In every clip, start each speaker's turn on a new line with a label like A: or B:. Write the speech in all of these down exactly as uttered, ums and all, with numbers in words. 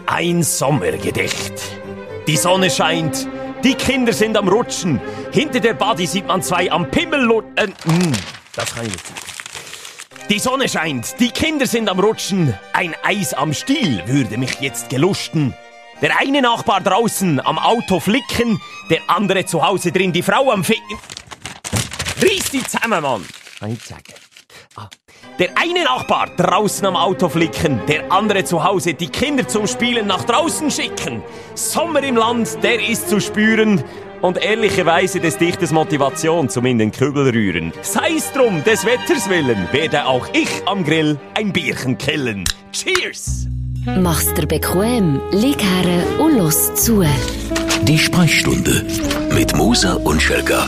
A: Ein Sommergedicht. Die Sonne scheint, die Kinder sind am Rutschen. Hinter der Body sieht man zwei am Pimmel... Äh, mh, das kann ich nicht sagen. Die Sonne scheint, die Kinder sind am Rutschen. Ein Eis am Stiel würde mich jetzt gelusten. Der eine Nachbar draußen am Auto flicken, der andere zu Hause drin die Frau am Ficken. Reiss die zusammen, Mann! Kann ich nicht sagen. Ah. Der eine Nachbar draußen am Auto flicken, der andere zu Hause die Kinder zum Spielen nach draußen schicken. Sommer im Land, der ist zu spüren. Und ehrlicherweise des Dichters Motivation zum in den Kübel rühren. Sei's drum, des Wetters willen, werde auch ich am Grill ein Bierchen killen. Cheers!
B: Mach's dir bequem, lieg her und los zu.
C: Die Sprechstunde mit Musa und Schelka.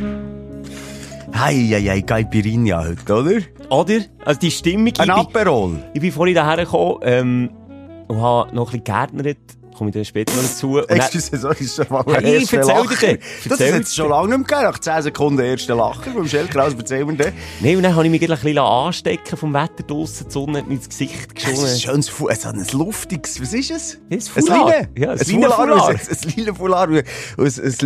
D: Hei, hei, hei, Caipirinha heute, oder?
A: Oder? Also die Stimmung...
D: Ein
A: ich
D: Aperol.
A: Bin, ich bin vorhin daher gekommen ähm, und habe noch ein bisschen gegärtnert. Komme ich dann später noch dazu.
D: Excuse, so ist schon mal ein
A: hey,
D: erster
A: erzähl
D: Lacher.
A: dir
D: Das ist jetzt schon lange nicht mehr gegeben. Nach zehn Sekunden erster Lacher. Beim Schelker, also erzähl mir den.
A: Nein, und dann habe ich mich ein bisschen anstecken vom Wetter draussen. Die Sonne hat mir ins Gesicht geschonen.
D: Das ist ein schönes Fu- es hat ein luftiges, was ist es?
A: Ein Foulard.
D: Ein Line.
A: Ja, ein
D: ein
A: Line-Foulard.
D: Foulard. Ein, ein Line-Foulard. Ein, ein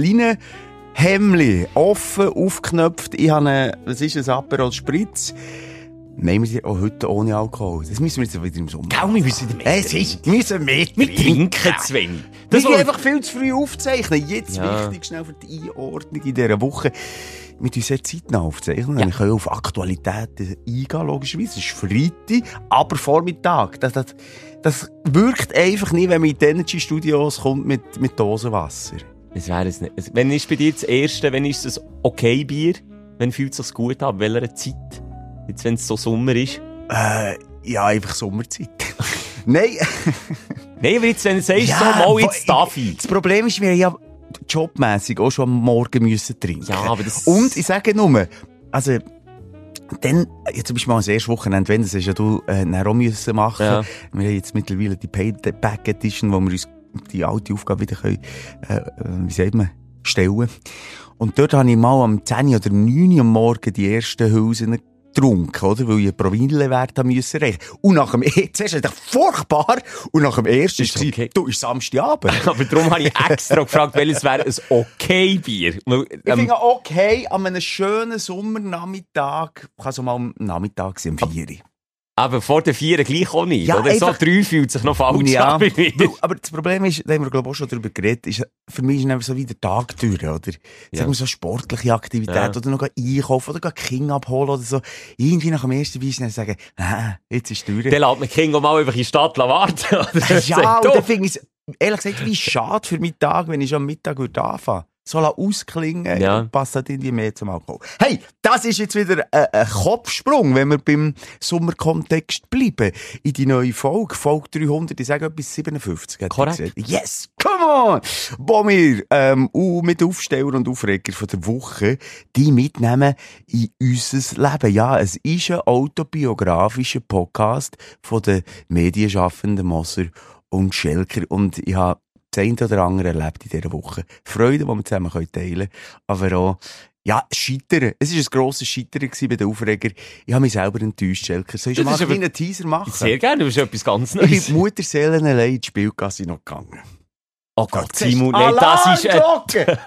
D: Line-Hemli. Offen, aufgeknöpft. Ich habe einen, was ist ein Aperol Spritz. Nehmen wir sie auch heute ohne Alkohol. Das müssen wir jetzt wieder im Sommer.
A: Gell, wir müssen wieder
D: Es ist, wir müssen mehr
A: Wir trinken zu wenig.
D: Das
A: Das
D: wir
A: war
D: einfach viel zu früh aufzeichnen. Jetzt
A: Ja.
D: wichtig, schnell für die Einordnung in dieser Woche. Wir tun sehr zeitnah aufzeichnen.
A: Ja.
D: Wir können auf Aktualitäten eingehen, logischerweise. Es ist Freitag, aber Vormittag. Das, das, das wirkt einfach nicht, wenn man in die Energy-Studios kommt mit, mit Dosenwasser.
A: Das wäre es nicht. Also, wenn ist bei dir das Erste, wenn ist es ein Okay-Bier? Wenn fühlt es sich gut an? Ab welcher Zeit? Jetzt, wenn es so Sommer ist?
D: Äh, ja, einfach Sommerzeit. Nein.
A: Nein, aber jetzt, wenn du sagst,
D: Ja,
A: so, mal
D: wo-
A: jetzt darf ich.
D: Das Problem ist, wir haben ja jobmässig auch schon am Morgen müssen trinken.
A: Ja, aber das...
D: Und ich sage nur, also, dann, ja, zum Beispiel mal das erste Wochenende, wenn, das hast ja du äh, dann auch müssen machen.
A: Ja.
D: Wir haben jetzt mittlerweile die Payback Edition, wo wir uns die alte Aufgabe wieder können, äh, äh, wie sagt man, stellen. Und dort habe ich mal am zehn oder neun am Morgen die ersten Hülsen getrunken, oder? Weil ich einen Promillewert haben müssen erreichen. Und nach dem, zuerst ist das furchtbar, und nach dem ersten
A: Ist
D: ist es,
A: okay.
D: du, ist Samstagabend.
A: Aber darum habe ich extra gefragt, welches wäre ein Okay-Bier. Weil,
D: Ich
A: ähm,
D: finde okay, an einem schönen Sommernachmittag, kann so mal am Nachmittag sein, um vier Uhr.
A: aber vor den Vieren gleich auch nicht.
D: Ja,
A: oder? So
D: einfach-
A: drei fühlt sich noch falsch
D: Ja,
A: an bei mir.
D: weil- aber das Problem ist, da haben wir glaube ich auch schon darüber geredet, ist, für mich ist einfach so wie der Tag durch, oder?
A: Ja.
D: Sagen wir so sportliche Aktivität,
A: Ja.
D: oder noch einkaufen, oder Kinder abholen, oder so. Irgendwie nach dem ersten Wein dann sagen, ah, jetzt ist es durch.
A: Dann lässt man King auch mal einfach in die Stadt warten. Oder?
D: Ja,
A: Sagt,
D: und
A: du,
D: dann finde ich es, ehrlich gesagt, wie schade für meinen Tag, wenn ich schon am Mittag würde anfangen. So ausklingen,
A: Ja.
D: passt halt irgendwie mehr zum Alkohol. Hey, das ist jetzt wieder ein, ein Kopfsprung, wenn wir beim Sommerkontext bleiben. In die neue Folge, Folge dreihundert, ich sage etwas siebenundfünfzig. hat er
A: Korrekt.
D: gesagt. Yes, come on! Wo wir ähm, uh, mit Aufsteller und Aufreger von der Woche die mitnehmen in unser Leben. Ja, es ist ein autobiografischer Podcast von den Medienschaffenden Moser und Schelker. Und ich habe das eine oder andere erlebt in dieser Woche. Freude, die wir zusammen teilen können. Aber auch, ja, Scheitern. Es war ein grosses Scheitern bei den Aufregern. Ich habe mich selber enttäuscht, Schelker. Soll ich
A: Das
D: mal
A: ist
D: einen
A: aber-
D: kleinen Teaser machen?
A: sehr gerne, du bist etwas ganz
D: Ich bin
A: Neues.
D: mit Mutterseelen allein ins Spielcasino gegangen.
A: Oh Gott, Simon, nein, das ist... Äh,
D: Alarmglocke!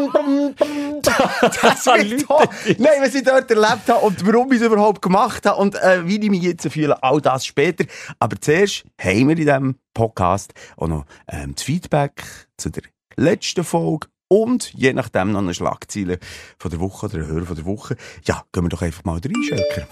D: Das wird toll. Nein, was ich dort erlebt habe und warum ich es überhaupt gemacht habe und äh, wie ich mich jetzt fühle, all das später. Aber zuerst haben wir in diesem Podcast auch noch ähm, das Feedback zu der letzten Folge und je nachdem noch eine Schlagzeile von der Woche oder ein Hörer von der Woche. Ja, gehen wir doch einfach mal rein, Schelker.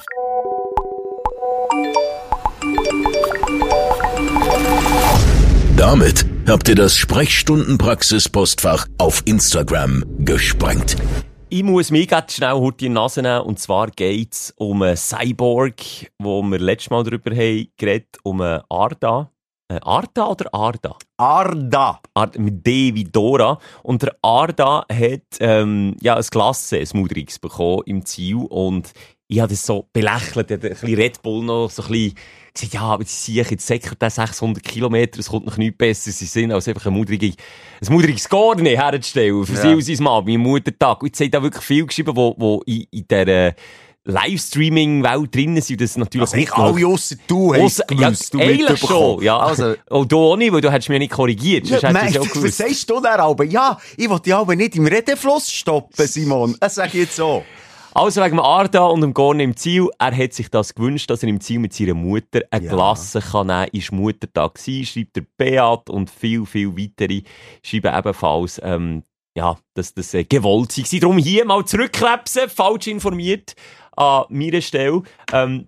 C: Damit habt ihr das Sprechstundenpraxis-Postfach auf Instagram gesprengt.
A: Ich muss mich ganz schnell heute in die Nase nehmen. Und zwar geht es um einen Cyborg, wo wir letztes Mal darüber haben geredet, um einen Arda. Äh, Arda oder Arda?
D: Arda!
A: Arda mit D wie Dora. Und der Arda hat ähm, ja, ein Klasse, ein Mudriges bekommen im Ziel. Und ich habe das so belächelt. Ich habe ein bisschen Red Bull noch so ein bisschen gesagt, ja, aber sie sehe ich jetzt säckert der sechshundert Kilometer, es kommt noch nichts Besseres in Sinn, als einfach ein mudrige, ein mudriges Garni herzustellen für
D: Ja.
A: sie und sein Mann, mein Muttertag. Und jetzt haben da wirklich viel geschrieben, wo, wo in, in dieser Livestreaming-Welt drin sind, das natürlich
D: also nicht alle ausser du hast gewusst,
A: ja,
D: du
A: eigentlich schon, ja.
D: Also,
A: oh, du auch nicht, weil du hättest mich nicht korrigiert.
D: Ja,
A: ja,
D: meinst, was sagst du da aber? Ja, ich will dich aber nicht im Redefluss stoppen, Simon. Das sage ich jetzt so.
A: Also wegen dem Arda und dem Gorn im Ziel, er hat sich das gewünscht, dass er im Ziel mit seiner Mutter eine
D: Ja.
A: Klasse kann nehmen kann. Ist Muttertag gewesen, schreibt der Beat und viel, viel weitere schreiben ebenfalls, ähm, ja, dass das äh, gewollt sei. Darum hier mal zurückkrebsen, falsch informiert an meiner Stelle. Ähm,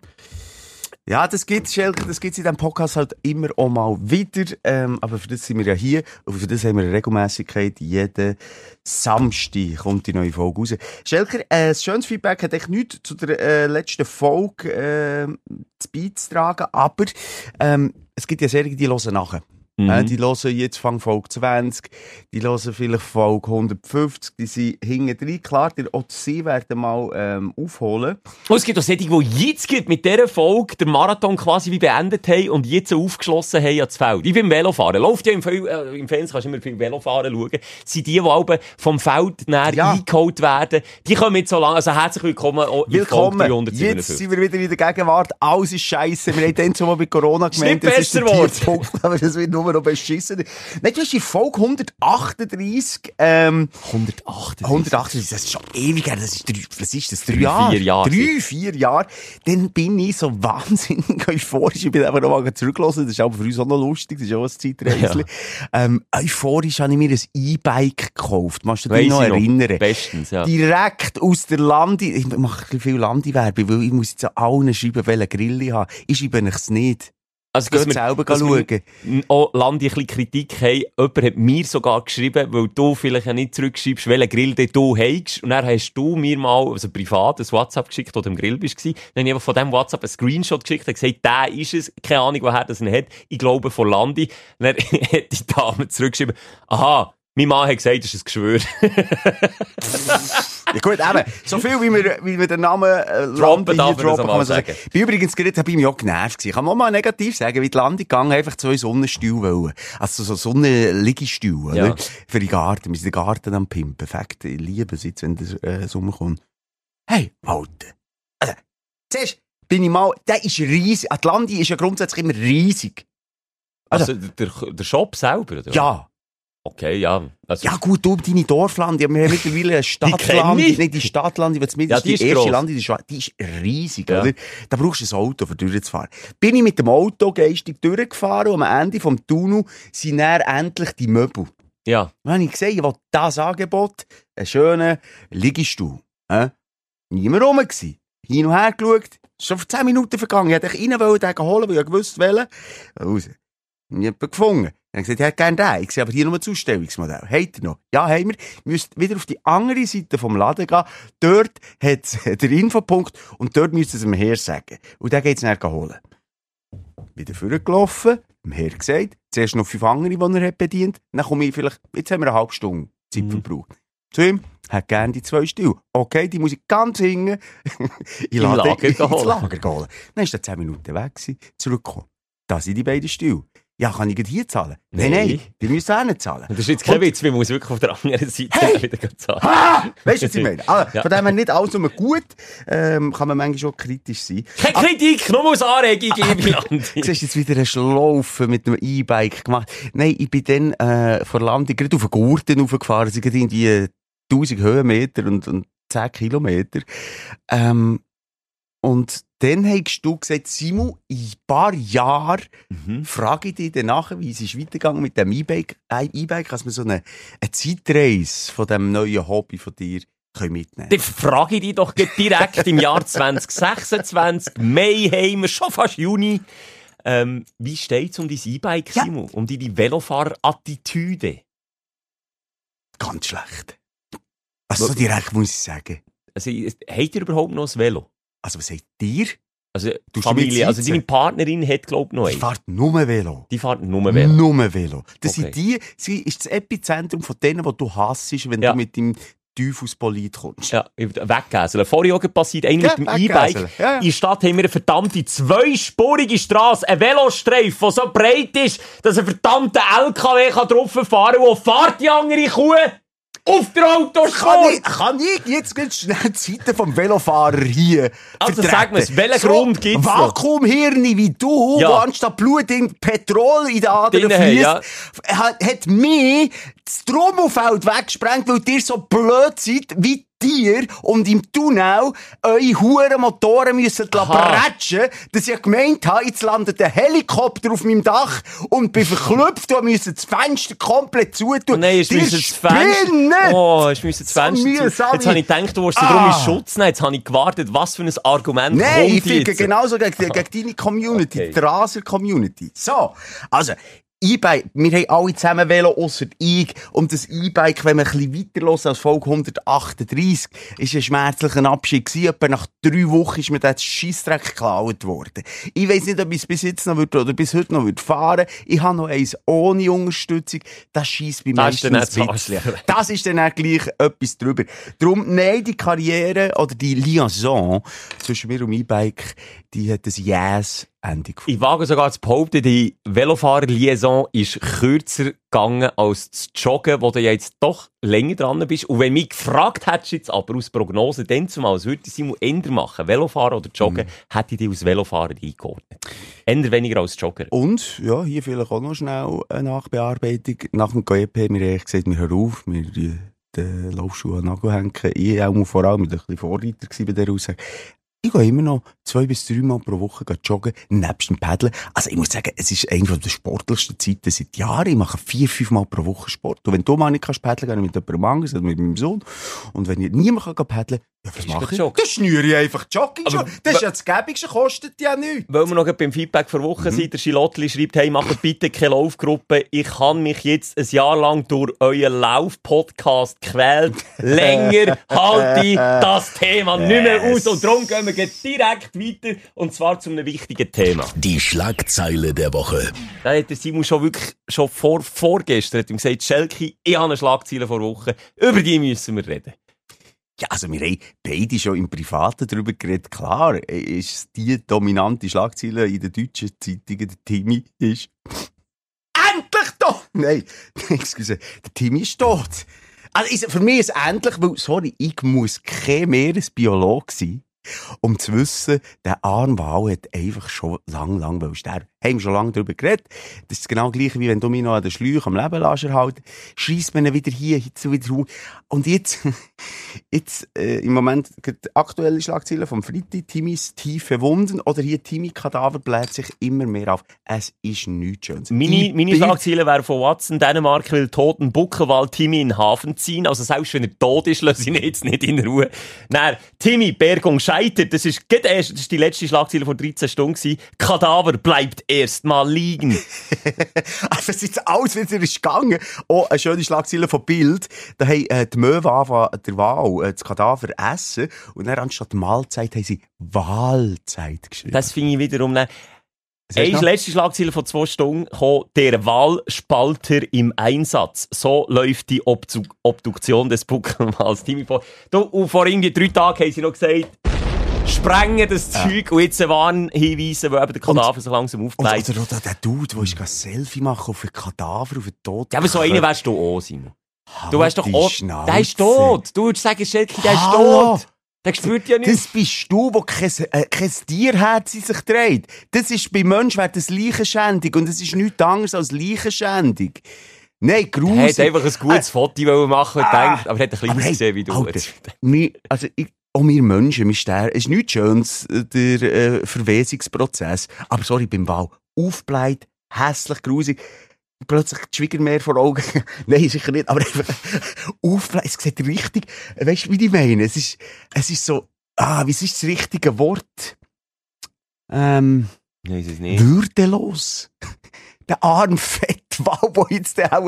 D: Ja, das gibt's, Schelke, das gibt's in diesem Podcast halt immer auch mal wieder. Ähm, aber für das sind wir ja hier. Und für das haben wir eine Regelmässigkeit. Jeden Samstag kommt die neue Folge raus. Schelker, äh, das schönes Feedback hat echt nichts zu der äh, letzten Folge äh, zu beizutragen. Aber ähm, es gibt ja Serien, die hören nachher.
A: Mhm.
D: Äh, die hören jetzt Fang Folge zwanzig, die hören vielleicht Folge hundertfünfzig, die sind hinten drin. Klar, die, auch sie werden mal ähm, aufholen.
A: Und es gibt auch solche, die jetzt mit dieser Folge den Marathon quasi wie beendet haben und jetzt aufgeschlossen haben ans Feld. Ich bin im Velofahren. Läuft ja im, äh, im Fernsehen, kannst du immer viel Velofahren schauen. sind die, die alle vom Feld näher
D: Ja.
A: eingeholt werden. Die kommen jetzt so lange. Also herzlich willkommen auch in
D: Willkommen.
A: Folge dreihundertsiebenundfünfzig.
D: Jetzt sind wir wieder in der Gegenwart. Alles ist scheisse. Wir haben dann schon mal bei Corona gemeint,
A: nicht
D: das ist der
A: besser geworden.
D: Tiefpunkt, aber das wird nur noch beschissen. Nein, du hast in Folge hundertachtunddreissig, ähm,
A: hundertachtunddreißig.
D: hundertachtunddreissig, das ist schon ewig her, das ist, drei, was ist das, drei,
A: Drei,
D: Jahre?
A: vier Jahre.
D: Drei, vier Jahre. Dann bin ich so wahnsinnig euphorisch. Ich bin einfach noch mal zurückgelassen. Das ist aber für uns auch noch lustig. Das ist auch ein Zeitreisli. Ja. Ähm, euphorisch habe ich mir ein E-Bike gekauft. Machst du dich
A: Weiss
D: noch
A: ich noch.
D: erinnern?
A: Bestens, ja.
D: Direkt aus der Landi. Ich mache ein bisschen viel Landiwerbung, weil ich muss jetzt an allen schreiben, welchen Grill ich habe. Ich schreibe nichts nicht.
A: Also,
D: Geht
A: dass wir,
D: selber
A: dass
D: schauen.
A: wir auch Landi ein bisschen Kritik haben. Jemand hat mir sogar geschrieben, weil du vielleicht ja nicht zurückschreibst, welchen Grill den du hast. Und dann hast du mir mal, also privat, ein WhatsApp geschickt, wo du am Grill bist. Dann habe ich einfach von diesem WhatsApp einen Screenshot geschickt und gesagt, der ist es. Keine Ahnung, woher das ihn hat. Ich glaube, von Landi. Dann hat die Dame zurückgeschrieben, aha, mein Mann hat gesagt, das ist ein Geschwür.
D: Ja gut, eben, so viel wie wir, wie wir den Namen äh, Landi
A: Droppen
D: hier
A: darf man das
D: droppen,
A: auch
D: kann man
A: mal
D: so sagen.
A: sagen.
D: Ich bin übrigens gerade, habe ich mich auch genervt gewesen. Ich kann mal negativ sagen, wie die Landi gegangen, einfach zwei Sonnenstühle wollen. Also so Sonnenliegestühle,
A: Ja.
D: oder? Für den Garten. Wir sind den Garten am Pimpen. Perfekt. Ich liebe es jetzt, wenn der äh, Sommer kommt. Hey, Alter. Also, zuerst bin ich mal, der ist riesig. Die Landi ist ja grundsätzlich immer riesig.
A: Also, der, der Shop selber, oder?
D: Ja.
A: Okay, ja. Also,
D: Ja gut, du, deine Dorflandi, wir haben mittlerweile eine Stadtlandi,
A: ich.
D: nicht die Stadtlandi, die mit
A: Ja,
D: ist
A: die
D: die,
A: ist
D: erste
A: gross.
D: Landi, die ist, die ist riesig,
A: Ja.
D: oder? Da brauchst du ein Auto, um durchzufahren. Bin ich mit dem Auto geistig durchgefahren und am Ende vom Tunnel sind dann endlich die Möbel.
A: ja.
D: Dann habe ich gesehen, ich will das Angebot, einen schönen Liegestuhl. Äh? Niemand rum gewesen. Hin und her geschaut, schon vor zehn Minuten vergangen. Ich wollte rein wollen, den holen, weil ich gewusst welchen. Raus. Niemand gefunden. Dann habe ich gesagt, ich hätte gerne den. Ich sehe aber hier nur ein Ausstellungsmodell. Habt ihr noch? Ja, haben wir. Wir müssen wieder auf die andere Seite vom Laden gehen. Dort hat es den Infopunkt und dort müssen sie mir her sagen. Und dann geht es nachher holen. Wieder vorgelaufen, dem Herr gesagt, zuerst noch fünf andere, die er hat bedient. Dann komme ich vielleicht, jetzt haben wir eine halbe Stunde Zeit
A: Mhm.
D: verbraucht. Zu ihm, hat gerne die zwei Stühle. Okay, die muss ich ganz hinten
A: Im Lager
D: ins
A: holen.
D: Lager holen. Dann ist er zehn Minuten weg gewesen, zurückgekommen. Da sind die beiden Stühle. Ja, kann ich gerade hier zahlen? Nein,
A: Nein.
D: nein, die müssen auch nicht zahlen.
A: Das ist jetzt kein
D: Und-
A: Witz, wir müssen wirklich auf der anderen Seite
D: Hey!
A: wieder zahlen.
D: Ah! Weißt du, was ich meine? Also,
A: Ja.
D: Von dem her nicht alles nur gut, ähm, kann man manchmal schon kritisch sein.
A: Keine Kritik, nur als Anregung, liebe Landi.
D: Du hast jetzt wieder eine Schlaufe mit einem E-Bike gemacht. Nein, ich bin dann äh, vor Landung gerade auf den Gurten raufgefahren. Es sind gerade irgendwie tausend Höhenmeter und, und zehn Kilometer. Ähm, und dann hast du gesagt, Simon, in ein paar Jahren
A: Mhm.
D: frage ich dich danach, wie es ist weitergegangen mit dem E-Bike. Ein E-Bike, dass wir so eine, eine Zeitreise von dem neuen Hobby von dir können mitnehmen.
A: Dann frage ich dich doch gleich direkt im Jahr zwanzig sechsundzwanzig, Mai haben wir, schon fast Juni. Ähm, wie steht es um dein E-Bike,
D: Ja.
A: Simon? Um deine Velofahrer-Attitüde?
D: Ganz schlecht. Also so direkt muss ich sagen.
A: Also, habt ihr überhaupt noch ein Velo?
D: Also was sagt dir?
A: Also,
D: Du
A: Familie,
D: schmidt's
A: also deine
D: jetzt?
A: Partnerin hat, glaube ich, noch
D: Die
A: einen.
D: fährt nur Velo.
A: Die fährt nur Velo.
D: Nur Velo. Das
A: Okay.
D: sind die, sie ist das Epizentrum von denen, die du hassest, wenn
A: Ja.
D: du mit dem Teufelspolit kommst.
A: Ja, weggäseln. Vorher auch passiert, einer
D: Ja,
A: mit dem
D: weggäseln.
A: E-Bike.
D: Ja, ja.
A: In der Stadt haben wir eine verdammte zweispurige Straße, ein Velostreifen, der so breit ist, dass ein verdammter L K W kann drauf fahren kann. Wo fährt die andere Kuh? auf der Autosport!
D: Kann ich, kann ich jetzt ganz schnell die Seite vom Velofahrer hier
A: Also
D: vertreten?
A: sag mir's, welchen
D: so,
A: Grund gibt's noch?
D: Vakuumhirni wie du,
A: Ja.
D: wo anstatt Blut in Petrol in den Adern
A: Drinnen haben, ja.
D: fließt, hat, hat mich das Trommelfeld weggesprengt, weil ihr so blöd seid wie dir und im Tunnel eure huren Motoren müssen bretschen, dass ich gemeint habe, jetzt landet ein Helikopter auf meinem Dach und bin verklüpft und müssen das Fenster komplett zutun.
A: Oh nein, ich
D: Ihr
A: müssen das Fenster...
D: spinnet!
A: Oh, ich müssen das
D: So
A: Fenster zu...
D: mühsam.
A: Jetzt habe ich gedacht, du wolltest sie
D: Ah.
A: darum in Schutz nehmen. Jetzt habe ich gewartet, was für ein Argument
D: Nein, ich
A: kommt
D: finde
A: jetzt.
D: genauso gegen, gegen deine Community,
A: Okay.
D: die Raser-Community. So, also, E-Bike, wir haben alle zusammen Velo, ausser ich. Und das E-Bike, wenn wir ein bisschen weiter hören als Folge hundertachtunddreissig, ist ein schmerzlicher Abschied gewesen. Etwa nach drei Wochen ist mir das Scheissdreck geklaut worden. Ich weiss nicht, ob ich es bis jetzt noch würde, oder bis heute noch würde fahren. Ich habe noch eins ohne Unterstützung. Das scheisst bei
A: Das ist dann
D: meistens
A: nicht
D: ein
A: so
D: bisschen. Das ist dann auch gleich etwas drüber. Darum, nein, die Karriere oder die Liaison zwischen mir und E-Bike, die hat ein Yes Ende gefunden.
A: Ich wage sogar zu behaupten, die Velofahrer-Liaison ist kürzer gegangen als das Joggen, wo du ja jetzt doch länger dran bist. Und wenn mich gefragt hättest jetzt aber aus Prognose, dann zumal, was würde ich Simon eher machen, Velofahren oder Joggen, mm. hätte ich dich als Velofahrer eingeordnet. Eher weniger als Jogger.
D: Und, ja, hier vielleicht auch noch schnell eine Nachbearbeitung. Nach dem G P haben wir eigentlich gesagt, wir hören auf, wir die, die Laufschuhe an den Nagel hängen. Ich auch vor allem ein bisschen Vorreiter gewesen bei dieser Aussage. Ich gehe immer noch zwei bis drei Mal pro Woche joggen, nebst dem Paddeln. Also ich muss sagen, es ist eine der sportlichsten Zeiten seit Jahren. Ich mache vier, fünf Mal pro Woche Sport. Und wenn du mal nicht kannst paddeln, gehe ich mit jemandem anders, also mit meinem Sohn. Und wenn ich niemand kann paddeln, ja, was mache ich?
A: joggen.
D: Das schnüre ich einfach Jogging.
A: Aber
D: Das ist ja das Gäbigste, kostet ja nichts.
A: Weil wir noch beim Feedback vor Woche mhm. sind, der Schilottli schreibt, hey, macht bitte keine Laufgruppe. Ich kann mich jetzt ein Jahr lang durch euren Lauf-Podcast quält. Länger halte ich das Thema nicht mehr aus. Und darum gehen wir direkt weiter. Und zwar zu einem wichtigen Thema.
C: Die Schlagzeile der Woche.
A: Da hat der Simon schon wirklich, schon vor, vorgestern hat ihm gesagt, Schelke, ich habe eine Schlagzeile vor Woche. Über die müssen wir reden.
D: Ja, also wir haben beide schon im Privaten darüber geredet. Klar, ist die dominante Schlagzeile in den deutschen Zeitungen, der Timmy ist endlich tot! Nein, excuse, der Timmy ist tot. Also ist, für mich ist es endlich, weil, sorry, ich muss kein Meeresbiologe sein, um zu wissen, der arme Wal hat einfach schon lang, lang sterben. Haben wir schon lange darüber geredet. Das ist genau gleich, wie wenn du mich noch an den Schläuchen am Leben lässt erhalten. Scheisst man ihn wieder hier, jetzt wieder raus. Und jetzt, jetzt, äh, im Moment, die aktuelle Schlagzeile vom Freitag, Timmys tiefe Wunden, oder hier Timmy Kadaver bläht sich immer mehr auf. Es ist nichts Schönes.
A: Meine, meine Schlagzeile wäre von Watson, Dänemark will toten Buckelwald Timmy in den Hafen ziehen. Also selbst wenn er tot ist, lasse ich ihn jetzt nicht in Ruhe. Nein, Timmy, Bergung scheitert. Das ist, das ist die letzte Schlagzeile von dreizehn Stunden gewesen. Kadaver bleibt erst mal liegen.
D: Also, es ist alles wieder ist gegangen. Oh, eine schöne Schlagzeile von Bild. Da haben äh, die Möwen angefangen, der Wal, äh, das Kadaver essen. Und dann anstatt Mahlzeit haben sie Wahlzeit geschrieben.
A: Das finde ich wiederum... Ne, eine letzte Schlagzeile von zwei Stunden kam, der Walspalter im Einsatz. So läuft die Obdu- Obduktion des Buckelwals. Vor, du, vor irgendwie drei Tagen haben sie noch gesagt, sprengen das ja. Zeug und jetzt Warnhinweise, weil eben der Kadaver so langsam aufbleibt.
D: Und, oder der Dude, der ist ein Selfie machen auf einen Kadaver, auf einen Toten.
A: Ja, aber so einer wärst du auch, Simon.
D: Halt
A: du wärst doch auch, der ist tot. Du würdest sagen, Schelke, der ist
D: Hallo.
A: tot. Der spürt ja nichts.
D: Das bist du, der kein, äh, kein Tierherz in sich trägt. Das ist bei Menschen wäre das Leichenschändung und das ist nichts anderes als Leichenschändung. Nein, gruselig.
A: Er hat einfach ein gutes äh, Foto machen und
D: ah,
A: denkt, aber er hat ein bisschen ausgesehen wie du.
D: Alter, wir, also ich, auch wir Menschen, wir sterben. Es ist nichts Schönes, der äh, Verwesungsprozess. Aber sorry, beim Wal aufbleibt, hässlich, grusig. Plötzlich die Schwiegermeer vor Augen. Nein, sicher nicht, aber einfach aufbleiben. Es sieht richtig, weißt du, wie ich meine? Es ist, es ist so, ah, wie ist das richtige Wort? Ähm,
A: Nein, ist es nicht.
D: Würdelos. Der arme Fettwal, der jetzt auch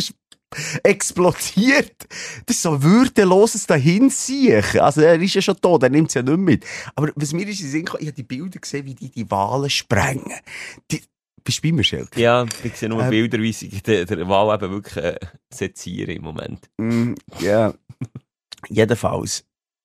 D: explodiert. Das ist so würdeloses Dahinziehen. Also, er ist ja schon tot, er nimmt es ja nicht mit. Aber was mir ist in den Sinn gekommen, ich habe die Bilder gesehen, wie die die Wale sprengen. Die, bist du bei mir, Schelke?
A: Ja, ich sehe nur ähm, Bilder, wie sie der, der Wal eben wirklich äh, sezieren im Moment.
D: Mm, ja. Jedenfalls.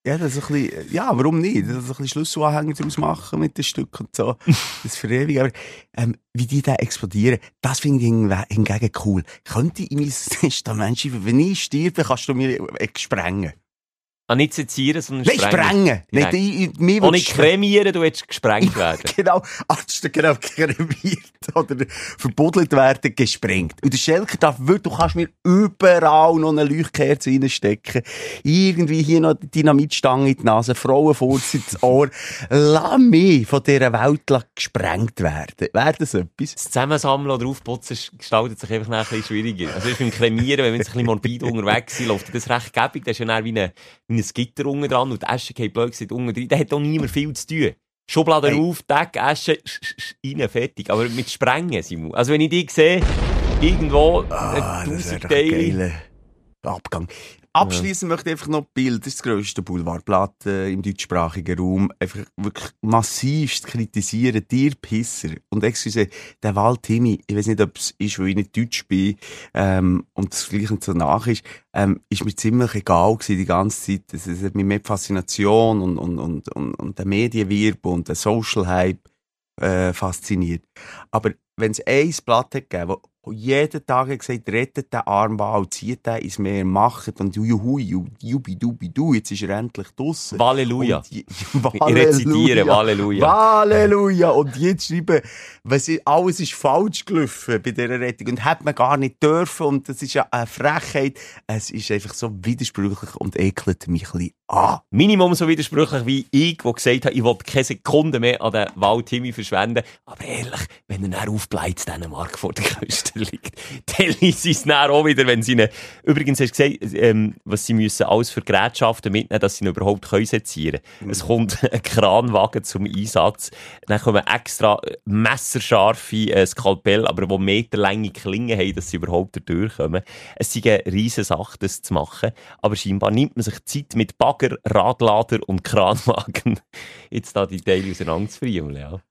D: Ja, das ist ein bisschen, ja, warum nicht? Das ist ein bisschen Schlüsselanhänger daraus machen mit den Stücken und so. Das verewigt. Aber, ähm, wie die da explodieren, das finde ich hingegen cool. Könnte ich in mein Testament schreiben, wenn ich sterbe, kannst du mir sprengen.
A: Ah, nicht sezieren, sondern
D: Nein,
A: sprengen.
D: sprengen. Nicht, ich, ich, mir
A: Und nicht kremieren, du willst gesprengt werden.
D: Genau, anstatt genau kremiert oder verbuddelt werden, gesprengt. Und der Schelker darf wirklich, du kannst mir überall noch eine Leuchtkerze reinstecken, irgendwie hier noch die Dynamitstange in die Nase, Frauenfurz ins Ohr. Lass mich von dieser Welt gesprengt werden. Wäre das etwas?
A: Das Zusammensammeln oder Aufputzen gestaltet sich einfach ein bisschen schwieriger. Also beim Kremieren, wenn wir jetzt ein bisschen morbid unterwegs sind, läuft das recht gäbig. Das ist ja dann wie eine, wie ein Gitter unten dran und die Asche geht blöd gesagt unten drin. Da hat auch niemand viel zu tun. Schublade hey. Auf, Deck, Asche, rein, fertig. Aber mit Sprengen, Simon. Also wenn ich dich sehe, irgendwo,
D: ah,
A: tausend Teile.
D: Abgang. Abschließend ja. möchte ich einfach noch Bild. Das ist das grösste Boulevardblatt äh, im deutschsprachigen Raum. Einfach wirklich massivst kritisieren. Tierpisser. Und excuse, der Waldhimi, ich weiß nicht, ob es ist, weil ich nicht Deutsch bin, ähm, und das Gleiche so nach ist, ähm, ist mir ziemlich egal gewesen, die ganze Zeit. Es hat mich mehr die Faszination und, und, und, und, und der Medienwirbel und der Social Hype, äh, fasziniert. Aber wenn es ein Blatt hat gegeben, wo jeden Tag hat gesagt, rettet den Armball, zieht den ins Meer, macht und juhui, jubi, dubi, du, jetzt ist er endlich draussen.
A: Halleluja.
D: Ich
A: rezitiere, Halleluja.
D: Halleluja. Und jetzt schreiben, was ist, alles ist falsch gelaufen bei dieser Rettung und hat man gar nicht dürfen und das ist ja eine Frechheit. Es ist einfach so widersprüchlich und ekelt mich ein bisschen an.
A: Minimum so widersprüchlich wie ich, der gesagt hat, ich will keine Sekunde mehr an den Waldhimi verschwenden. Aber ehrlich, wenn er dann aufbleibt, Dänemark vor der Küste liegt, dann liest sie es dann auch wieder, wenn sie ihn, übrigens hast du gesagt, ähm, was sie müssen alles für Gerätschaften mitnehmen, dass sie ihn überhaupt können sezieren können. Mhm. Es kommt ein Kranwagen zum Einsatz, dann kommen extra messerscharfe äh, Skalpell, aber die meterlange Klingen haben, dass sie überhaupt da durchkommen. Es ist eine riesen Sache, das zu machen, aber scheinbar nimmt man sich Zeit mit Bagger, Radlader und Kranwagen, jetzt da die Teile auseinanderzufriemeln, ja.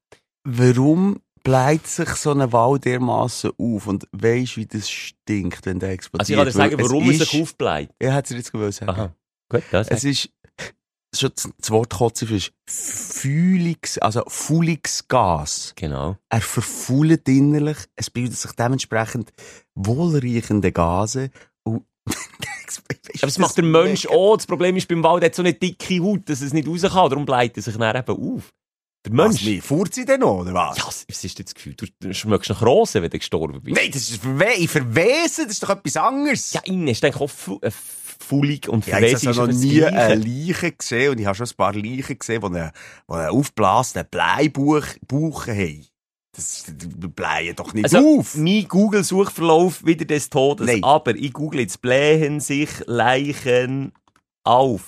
D: Warum bläht sich so ein Wald dermassen auf und weisst, wie das stinkt, wenn der explodiert?
A: Also ich kann dir sagen, warum er sich aufbläht.
D: Ja, hat es jetzt gewusst sagen.
A: Aha, gut, das
D: Es ist, schon das Wort Kotze ist Fühlungs, also Fuhlungsgas.
A: Genau.
D: Er verfault innerlich, es bildet sich dementsprechend wohlriechende Gase und
A: aber das macht der Mensch auch. Das Problem ist, beim Wald hat so eine dicke Haut, dass es nicht raus kann, darum bläht er sich dann eben auf. Der Mensch.
D: Was, furzt sie denn noch, oder was?
A: Ja, was ist das Gefühl? Du schmeckst nach Rosen, wenn du gestorben bist.
D: Nein, das ist verwe verwesen, das ist doch etwas anderes.
A: Ja, innen ist eigentlich auch Fullig und
D: Verwesung. Ich habe noch nie eine Leiche gesehen, und ich habe schon ein paar Leichen gesehen, die einen, einen aufgeblasenen Bleibuch haben. Das blähen doch nicht
A: also,
D: auf.
A: Mein Google-Suchverlauf wieder des Todes.
D: Nein.
A: Aber ich google jetzt, blähen sich Leichen auf.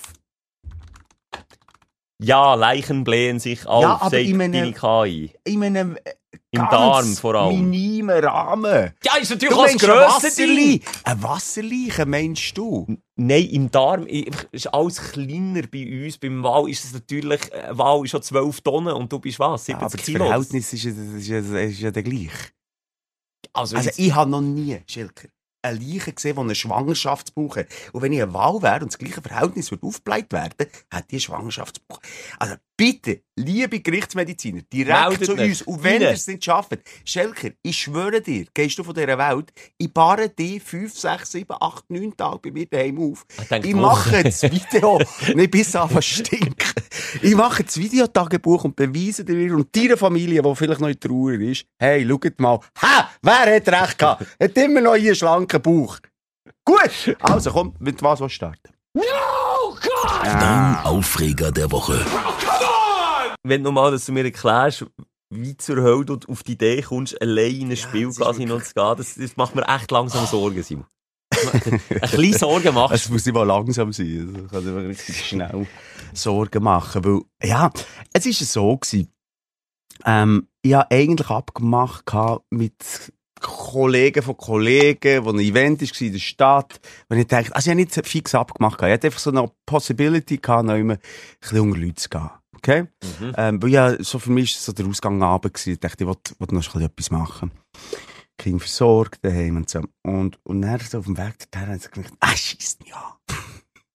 A: Ja, Leichen blähen sich auf,
D: ja, aber
A: sagt
D: in einem,
A: deine K I.
D: In einem
A: Im Darm vor allem.
D: minimen Rahmen.
A: Ja, ist natürlich
D: du
A: auch das grösste Ding.
D: Ein Wasserleiche, meinst du?
A: Nein, im Darm ist alles kleiner bei uns. Beim Wal ist es natürlich, ein Wal ist schon zwölf Tonnen und du bist was? siebzig
D: ja, aber
A: Kilo.
D: Das Verhältnis ist ja, ist ja, ist ja der gleich.
A: Also,
D: also ich habe noch nie, Schilker, eine Leiche gesehen, die einen Schwangerschaftsbauch hat. Und wenn ich ein Wal wäre und das gleiche Verhältnis würde aufgebläht werden, hätte ich einen Schwangerschaftsbauch. Also bitte, liebe Gerichtsmediziner, direkt
A: Meldet
D: zu uns. Und wenn ihr es nicht schafft, Schelker, ich schwöre dir, gehst du von dieser Welt, ich bahre dich fünf, sechs, sieben, acht, neun Tage bei mir daheim auf.
A: Ich, denke,
D: ich mache das Video, nicht bis an was stinken. Ich mache das Videotagebuch und beweise dir und deiner Familie, die vielleicht noch in Trauer ist, hey, schaut mal, ha, wer hat recht gehabt? Hat immer noch hier einen schlanken Bauch. Gut, also komm, mit was willst du starten?
C: No, God! Dein Aufreger der Woche.
A: Wenn du mal, dass du mir erklärst, wie zur Hölle du auf die Idee kommst, allein in ein Spielcasino zu gehen, das, das macht mir echt langsam Sorgen, Simon. Ein bisschen Sorgen machst.
D: Es muss nicht mal langsam sein. Ich kann dir richtig schnell Sorgen machen. Weil, ja, es war so gewesen. Ähm, ich habe eigentlich abgemacht mit Kollegen von Kollegen, wo ein Event war in der Stadt, wenn ich dachte, also ich habe nicht fix abgemacht. Ich hatte einfach so eine Possibility gehabt, noch immer ein bisschen unter Leute zu gehen. Okay? Mhm. Ähm, weil ja, so für mich war so der Ausgang Abend gewesen. Ich dachte, ich wollte, wollte noch etwas machen. Kind versorgt daheim und so. Und, und dann so auf dem Weg dorthin habe ich gedacht, ah, scheisst mich an.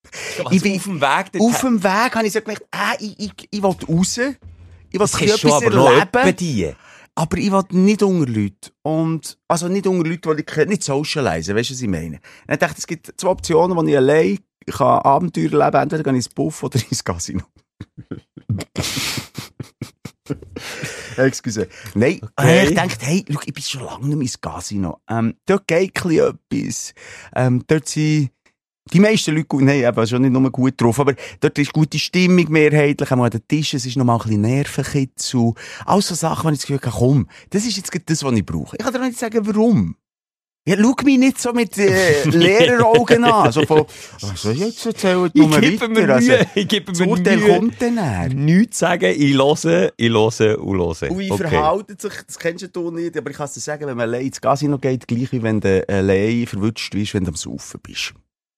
A: Also
E: ich bin,
A: auf dem Weg dorthin.
E: Auf dem Weg habe ich so gedacht, äh, ich, ich, ich will raus. Ich will
A: Das ist schon
E: etwas
A: aber noch
E: erleben.
A: die.
E: Aber ich will nicht unter Leute. Und, also nicht unter Leute, die ich kenne, nicht socialisen, weißt du, was ich meine? Dann dachte ich, es gibt zwei Optionen, wo ich allein ich kann Abenteuer erleben. Entweder gehe ich ins Buff oder ins Casino. Excuse. Nein,
A: Okay.
E: ich dachte, hey, schau, ich bin schon lange nicht mehr ins Casino. Ähm, dort geht ein bisschen etwas. Ähm, dort sind die meisten Leute gut, nein, eben schon nicht nur gut drauf, aber dort ist gute Stimmung mehrheitlich, auch an den Tischen, es ist noch mal ein bisschen Nervenkitzel. All so Sachen, wo ich das Gefühl habe, komm, das ist jetzt gerade das, was ich brauche. Ich kann dir noch nicht sagen, warum. Ja, schau mich nicht so mit äh, Lehreraugen an. So von, also jetzt erzählt nur
A: Ich gebe mir
E: weiter. Also,
A: Mühe, ich gebe
E: das
A: mir
E: Urteil
A: Mühe.
E: kommt dann näher.
A: Nichts sagen, ich höre, ich höre und höre.
E: Und wie
A: Okay.
E: verhalten sich, das kennst du nicht, aber ich kann es dir sagen, wenn man allein ins Casino geht, gleich wie wenn du allein verwutscht bist, wenn du am Saufen bist.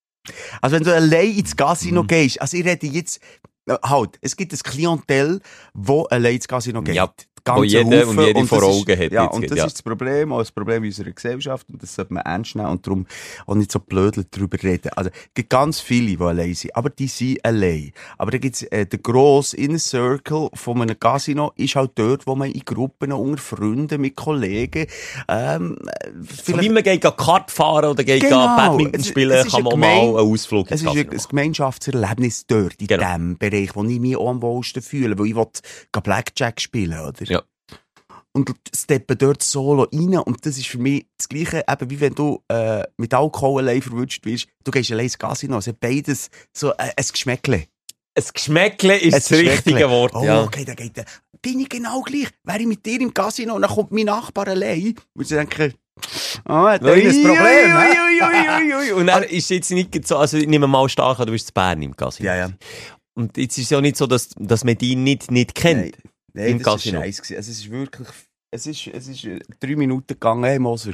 E: Also wenn du allein ins Casino
A: Mhm.
E: gehst, also ich rede jetzt, äh, halt, es gibt ein Klientel, das allein ins Casino geht.
A: Ja,
E: Ganze
A: wo jeder
E: Haufen,
A: und jede
E: das
A: vor
E: ist-
A: Augen hat
E: Ja,
A: jetzt
E: und
A: gerade,
E: das
A: ja.
E: ist das Problem, auch das Problem unserer Gesellschaft, und das sollte man ernst nehmen und darum auch nicht so blödel darüber reden. Also, es gibt ganz viele, die allein sind, aber die sind allein. Aber da gibt's äh, der grosse Inner Circle von einem Casino, ist halt dort, wo man in Gruppen unter Freunden, mit Kollegen, ähm, äh,
A: So wie man geht Kart fahren oder geht
E: Genau.
A: Badminton
E: Es-
A: spielen,
E: es ist
A: kann man
E: ein
A: auch
E: gemein-
A: mal einen Ausflug
E: Es
A: ins
E: ist ein,
A: Casino
E: ein Gemeinschaftserlebnis dort, in
A: Genau.
E: dem Bereich, wo ich mich auch am wohlsten fühle, weil ich will gehen Blackjack spielen, oder?
A: Ja.
E: Und steppen dort solo rein, und das ist für mich das Gleiche, eben wie wenn du äh, mit Alkohol allein verwutscht wirst, du gehst allein ins Casino, es hat beides so äh, ein Geschmäckle.
A: Ein Geschmäckle ist
E: Ein
A: das richtige
E: Geschmäckle.
A: Wort,
E: Oh,
A: ja.
E: okay, dann geht der. Bin ich genau gleich. Wäre ich mit dir im Casino und dann kommt mein Nachbar allein, würde ich denken, ah, da ist ein Problem, hä?
A: Ui, ui, ui, ui, ui. Und dann ist jetzt nicht so, also ich nehme mal stark an, du bist in Bern im Casino.
E: Ja, ja.
A: Und jetzt ist es ja nicht so, dass, dass man dich nicht, nicht kennt.
E: Nein,
A: Im
E: das war
A: Casino.
E: scheiße gewesen. Also, es ist wirklich, es ist, es ist äh, drei Minuten gegangen, hey Moser.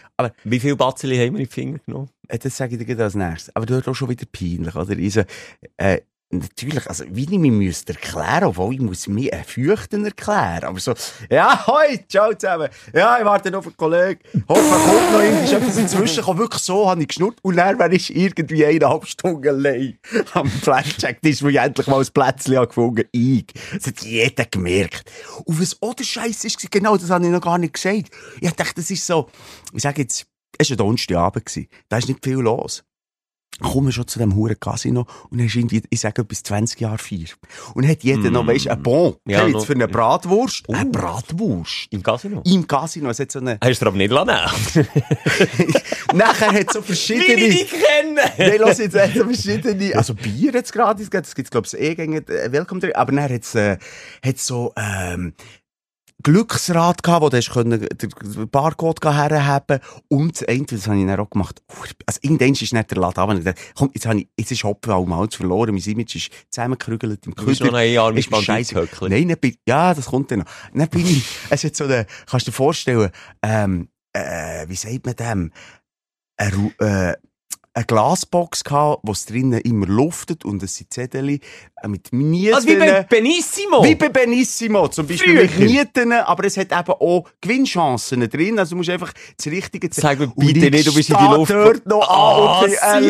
A: Wie viele Batzeli haben wir in die Finger genommen?
E: Äh, Das sage ich dir gleich als nächstes. Aber du hast auch schon wieder peinlich, oder? Ich so, äh, natürlich, also, wie ich mich müsste erklären, obwohl ich muss mir einen Fürchten erklären. Aber so, ja, hoi, ciao zusammen. Ja, ich warte noch auf einen Kollegen. Hoffe, er kommt noch irgendwie, ist etwas inzwischen gekommen. Wirklich so, habe ich geschnurrt. Und dann wäre ich irgendwie eineinhalb Stunden allein am Blackjack-Tisch, wo ich endlich mal ein Plätzchen habe gefunden habe. Ich. Das hat jeder gemerkt. Und was auch der Scheiß ist, genau, das habe ich noch gar nicht gesagt. Ich dachte, das ist so, ich sage jetzt, es war ein Donnerstagabend. Da ist nicht viel los. Kommen wir schon zu dem huren Casino und dann ist irgendwie, ich sage etwas zwanzig Jahre Feier. Und dann hat jeder
A: Mm.
E: noch, weisst, ein Bon.
A: Ja,
E: Ja,
A: noch-
E: jetzt für eine Bratwurst.
A: Oh.
E: Eine Bratwurst.
A: Im Casino?
E: Im Casino. Es hat so eine,
A: Hast du aber nicht lassen.
E: nachher hat es so
A: Wie ich
E: verschiedene,
A: dich kenne!
E: nein, lass jetzt, es hat so verschiedene, also Bier hat es gratis gegeben, das gibt's, glaub ich, eh gegen, äh, Welcome Drink, aber dann hat es, äh, hat's so, ähm, Glücksrad gehabt, wo du hast können, den Barcode herhaben und das eine, das habe ich dann auch gemacht. Also, irgendwann ist nicht der Laden, aber ich dachte, komm, jetzt habe ich, jetzt ist Hopfen auch mal verloren, mein Image ist zusammengekrügelt im
A: Du bist noch ein Jahr mit
E: Ist mir scheisse.
A: Bandithöckli.
E: Nein, nicht, bei- ja, das kommt dann noch. Dann bin ich, es hat so eine, kannst du dir vorstellen, ähm, äh, wie sagt man dem? Eine, Ru- äh, eine Glasbox gehabt, wo es drinnen immer luftet und es sind Zettel äh, mit Mieten.
A: Also wie bei Benissimo!
E: Wie bei Benissimo, zum Beispiel
A: Früher.
E: mit Mieten, aber es hat eben auch Gewinnchancen drin, also du musst einfach das Richtige ze-
A: Sag mir
E: Und
A: bitte
E: ich
A: nicht, du bist in die
E: stehe
A: Luft-
E: dort noch
A: Ah,
E: an und bin
A: Simon!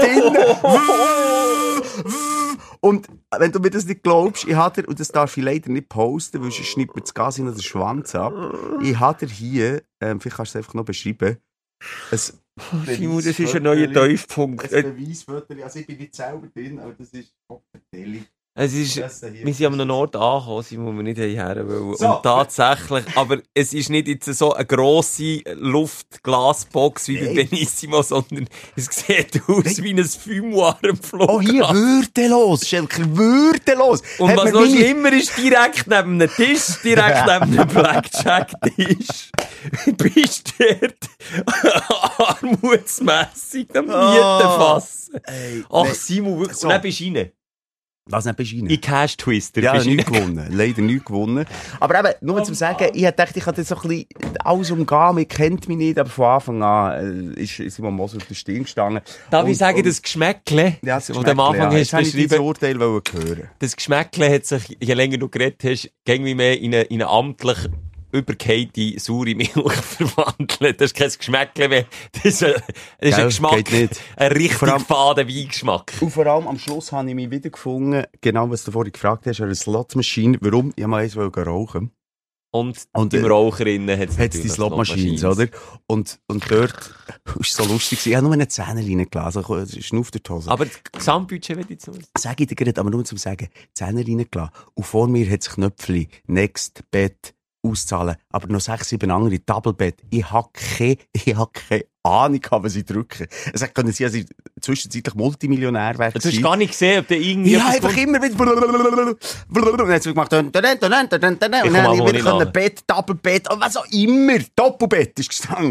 E: allein drinnen. Und wenn du mir das nicht glaubst, ich habe dir, und das darf ich leider nicht posten, weil sonst schneidet mir das Casino den Schwanz ab, ich habe dir hier, ähm, vielleicht kannst du es einfach noch beschreiben, ein
A: Simon, das ist ein neuer Tiefpunkt.
E: ein Beweisfoto, also ich bin nicht selber drin, aber das ist Opfertelli.
A: Es ist,
E: Das hier.
A: wir sind an einem Ort angekommen, sind, wo wir nicht her wollen.
E: So.
A: Und tatsächlich, aber es ist nicht jetzt so eine grosse Luftglasbox wie bei
E: Nein.
A: Benissimo, sondern es sieht aus wie ein Fumoir am Flug.
E: Oh, hier, würdelos, Schelker, würdelos.
A: Und
E: Hat
A: was
E: mir
A: noch
E: meine-
A: schlimmer ist, direkt neben einem Tisch, direkt neben einem Blackjack-Tisch, bist du dort armutsmässig am Mieten fassen.
E: Ey,
A: Ach,
E: nee.
A: Simon, wirklich.
E: So.
A: Und dann bist du rein.
E: Was nicht bist du rein?
A: In Cash Twister.
E: Ja,
A: bist du
E: nicht
A: rein.
E: gewonnen. Leider nicht gewonnen. Aber eben, nur zum sagen, ich dachte, ich kann das so ein bisschen alles umgehen, man kennt mich nicht, aber von Anfang an äh, ist Simon Moser auf der Stirn gestanden.
A: Darf
E: Und-
A: ich sagen,
E: und-
A: das Geschmäckle,
E: Ja, das
A: das du am Anfang
E: ja.
A: hast
E: Jetzt habe ich dein
A: beschrieben,
E: Urteil hören.
A: das Geschmäckle hat sich, je länger du geredet hast, irgendwie mehr in eine, in eine amtlich übergeheite saure Milch verwandeln. Das ist kein Geschmäckchen mehr. Das ist ein, das ist ein Geschmack. Ein richtig faden Weingeschmack.
E: Und vor allem am Schluss habe ich mich wieder gefunden, genau was du vorhin gefragt hast, eine Slotmaschine. Warum? Ich mal eins rauchen.
A: Und, und im äh, Raucherinnen hat es
E: die Slotmaschines, oder? Und, und dort war es so lustig. Ich habe nur eine Zähne reingelassen. Es ist nur auf der Hose.
A: Aber das Gesamtbudget will ich jetzt noch.
E: Sag ich dir gerade, aber nur zum Sagen. Zähne reingelassen. Und vor mir hat es Knöpfchen. Next, Bett, auszahlen. Aber noch sechs, sieben andere Double-Bett. Ich habe keine, ich habe keine Ahnung, was ich drücke. Es hätte können sein, dass ich zwischenzeitlich Multimillionär wäre.
A: Du hast gar nicht gesehen, ob der irgendwie...
E: Ja, einfach kommt. Immer wieder... Und dann hat sie gemacht... Und dann habe ich wieder ein Bett, Doppelbett, und was auch immer. Doppelbett ist gestanden.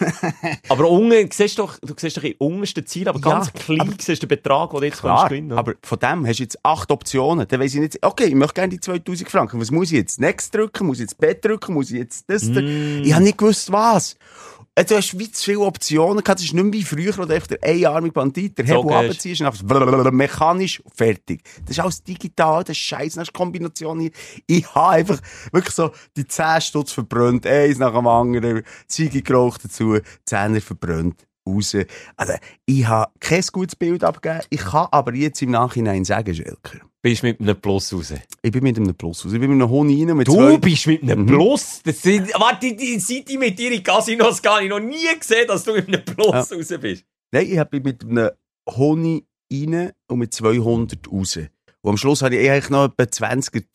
A: Aber unten, siehst du doch, du siehst doch in untersten Ziel, aber ganz ja, klein aber, siehst du den Betrag, den du jetzt klar, gewinnen kannst. Aber
E: von dem hast du jetzt acht Optionen. Dann weiss ich nicht, okay, ich möchte gerne die zweitausend Franken. Was muss ich jetzt? Next drücken? Muss ich jetzt Bett drücken? Muss ich jetzt das drücken? Mm. Ich habe nicht gewusst, was. Du hast wie zu viele Optionen gehabt. Es ist nicht mehr wie früher, wo du einfach der einarmige Bandit, der Hebel runterziehst und einfach mechanisch fertig. Das ist alles digital, das ist scheiße, das ist Kombination hier. Ich habe einfach wirklich so die zehn Stutz verbrannt, eins nach dem anderen, Ziege geraucht dazu, Zähne verbrannt, raus. Also, ich habe kein gutes Bild abgegeben. Ich kann aber jetzt im Nachhinein sagen, Schelker.
A: Bist du mit einem Plus raus?
E: Ich bin mit einem Plus raus. Ich bin mit einem Honig rein. Mit
A: du
E: zwei...
A: bist mit einem Plus? Das sind, warte, die Seite mit dir in Casinos gar nicht. Ich noch nie gesehen, dass du mit einem Plus ja. raus bist.
E: Nein, ich bin mit einem Honig rein und mit zweihundert raus. Und am Schluss hatte ich eigentlich noch etwa zwanzig,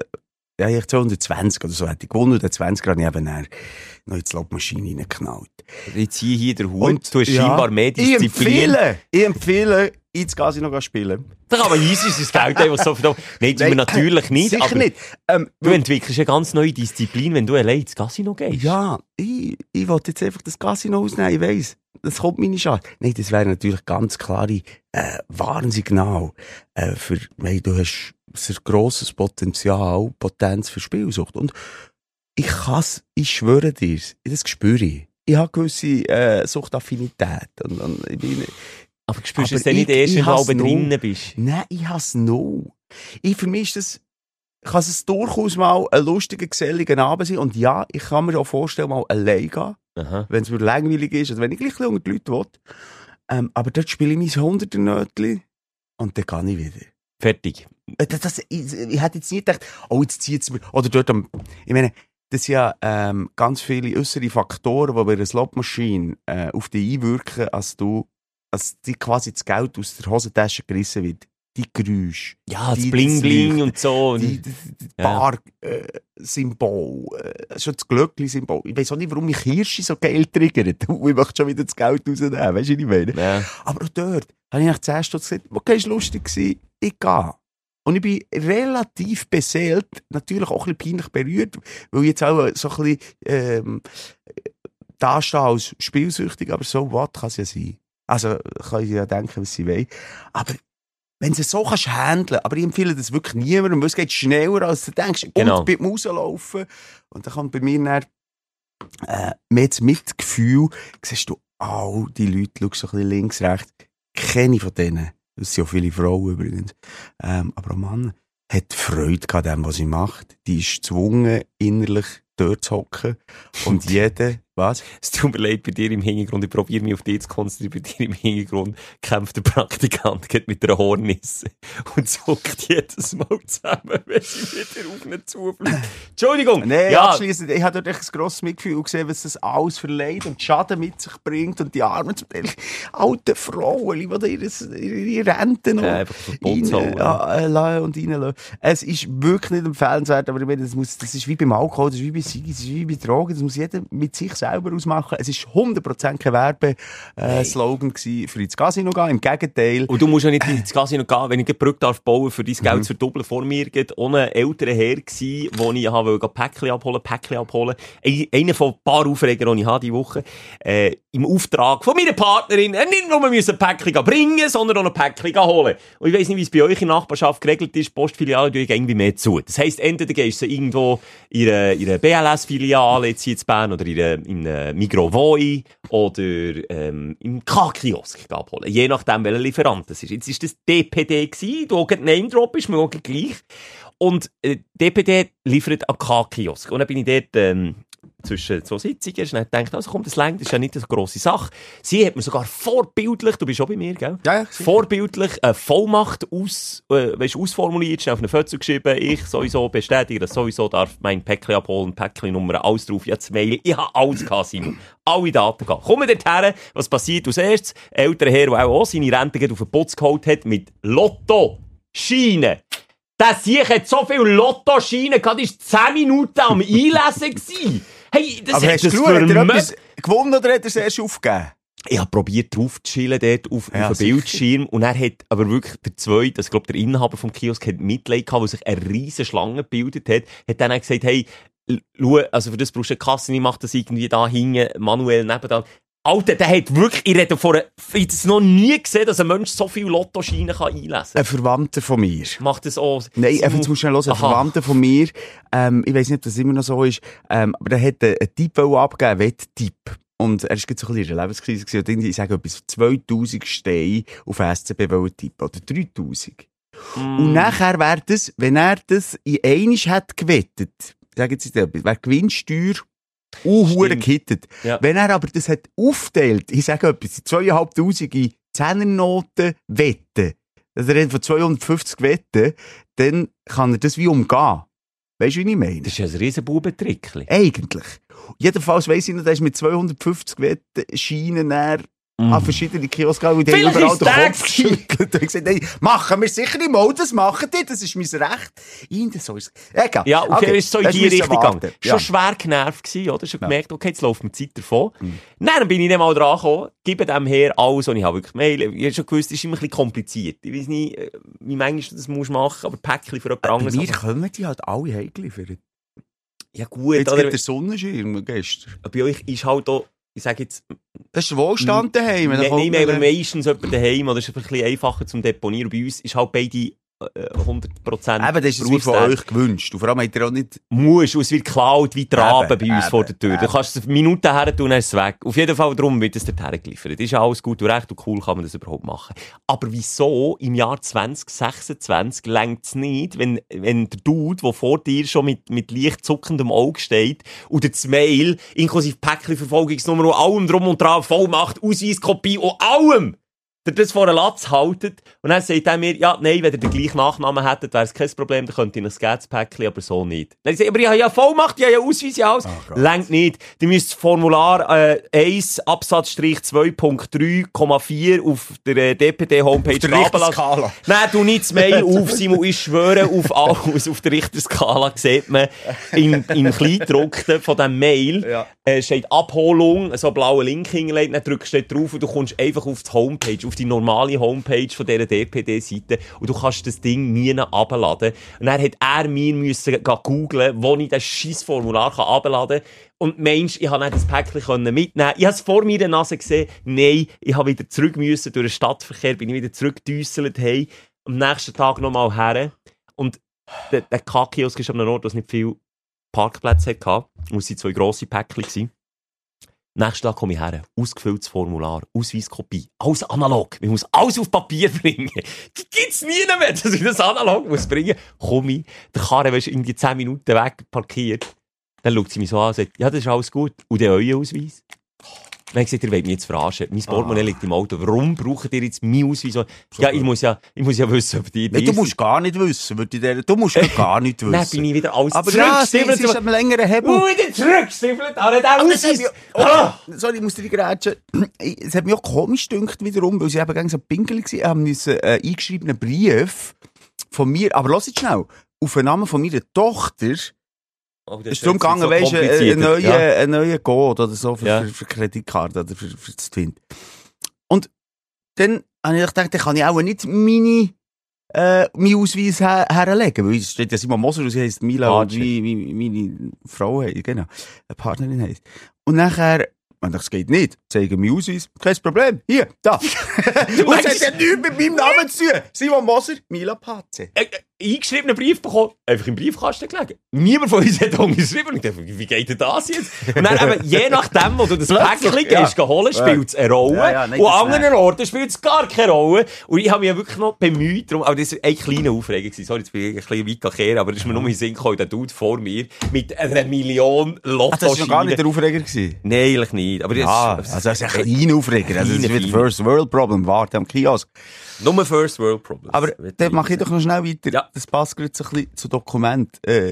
E: ja, ich zweihundertzwanzig oder so hätte ich gewonnen. Und den zwanzig habe ich eben noch in die Slotmaschine reingeknallt.
A: Ich ziehe hier den Hut. Und du hast ja, scheinbar mehr Disziplin.
E: Ich empfehle, ich empfehle, ins Casino spielen.
A: Da kann man easy sein Geld einfach so verdammt. Nein, das Nein, natürlich nicht.
E: Sicher
A: aber
E: nicht. Ähm,
A: du entwickelst eine ganz neue Disziplin, wenn du allein ins Casino gehst.
E: Ja, ich, ich wollte jetzt einfach das Casino ausnehmen, ich weiss. Das kommt meine Schade. Nein, das wäre natürlich ganz klare äh, Warnsignal äh, für, weil du hast ein grosses Potenzial, Potenz für Spielsucht. Und ich kann's, ich schwöre dir, das spüre ich. Ich habe gewisse äh, Suchtaffinität. Und, und ich bin,
A: aber spürst du es dann nicht erst, wenn du oben drinnen bist?
E: Nein, ich hasse es noch. Ich, für mich ist das, kann es durchaus mal ein lustiger, geselliger Abend sein. Und ja, ich kann mir auch vorstellen, mal allein gehen. Wenn es mir langweilig ist, oder wenn ich gleich unter die Leute will. Ähm, aber dort spiele ich mein Hunderter-Nötchen und dann kann ich wieder.
A: Fertig.
E: Das, das, ich, ich hätte jetzt nie gedacht, oh, jetzt zieht es mir, oder dort am, ich meine, das sind ja ähm, ganz viele äußere Faktoren, die bei einer Slotmaschine äh, auf dich einwirken, als du, als die quasi das Geld aus der Hosentasche gerissen wird. Die Geräusche.
A: Ja, das Bling-Bling und so.
E: Die, die, die Bar-Symbol. Äh, äh, schon das Glöckli-Symbol. Ich weiss auch nicht, warum mich Hirsche so geil triggert. Ich möchte schon wieder das Geld rausnehmen. Weißt du, was ich meine? Ja. Aber auch dort habe ich nach zehn Stunden gesagt, okay, es war lustig, ich gehe. Und ich bin relativ beseelt, natürlich auch ein bisschen peinlich berührt, weil ich jetzt auch so ein bisschen ähm, da stehe als spielsüchtig, aber so what kann es ja sein. Also kann ich ja denken, was sie will. Aber wenn du es so kannst handeln, aber ich empfehle das wirklich niemandem, weil es geht schneller, als du denkst.
A: Genau.
E: Und beim Rauslaufen. Und dann kommt bei mir dann, äh, mehr das Mitgefühl, siehst du, all oh, die Leute, schaust so ein bisschen links, rechts, keine von denen. Das sind ja viele Frauen übrigens. Ähm, aber ein Mann hat Freude an dem, was sie macht. Die ist gezwungen, innerlich dort zu hocken. Und jeder, was?
A: Es tut mir leid bei dir im Hintergrund. Ich probiere mich auf dich zu konzentrieren. Bei dir im Hintergrund kämpft der Praktikant mit einer Hornisse und zuckt jedes Mal zusammen, wenn sie wieder auf ihn zufliegt. Entschuldigung!
E: Nein, ja. Abschliessend, ich habe dort echt ein grosses Mitgefühl gesehen, was das alles verleiht und Schaden mit sich bringt und die armen, zum Teil alten Frauen, die ihre, ihre Rente noch
A: ja, rein,
E: ja, und reinlassen. Es ist wirklich nicht empfehlenswert, aber ich meine, das, muss, das ist wie beim Alkohol, das ist wie bei Ziege, das ist wie bei Drogen, das muss jeder mit sich selber ausmachen. Es war hundert Prozent kein Werbeslogan äh, für ins Casino gehen, im Gegenteil.
A: Und du musst ja nicht ins Casino gehen, wenn ich eine Brücke darf bauen, für dein Geld mhm. zu verdoppeln. Vor mir geht auch ein älterer Herr gsi, wo ich wollte Päckchen abholen, Päckchen abholen. Einer von ein paar Aufregern, die ich habe diese Woche, äh, im Auftrag von meiner Partnerin, äh, nicht nur wir müssen ein Päckchen bringen, sondern auch ein Päckchen holen. Und ich weiss nicht, wie es bei euch in der Nachbarschaft geregelt ist, Postfilialen tun irgendwie mehr zu. Das heisst, entweder gehst du irgendwo in einer, in einer B L S-Filiale, jetzt hier in Bern, oder in einer, in einer Migros Voi, oder ähm, im K-Kiosk abholen. Je nachdem, welcher Lieferant das ist. Jetzt ist das D P D gewesen, du auch Name-Drop ist, mir auch gleich. Und äh, D P D liefert einen K-Kiosk. Und dann bin ich dort ähm, zwischen zwei Sitzungen und dann gedacht, also komm, das längt, das ist ja nicht eine grosse Sache. Sie hat mir sogar vorbildlich, du bist auch bei mir, gell?
E: Ja, ja.
A: Vorbildlich eine Vollmacht aus, äh, weißt, ausformuliert, schnell auf eine Foto geschrieben, ich sowieso bestätige, dass sowieso darf mein Päckchen abholen, Päckchen-Nummer, alles drauf, jetzt Mail, ich habe alles gehabt, Simon. Alle Daten gehabt. Kommen dort her, was passiert als erstes? Älterer Herr, der auch seine Rente auf den Putz geholt hat, mit Lotto-Scheinen. Der Sieg hat so viele Lottoscheine gehabt, das war zehn Minuten am Einlesen gewesen. Hey, das
E: aber
A: hat
E: hast du
A: das
E: geschaut, hat er
A: vermögen.
E: etwas gewonnen oder hat er es erst aufgegeben?
A: Ich habe probiert drauf zu chillen dort auf,
E: Ja,
A: auf dem Bildschirm und er hat aber wirklich der Zweite, also ich glaube der Inhaber vom Kiosk hat Mitleid gehabt, weil sich eine riesen Schlange gebildet hat, hat dann auch gesagt, hey, schau, also für das brauchst du eine Kasse, ich mach das irgendwie da hinten, manuell nebenan. Alter, der hat wirklich, ich rede vor, ich habe es noch nie gesehen, dass ein Mensch so viele Lottoscheine einlesen kann.
E: Ein Verwandter von mir.
A: Macht das auch?
E: Nein, einfach zum schnell hören. Ein
A: Aha.
E: Verwandter von mir, ähm, ich weiss nicht, ob das immer noch so ist, ähm, aber der hat einen, einen Tipp abgegeben, Wetttipp. Und er war so ein bisschen in der Lebenskrise gewesen. Und irgendwie, ich sage etwas, zweitausend Steine auf S C B tippen. Oder dreitausend. Mm. Und nachher wäre das, wenn er das in einisch hat gewettet, ich sage jetzt etwas, wäre Gewinnsteuer Uh, hure gehittet.
A: Ja.
E: Wenn er aber das hat aufteilt, ich sage etwas, zweitausendfünfhundert in Zehnernoten Wetten, also er redet von zweihundertfünfzig Wetten, dann kann er das wie umgehen. Weißt du, wie ich meine?
A: Das ist ja ein riesen Bubentrickli.
E: Eigentlich. Jedenfalls weiss ich noch, dass ist mit zweihundertfünfzig Wetten Scheinen er
A: Mm.
E: an verschiedene Kioske und die haben
A: Vielleicht
E: überall
A: ist
E: den
A: der
E: Kopf geschüttelt und gesagt, nein, machen wir sicher nicht mal, das machen die, das ist mein Recht. Ihnen so ist es. Egal.
A: Ja, okay, okay. Ist so in
E: das
A: die
E: müssen
A: Richtung
E: warten.
A: gegangen.
E: Ja.
A: Schon schwer genervt gewesen, oder? Schon
E: Ja.
A: gemerkt, okay, jetzt läuft mir die Zeit davon.
E: Mhm.
A: Dann bin ich dann mal dran gekommen, gebe dem her alles, und ich habe wirklich Mail. Ich habe schon gewusst, das ist immer ein bisschen kompliziert. Ich weiß nicht, wie manchmal du das musst machen, aber Päckchen für jemand
E: Bei
A: anderes.
E: mir kommen die halt alle heimgeliefert.
A: Ja gut,
E: Jetzt
A: oder?
E: gibt der Sonnenschirm gestern.
A: Bei euch ist halt auch, ich sage jetzt,
E: Das ist der Wohlstand daheim.
A: ne,
E: Da kommt
A: nein, wir haben
E: man-
A: meistens jemanden daheim, oder ist es ein bisschen einfacher zum Deponieren. Bei uns ist halt beide äh, hundert Prozent
E: Eben, das ist es wie von euch gewünscht. Und vor allem habt ihr auch nicht...
A: Musst, und es wird geklaut wie Traben
E: Eben,
A: bei uns
E: eben,
A: vor der Tür.
E: eben.
A: Du kannst es eine Minute her tun, dann ist es weg. Auf jeden Fall darum wird es dorthin geliefert. Ist ja alles gut und recht und cool, kann man das überhaupt machen. Aber wieso im Jahr zwanzig sechsundzwanzig längt es nicht, wenn, wenn der Dude, der vor dir schon mit, mit leicht zuckendem Auge steht und das Mail, inklusive Päckchenverfolgungsnummer und allem drum und dran, Vollmacht, Ausweiskopie und allem, der das vor einen Latz haltet, und dann sagt er mir, ja, nein, wenn ihr den gleichen Nachnamen hättet, wäre es kein Problem, dann könnt ihr ein Päckchen, aber so nicht. Dann sage ich, aber ich habe ja Vollmacht, ich habe ja Ausweis, ja alles.
E: Oh
A: Längt nicht. Du müsst das Formular äh, eins Absatzstrich zwei Punkt drei Komma vier auf der äh, D P D-Homepage
E: Auf der Richterskala.
A: Nein, du nicht das Mail auf, Simon, ich schwöre auf alles. Auf der Richterskala sieht man im, im Kleindruckten von diesem Mail
E: Ja.
A: äh, steht Abholung, so einen blauen Link hingelegt, dann drückst du dort drauf und du kommst einfach auf die Homepage, auf die normale Homepage von dieser D P D-Seite und du kannst das Ding nie abladen. Und dann hat er mir müssen googlen, wo ich das Scheissformular abladen kann. Und Mensch, ich konnte dann das Päckchen mitnehmen. Ich habe es vor meiner Nase gesehen. Nein, ich habe wieder zurück müssen, durch den Stadtverkehr bin ich wieder zurückgedüsselt. Hey, am nächsten Tag nochmal her. Und der, der K-Kiosk ist an einem Ort, wo es nicht viele Parkplätze hatte. Und es waren zwei grosse Päckchen gewesen. Nächsten Tag komme ich her, ausgefülltes Formular, Ausweiskopie, alles analog. Man muss alles auf Papier bringen. Gibt's nie mehr, dass ich das analog muss bringen. Komme ich, der Karre ist irgendwie zehn Minuten weg parkiert. Dann schaut sie mich so an und sagt, ja, das ist alles gut. Und der euer Ausweis? Dann habe ich gesagt, ihr wollt mich jetzt verarschen. Mein Portemonnaie liegt im Auto. Warum braucht ihr jetzt meinen Ausweis? Ja, ich muss ja, ich muss ja wissen, ob die...
E: Nein, du musst gar nicht wissen. würde ich dir- Du musst gar nicht wissen.
A: Dann bin ich wieder alles
E: Aber ja, es
A: zurückgestiefelt.
E: ist ein längerer Hebel.
A: Und wieder zurückgestiefelt. Aber der
E: Aber das hat
A: Ausweis...
E: mich- oh, sorry, ich muss dir grätschen. Es hat mich auch komisch gedünkt wiederum, weil sie eben gegen so Pinkel waren, haben müssen äh, eingeschriebenen Brief von mir, aber lass jetzt schnell, auf den Namen von meiner Tochter,
A: Oh,
E: es ist darum gegangen, weißt du, einen neuen,
A: Ja.
E: einen neuen Code oder so für,
A: Ja.
E: für, für Kreditkarte oder für, für das Twint. Und dann habe ich gedacht, dann kann ich auch nicht meine, äh, meinen Ausweis her herlegen, weil es steht ja Simon Moser und sie heisst Mila und wie, wie meine Frau heisst, genau, eine Partnerin heisst. Und nachher, man dachte, das geht nicht. Zeige mir Ausweis. Kein Problem. Hier, da. Und es hat ja nichts mit meinem Namen zu tun. Simon Moser, Mila Patze.
A: Äh, eingeschriebenen Brief bekommen, einfach im Briefkasten gelegen. Niemand von uns hat unterschrieben. Und ich dachte, wie geht denn das jetzt? Und dann eben, je nachdem, wo du das Päckchen
E: ja.
A: gehst, holen, spielt es eine Rolle.
E: Ja, ja, nein,
A: und
E: das
A: an anderen Orten spielt es gar keine Rolle. Und ich habe mich ja wirklich noch bemüht darum, aber das war eine kleine Aufregung. Sorry, jetzt bin ich ein bisschen weit gekehrt, aber das ist mir nur in den Sinn gekommen, der Dude vor mir mit einer Million Lotto.
E: Ach, das war noch gar nicht der Aufreger gewesen?
A: Nein, eigentlich nicht. Aber das
E: Ja,
A: ist,
E: also das ist ein kleiner Aufreger. Also das ist
A: Kleine,
E: wieder First World Problem. Warte am Kiosk.
A: nur First World Problems.
E: Aber dann mache ich doch noch schnell weiter.
A: Ja.
E: Das passt gerade so ein bisschen zu Dokument. Äh,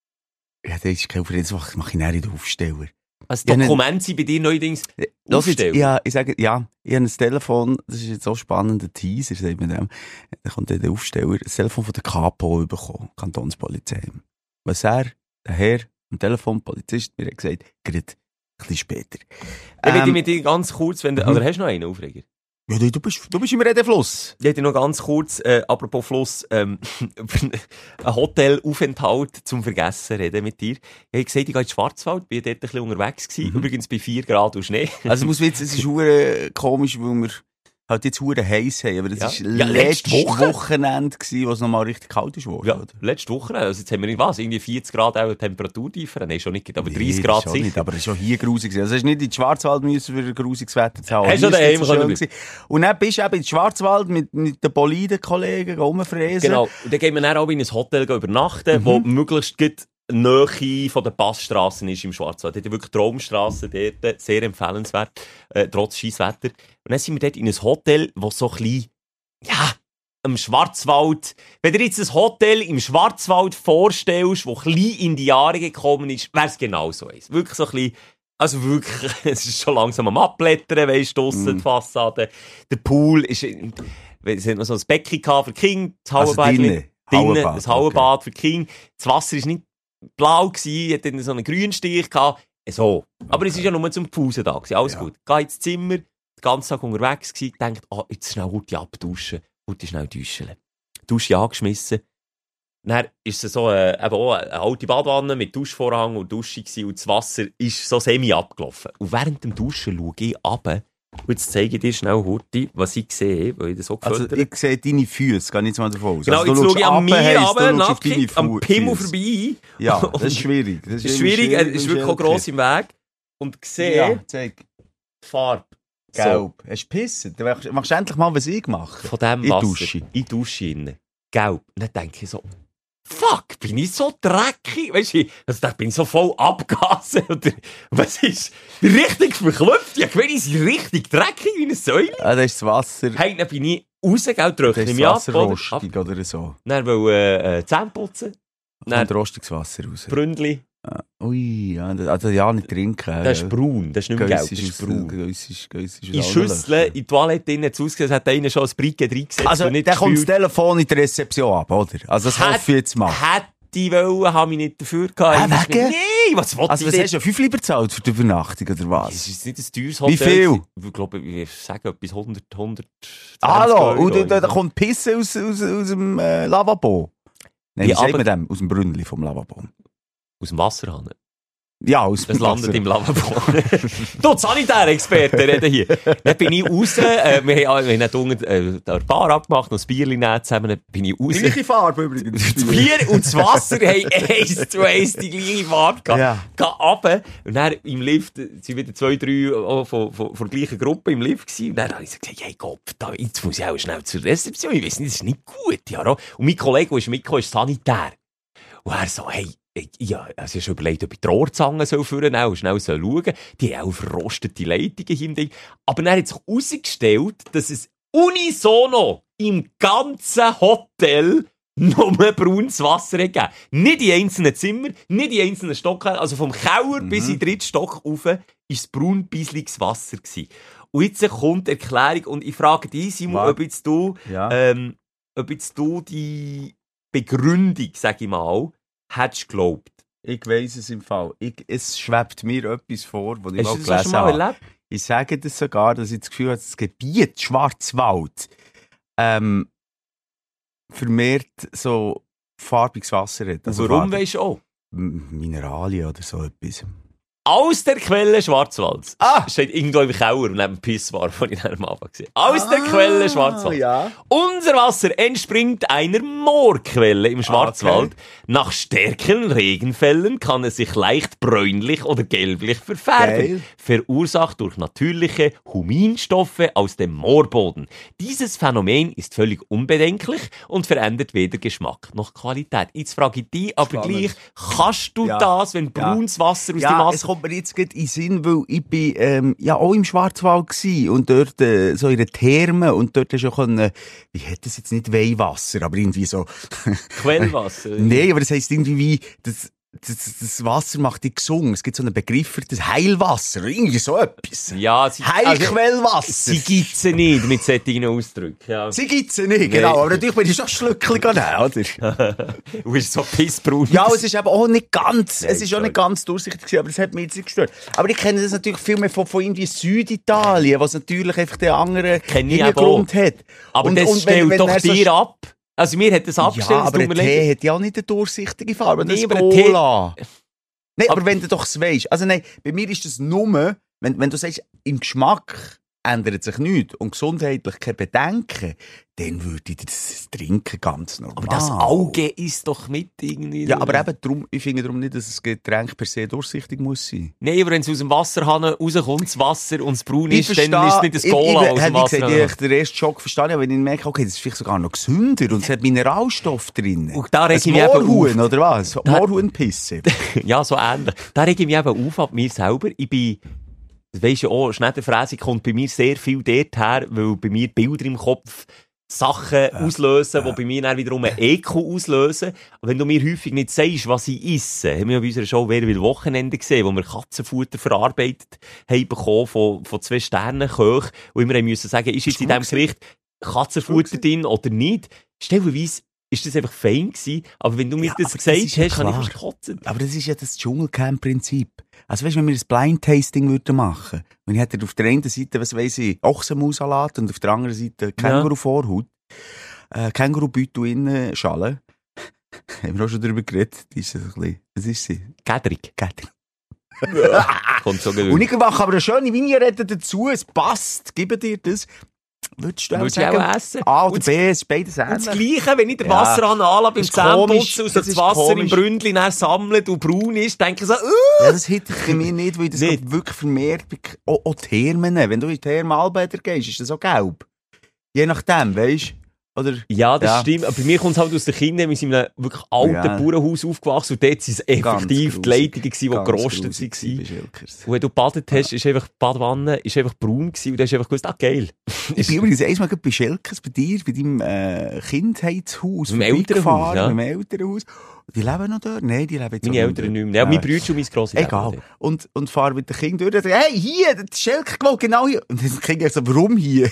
E: ja, das ist kein Aufreger. Das mache ich nachher in den Aufsteller.
A: Also
E: Ja,
A: Dokumente sind bei dir neuerdings
E: Los jetzt,
A: aufstellen.
E: ja, ich sage, ja, ich habe ein Telefon, das ist jetzt so ein spannender Teaser, sagt man dem. Da kommt dann der Aufsteller, ein Telefon von der Kapo bekommen, Kantonspolizei. Was er, der Herr, am Telefon, Polizist, mir hat gesagt, gerade ein bisschen später.
A: Dann will ich
E: Ähm,
A: mit dir ganz kurz, wenn du,
E: mhm.
A: oder hast du noch einen Aufreger?
E: ja, du, du bist, du bist im Redefluss.
A: Ich hätte noch ganz kurz, äh, apropos Fluss, ähm, über ein Hotelaufenthalt zum Vergessen reden mit dir. Ich habe gesagt, ich gehe in den Schwarzwald, bin dort ein bisschen unterwegs gewesen,
E: Mhm.
A: übrigens bei vier Grad und Schnee.
E: Also, es muss jetzt, es ist hure komisch, weil wir halt jetzt hure heiß haben, aber das
A: Ja.
E: ist
A: Ja,
E: letztes
A: letzte Woche.
E: Wochenende gewesen, wo es nochmal richtig kalt ist worden,
A: Ja,
E: oder?
A: letzte Woche, also jetzt haben wir nicht was, irgendwie vierzig Grad auch Temperaturtiefer, nein, schon nicht, aber
E: Nee,
A: dreißig
E: das
A: Grad
E: ist schon
A: sicher.
E: nicht, aber es ist schon hier grusig gewesen. Also, es ist nicht in den Schwarzwald müssen für ein grusiges Wetter zu haben.
A: Hast du
E: Hier ist
A: daheim
E: nicht so schön
A: können
E: gewesen. Und dann bist du eben in den Schwarzwald mit, mit den Boliden-Kollegen rumfräsen.
A: Genau, und dann gehen wir dann auch in ein Hotel übernachten,
E: Mhm.
A: wo möglichst gut Nähe von den Passstrassen ist im Schwarzwald. Dort wirklich Traumstrassen, dort, sehr empfehlenswert, äh, trotz Scheisswetter. Und dann sind wir dort in ein Hotel, wo so ein bisschen, ja, im Schwarzwald, wenn du jetzt ein Hotel im Schwarzwald vorstellst, wo klein in die Jahre gekommen ist, wäre es genau so eins. Wirklich so ein bisschen, also wirklich, es ist schon langsam am Abblättern, weisst du, draussen
E: Mm.
A: die Fassade. Der Pool ist, es hat noch so ein Becken gehabt für die Kinder, das
E: Also
A: Hallenbad.
E: drinnen?
A: Drinnen,
E: Hallenbad,
A: das Hallenbad für die Kinder. Das Wasser war nicht blau gewesen, hat dann so einen Grünstich gehabt. So. Aber es war ja nur zum Pause da gewesen. Alles
E: Ja.
A: gut. Geh ins Zimmer, den ganzen Tag unterwegs gewesen, denkt, ah, jetzt schnell Hutti abduschen, Hutti schnell duschen. Dusche angeschmissen. Dann ist es so äh, eben auch eine alte Badwanne mit Duschvorhang und Dusche gewesen, und das Wasser ist so semi abgelaufen. Und während dem Duschen schaue ich runter. Und jetzt zeige ich dir schnell, Hutti, was ich sehe, weil ich das so
E: Also,
A: gefüttert.
E: ich sehe deine Füße, gehe nicht mal davon aus.
A: Genau,
E: also,
A: jetzt
E: du
A: schaue ich an
E: runter,
A: mir
E: heisst, du
A: runter,
E: schaust auf
A: nackig,
E: deine
A: am Pimmel
E: Füße.
A: vorbei.
E: Ja, das ist schwierig. Das
A: Das ist schwierig,
E: immer
A: es ist wirklich auch gross im Weg. Und sehe
E: Ja, zeig.
A: die Farbe. So,
E: Gelb. Hast du gepisst? Du machst, machst du endlich mal, was ich mache.
A: von diesem
E: In
A: Wasser.
E: Dusche.
A: In Dusche innen. Gelb. Und dann denke ich so, fuck, bin ich so dreckig? Weißt du, also da bin ich so voll abgasen. Oder, was ist? Richtig verklopft. Ja, ich bin richtig dreckig wie eine Säule.
E: Ah, das ist das Wasser.
A: Hey, dann bin ich raus, gell, drücke
E: Das
A: ich
E: ist
A: mich ab.
E: das Wasser
A: Oder? Ab.
E: rostig oder so.
A: Dann will äh, äh, Zähne putzen.
E: Kommt rostiges Wasser raus.
A: Bründli.
E: Ah, ui, ja, also ja, nicht trinken.
A: Das ist braun. Das ist nicht mehr gelb,
E: Geiss
A: das
E: ist
A: ist
E: aus-
A: braun.
E: Geiss ist- Geiss ist aus
A: In
E: allen
A: Schüsseln,
E: Löchern.
A: in die Toilette innen hat es ausgesehen, als hätte einer schon ein Briquet reingesetzt.
E: Also,
A: und nicht
E: dann kommt das
A: gefühlt.
E: Telefon in die Rezeption ab, oder? Also, das
A: Hat-
E: hoffe ich jetzt mal.
A: Hätte ich wollen, habe ich nicht dafür gehabt.
E: Ah,
A: Ich dachte,
E: wegen?
A: Nein, was wollte
E: Also,
A: ich
E: was
A: denn?
E: hast du? fünf lieber bezahlt für die Übernachtung, oder
A: Es
E: was?
A: ist nicht ein teures
E: Wie
A: Hotel.
E: viel?
A: Ich glaube, ich sage etwas hundert, hundert.
E: Hallo, und da, da, da kommt Pisse aus, aus, aus dem äh, Lavabo. Nein, wie
A: Ja,
E: sagt
A: aber-
E: man dem? Aus dem Brünnli vom Lavabo.
A: Aus dem Wasserhahn.
E: Ja, aus
A: Das
E: dem
A: landet
E: Wasser.
A: im Lavabo. Du, Sanitärexperten reden hier. Dann bin ich raus, äh, wir haben, wir haben unten, äh, der Bar abgemacht, noch das Bierchen nehmen zusammen, dann bin ich raus.
E: Gleiche Farbe übrigens.
A: Das Bier und das Wasser haben eins zu eins die gleiche Farbe gehabt.
E: Ja.
A: Geh runter. Und dann im Lift äh, sind wieder zwei, drei auch von, von, von der gleichen Gruppe im Lift gewesen. Und dann habe ich so gesagt, hey Gott, da, jetzt muss ich auch schnell zur Rezeption. Ich weiss nicht, das ist nicht gut. Ja, und mein Kollege, der ist mitgekommen, ist Sanitär. Und er so, hey, ja, also ich habe schon überlegt, ob ich die Rohrzange soll führen soll, auch schnell schauen soll. Die haben auch verrostete Leitungen hier im Ding. Aber dann hat sich herausgestellt, dass es unisono im ganzen Hotel nur braunes Wasser gegeben. Nicht in einzelnen Zimmern, nicht in einzelnen Stockwerken. Also vom Keller
E: Mhm.
A: bis in den dritten Stock rauf war es braun bissliges Wasser gewesen. Und jetzt kommt die Erklärung und ich frage dich, Simon,
E: Was?
A: ob jetzt du,
E: Ja.
A: ähm, ob jetzt du die Begründung, sag ich mal, hättest geglaubt.
E: Ich weiss es im Fall. Ich, es schwebt mir etwas vor, was ich
A: Hast
E: mal
A: du das auch schon
E: gelesen
A: mal
E: habe.
A: erlebt?
E: Ich sage das sogar, dass ich das Gefühl habe, das Gebiet Schwarzwald ähm, vermehrt so farbiges Wasser hat.
A: Also warum
E: Farbe-
A: weisst du auch?
E: M- Mineralien oder so etwas.
A: Aus der Quelle Schwarzwald.
E: Ah.
A: Steht irgendwo im Keller neben dem Pissbar, von ich am Anfang gesehen. Aus ah, der Quelle Schwarzwald.
E: Ja.
A: Unser Wasser entspringt einer Moorquelle im Schwarzwald.
E: Okay.
A: Nach stärkeren Regenfällen kann es sich leicht bräunlich oder gelblich verfärben.
E: Geil.
A: Verursacht durch natürliche Huminstoffe aus dem Moorboden. Dieses Phänomen ist völlig unbedenklich und verändert weder Geschmack noch Qualität. Jetzt frage ich dich aber
E: Spannend.
A: gleich, kannst du
E: Ja.
A: das, wenn braunes Wasser aus
E: Ja,
A: dem
E: es
A: Wasser...
E: kommt mir jetzt gerade in den Sinn, weil ich bin, ähm, ja auch im Schwarzwald gsi und dort, äh, so in der Therme und dort hast du auch können, wie hat das jetzt nicht Weihwasser, aber irgendwie so...
A: Quellwasser?
E: Nein, aber das heisst irgendwie wie, das, das, das Wasser macht dich gesungen. Es gibt so einen Begriff für das Heilwasser, irgendwie so etwas.
A: Ja, sie,
E: Heilquellwasser.
A: sie gibt's ja nicht mit solchen Ausdrücken. Ja.
E: Sie gibt's ja nicht, genau. Aber natürlich bin ich schon Schlückchen nehmen, oder?
A: Du bist so pissbraun.
E: Ja, es ist eben auch nicht ganz,
A: Nein,
E: es ist auch
A: sorry.
E: nicht ganz durchsichtig gewesen, aber das hat mich jetzt nicht gestört. Aber ich kenne das natürlich viel mehr von, von irgendwie Süditalien, was natürlich einfach den anderen
A: Kenn ich
E: Hintergrund hat.
A: Aber
E: Und-
A: das
E: und wenn-
A: stellt
E: wenn
A: doch
E: er so
A: dir
E: sch-
A: ab. Also mir hat das abgestellt,
E: Ja,
A: es
E: aber
A: tut
E: der
A: mir
E: Tee
A: leid.
E: hat ja auch nicht eine durchsichtige Farbe, das
A: Nee,
E: ist
A: aber der Tee-
E: Cola. Nein, aber
A: Aber-
E: wenn du doch es weisst. Also nein, bei mir ist das nur, wenn, wenn du sagst, im Geschmack ändert sich nichts und gesundheitlich kein Bedenken, dann würde ich das trinken ganz normal.
A: Aber das Auge ist doch mit irgendwie...
E: Ja, aber eben, drum, ich finde darum nicht, dass das Getränk per se durchsichtig muss sein.
A: Nein, aber wenn es aus dem Wasserhahn rauskommt, das Wasser und es braun
E: Ich
A: ist, dann ist es nicht das Cola
E: ich, ich,
A: aus dem
E: hätte ich
A: Wasser.
E: gesagt, ich, den ersten Schock verstehe ich, aber wenn ich merke, okay, das ist vielleicht sogar noch gesünder und es hat Mineralstoff drin.
A: Und da reg
E: Ein
A: ich mich eben
E: Moorhuhn, oder was? Moorhuhnpisse.
A: Ja, so ähnlich. Da rege ich mich eben auf ab mir selber. Ich bin, das weisst du ja auch, Schneiderfräse kommt bei mir sehr viel dort her, weil bei mir Bilder im Kopf Sachen auslösen, die bei mir dann wiederum einen Ekel auslösen. Und wenn du mir häufig nicht sagst, was ich esse, haben wir ja bei unserer Show «Wer will Wochenende» gesehen, wo wir Katzenfutter verarbeitet haben bekommen von, von zwei Sternenköchen, wo immer müssen sagen, ist jetzt in diesem Gericht Katzenfutter drin oder nicht? Stellenweise ist das einfach fein gewesen, aber wenn du mir
E: Ja,
A: das
E: aber
A: gesagt
E: das ist ja
A: hast, habe ich
E: klar.
A: fast gekotzt.
E: Aber das ist ja das Dschungelcamp-Prinzip. Also weißt du, wenn wir ein Blind-Tasting würden machen, wenn ich hätte auf der einen Seite, was weiss ich, Ochsenmausalat und auf der anderen Seite Känguru-Vorhaut, äh, Känguru-Beutel innen Schale, haben wir auch schon darüber geredet, die ist so ein bisschen, was ist sie?
A: Gäderig.
E: Gädrig.
A: Kommt so
E: Und ich mache aber eine schöne Vignette dazu, es passt, gebe dir das. Würdest du auch
A: Würdest du
E: sagen?
A: auch essen?
E: A oder
A: Und
E: B, es ist beides
A: Und das
E: ähnlich.
A: Gleiche, wenn ich den
E: Ja.
A: Wasserhahn anlasse beim
E: Das ist komisch,
A: Zähneputzen und
E: das
A: das
E: ist
A: Wasser
E: komisch.
A: im Bründli dann sammelt und braun ist, denke ich so, uh,
E: Ja, das hittet bei mir nicht, weil ich das
A: Nicht.
E: glaub, wirklich vermehrt bei auch, auch Thermen. Wenn du in Thermalbäder gehst, ist das auch gelb. Je nachdem, weisst du? Oder?
A: Ja, das
E: Ja.
A: stimmt. Aber bei mir kommt es halt aus den Kindern. Wir sind in einem wirklich alten
E: Ja.
A: Bauernhaus aufgewachsen und dort waren es effektiv die Leitungen, gewesen, die
E: Ganz
A: gerostet
E: grusig
A: waren.
E: bei Schilkers.
A: Und wenn du gebadet hast, ist einfach die Badewanne ist einfach braun gewesen und du hast einfach gewusst, ah, geil.
E: Ich bin übrigens einmal gerade bei Schilkers, bei dir, bei deinem äh, Kindheitshaus.
A: Im Elternhaus,
E: vorbeigefahren,
A: ja.
E: Im Elternhaus. Die leben noch dort? Nein, die leben jetzt
A: Meine
E: auch
A: Eltern
E: dort.
A: nicht mehr. Ja, mein Bruder und mein Grossi.
E: Egal. Und, und fahre mit den Kindern durch und sage, hey, hier, der Schelker gewohnt, genau hier. Und dann kriege ich so, warum hier?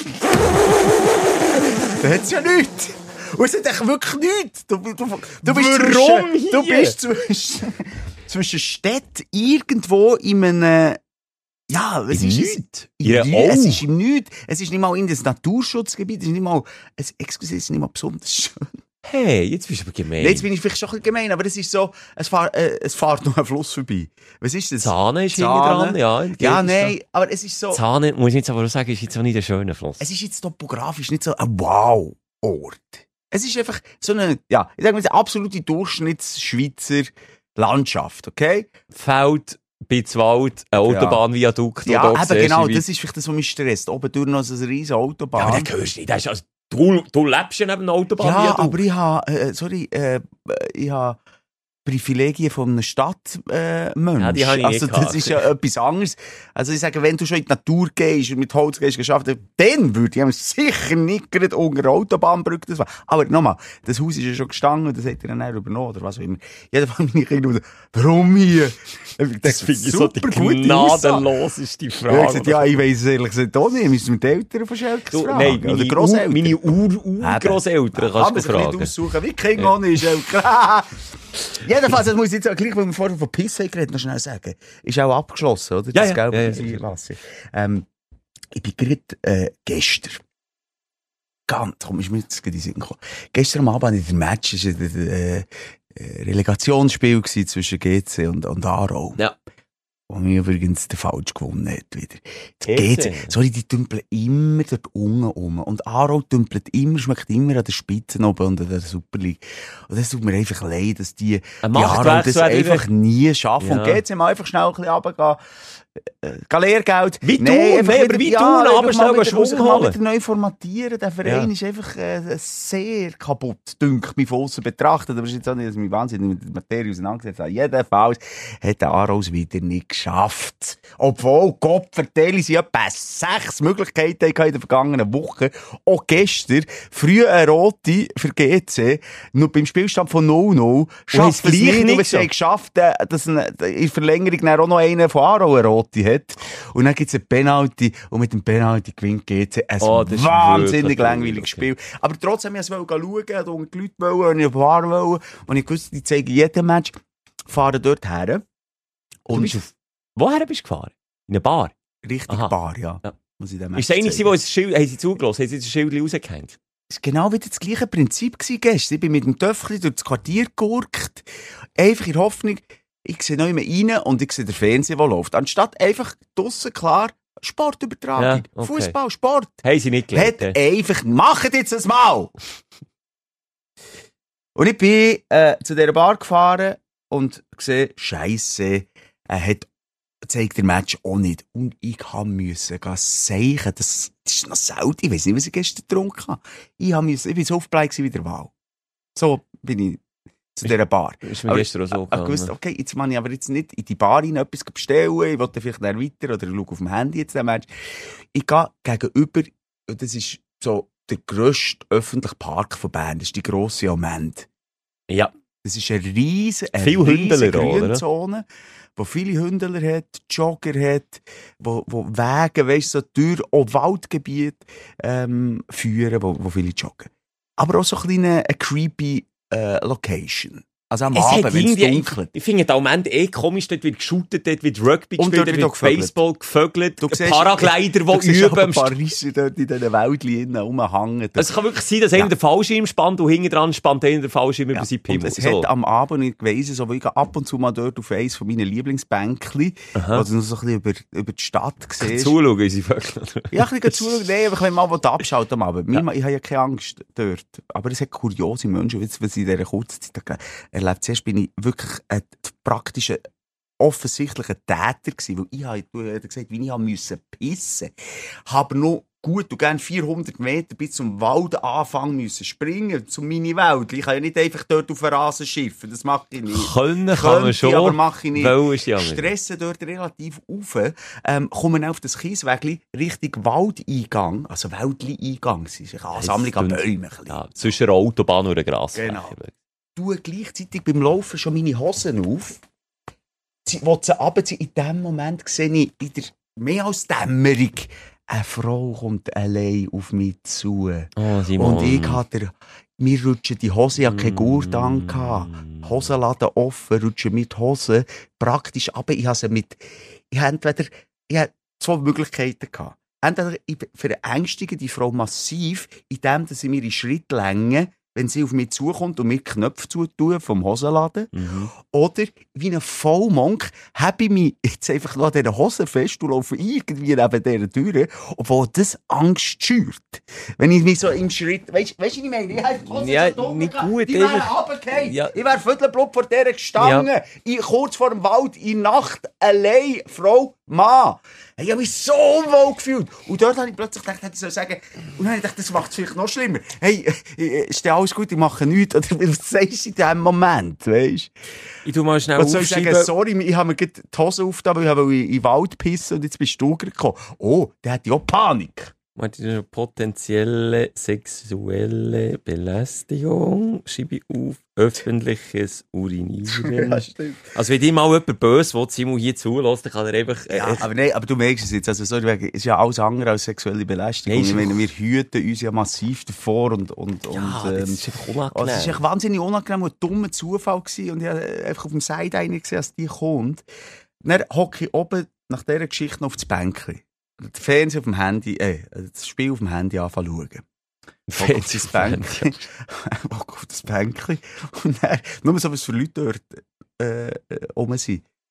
E: Da hat's ja nichts. Und es hat echt wirklich nichts. Du, du, du bist
A: Warum
E: zwischen,
A: hier?
E: Du bist zwischen, zwischen Städten irgendwo in einem, ja, es
A: In
E: ist
A: nichts?
E: In
A: Ja,
E: nichts. Es
A: oh.
E: ist im Nichts. Es ist nicht mal in das Naturschutzgebiet. Es ist nicht mal, es, excuse, es ist nicht mal besonders schön.
A: Hey, jetzt bist du aber gemein.
E: Jetzt bin ich vielleicht schon ein bisschen gemein, aber es ist so, es, fahr, äh, es fährt noch ein Fluss vorbei. Was ist das?
A: Zahne ist hinten
E: Zahne.
A: dran, ja.
E: Ja, nein, aber es ist so,
A: Zahne, muss ich jetzt aber auch sagen, ist jetzt auch nicht ein schöner Fluss.
E: es ist jetzt topografisch nicht so ein Wow-Ort. Es ist einfach so eine, ja, ich sage mal, eine absolute Durchschnittsschweizer Landschaft, okay?
A: Feld, Bitzwald, ein Autobahnviadukt.
E: Ja,
A: wo du
E: eben
A: siehst,
E: genau,
A: wie-
E: das ist vielleicht das, was mich stresst. Oben durch noch so eine riesige
A: Ja,
E: Autobahn.
A: aber den hörst du nicht. Das ist also, du, du lebst ja neben einer Autobahn.
E: Ja, aber ich habe, äh, sorry, äh, ich habe Privilegien von einem Stadtmensch. Äh, Mensch.
A: Ja, die habe ich
E: also
A: nicht
E: das
A: gehabt.
E: ist ja etwas anderes. Also ich sage, wenn du schon in die Natur gehst und mit Holz gehst, geschafft, dann würde ich ihm sicher nicht gerade unter der Autobahnbrücke das war. Aber nochmal, das Haus ist ja schon gestanden, das hat er dann auch übernommen oder was auch immer. Jedenfalls meine Kinder so, warum hier?
A: das finde ich so die
E: super gute Aussage.
A: gnadenloseste
E: Ja, ich
A: Frage.
E: gesagt, ja, ich weiss es ehrlich gesagt auch nicht. Wir müssen mit den Eltern von Schelkers
A: Du,
E: fragen.
A: nein,
E: oder
A: meine, Ur,
E: Grosseltern.
A: meine Ur-Ur-Grosseltern kannst
E: Kann man
A: du
E: sich nicht
A: fragen.
E: aussuchen, wie King auch nicht, Schelker. Jedenfalls, das muss ich jetzt auch gleich, weil wir vorher von Pisse geredet noch schnell sagen. Ist auch abgeschlossen, oder?
A: Ja,
E: Das
A: ja,
E: gelbe
A: ja, ja,
E: Visier-Wasser. Ähm, ich bin gerade, äh, gestern, ganz, komm, ist mir jetzt gerade in den Sinn gekommen. Gestern am Abend in dem Match, ist ein äh, äh, Relegationsspiel gewesen zwischen G C und, und Aarau.
A: Ja.
E: wo mir übrigens der falsch gewonnen hat wieder. Jetzt
A: G C?
E: geht's, sorry, die tümpeln immer dort unten rum. Und Aarau tümpelt immer, schmeckt immer an der Spitze oben und an der Super League. Und das tut mir einfach leid, dass die,
A: Ein
E: die Aarau das
A: Machtwechsel
E: einfach nie schaffen.
A: Ja.
E: Und G C mal einfach schnell ein bisschen runtergehen. Äh, Lehrgeld.
A: Wie
E: Nein,
A: Thun,
E: einfach
A: nein,
E: wieder-
A: aber wie
E: ja,
A: Thun,
E: einfach
A: aber
E: mal
A: schnell
E: wieder-
A: Schwung
E: muss sich mal
A: holen.
E: wieder neu formatieren. Der Verein
A: Ja.
E: ist einfach äh, sehr kaputt, dünkt mich von aussen betrachtet. Aber es ist jetzt auch nicht, dass mich wahnsinnig mit der Materie auseinandergesetzt habe. Jedenfalls hat der Aarhus wieder nicht geschafft. Obwohl, Gott vertelle, sie etwa sechs Möglichkeiten hatten in der vergangenen Woche. Auch gestern, früh eine rote für G C, nur beim Spielstand von null null, schafft
A: haben
E: es
A: es gleich
E: nicht,
A: nicht
E: aber sie haben
A: geschafft.
E: geschafft, äh, dass eine, in der Verlängerung dann auch noch einer von Aarau eine rote hat. Und dann gibt es eine Penalty und mit dem Penalty gewinnt G C ein
A: Oh, das ist
E: wahnsinnig
A: wirklich
E: langweiliges Spiel. Aber trotzdem, ich wollte schauen, ich wollte die Leute wollen, ich war wollen. Und ich wusste, die zeigen jeden Match, fahren dort her.
A: Du
E: Und
A: bist auf, woher bist du gefahren? In eine Bar?
E: richtig
A: Aha.
E: Bar, ja.
A: Ja.
E: Muss ich dem
A: Ist es einer,
E: zeigen.
A: der das Schild, haben sie zugelassen, haben sie das Schild rausgehängt?
E: Es war genau wieder das gleiche Prinzip gewesen gestern. Ich bin mit dem Töffel durch das Quartier gegurkt. Einfach in der Hoffnung, ich sehe noch immer rein und ich sehe den Fernseher, der läuft. Anstatt einfach draussen klar Sportübertragung.
A: Ja, okay.
E: Fußball, Sport.
A: Haben sie nicht
E: Hat
A: gelernt? äh?
E: einfach, macht jetzt das mal! Und ich bin äh, zu dieser Bar gefahren und gesehen, Scheisse, er hat zeigt der Match auch nicht. Und ich musste gehen seichen, das, das ist noch selten. Ich weiß nicht, was ich gestern getrunken habe. Ich, hab müssen, ich bin so aufgebleibt wie der Wahl. So bin ich zu dieser Bar.
A: Ist mir
E: Aber
A: gestern auch so
E: Ich wusste,
A: gegangen.
E: okay, jetzt muss ich aber jetzt nicht in die Bar rein etwas bestellen, ich wollte vielleicht dann weiter oder schaue auf dem Handy jetzt den Match. Ich gehe gegenüber, und das ist so der grösste öffentliche Park von Bern, das ist die grosse Amend.
A: Ja.
E: Das ist eine riesen, eine
A: Viel
E: riesen
A: Hündler auch, oder?
E: Grünzone, wo viele Hündler hat, Jogger hat, wo, wo Wege, weisst so durch auch Waldgebiete ähm, führen, wo, wo viele joggen. Aber auch so ein kleine, eine creepy äh, Location. Also am
A: Es
E: Abend,
A: hat
E: wenn es
A: irgendwie-
E: dunkelt.
A: Ich finde, der Moment eh komisch, dort wird geshootet, dort wird Rugby
E: Und
A: gespielt,
E: dort
A: dort
E: wird auch
A: wird
E: gevögelt.
A: Baseball gevögelt,
E: Du siehst-
A: Paraglider,
E: Du
A: die
E: siehst
A: üben.
E: aber
A: am
E: ein paar Risse dort in diesen Wäldchen rumhängen.
A: Also es kann wirklich sein, dass
E: Ja.
A: einer der Fallschirm spannt und hinten dran spannt einer der Fallschirm über seinen
E: Und
A: Pimmel.
E: es
A: So.
E: hat am Abend, ich weiss es, aber ich gehe ab und zu mal dort auf eines von meinen Lieblingsbänkchen, wo du noch so ein bisschen über, über die Stadt siehst.
A: Zuschauen, unsere Vögel.
E: Ja, ein bisschen zuschauen, nein, aber wenn man mal abschalten am Abend. Ja. Ich habe ja keine Angst dort. Aber es hat kuriose Menschen, jetzt, was ich in dieser kurzen Zeit ge- erlebt. Zuerst bin ich wirklich ein praktischer, offensichtlicher Täter gewesen, weil ich habe, du hast gesagt, wie ich habe müssen pissen. Habe noch gut und gerne vierhundert Meter bis zum Waldanfang müssen springen, zum Mini-Wald. Ich kann ja nicht einfach dort auf den Rasen schiffen, das mache ich nicht.
A: Können kann
E: Könnte
A: man
E: ich,
A: schon,
E: aber mache ich nicht.
A: weil ist ja nicht.
E: Stressen dort relativ auf, ähm, kommen auf das Kieswägli Richtung Waldeingang, also Wäldli-Eingang. Es ist eine Ansammlung an
A: dünn-
E: Bäumen. ein bisschen.
A: Ja, zwischen der Autobahn und der Grasfläche.
E: Genau. Tue gleichzeitig beim Laufen schon meine Hosen auf. Sie will sie runterziehen. In dem Moment sehe ich in der mehr als Dämmerung, eine Frau kommt allein auf mich zu.
A: Oh, Simon.
E: Und ich hatte, mir rutschen die Hose, ich hatte keine Gurt an.
A: Mm.
E: Hosenladen offen, rutschen mit Hosen praktisch ab. Ich habe sie mit, ich habe entweder, ich habe zwei Möglichkeiten gehabt. Entweder ich verängstige die Frau massiv, indem sie mir in Schrittlänge, wenn sie auf mich zukommt und mir Knöpfe zutun vom Hosenladen.
A: Mhm.
E: Oder wie ein Vollmonk habe ich mich jetzt einfach noch an dieser Hose fest und laufe irgendwie neben dieser Tür, obwohl das Angst schürt. Wenn ich mich so im Schritt, weißt du, weißt, was ich meine? Ich habe die Hose
A: Ja,
E: so dunkel
A: nicht
E: gehabt,
A: gut,
E: die wären
A: einfach-
E: runtergefallen.
A: Ja.
E: Ich wäre viertelblut vor dieser gestanden.
A: Ja.
E: Ich, kurz vor dem Wald, in Nacht, allein, Frau, Mann. Ich habe mich so unwohl gefühlt. Und dort habe ich plötzlich gedacht, hätte ich so sagen, und dann habe ich gedacht, das macht es vielleicht noch schlimmer. Hey, äh, ist dir alles gut, ich mache nichts. Oder was sagst du in diesem Moment, weißt du?
A: Ich tu mal schnell
E: Was soll ich sagen,
A: aufschreiben.
E: sorry, ich habe mir gerade die Hose aufgetan, weil ich habe in den Wald pissen und jetzt bist du gekommen. Oh, der hat ja auch Panik.
A: Warte, potenzielle sexuelle Belästigung. Schreibe ich auf. Öffentliches Urinieren.
E: stimmt.
A: Also wenn dir mal jemand böse will, Simon hier zulässt, dann kann er einfach... Äh,
E: Ja, aber nein, aber du merkst es jetzt, also sorry, wegen- es ist ja alles andere als sexuelle Belästigung.
A: Nein, ist
E: ich meine,
A: doch-
E: wir hüten uns ja massiv davor und, und,
A: ja,
E: und,
A: das
E: ähm,
A: ist einfach
E: also
A: unangenehm.
E: es ist echt wahnsinnig unangenehm und ein dummer Zufall gewesen und ich habe einfach auf dem Seite eine gesehen, als die kommt. Dann hocke ich oben nach dieser Geschichte noch auf das Bänkchen. Den Fernseher auf dem Handy, äh, das Spiel auf dem Handy anfangen zu schauen. Hocke auf das Bänkchen, hocke auf das Bänkchen und dann, nur so was für Leute dort äh, äh, rum sind.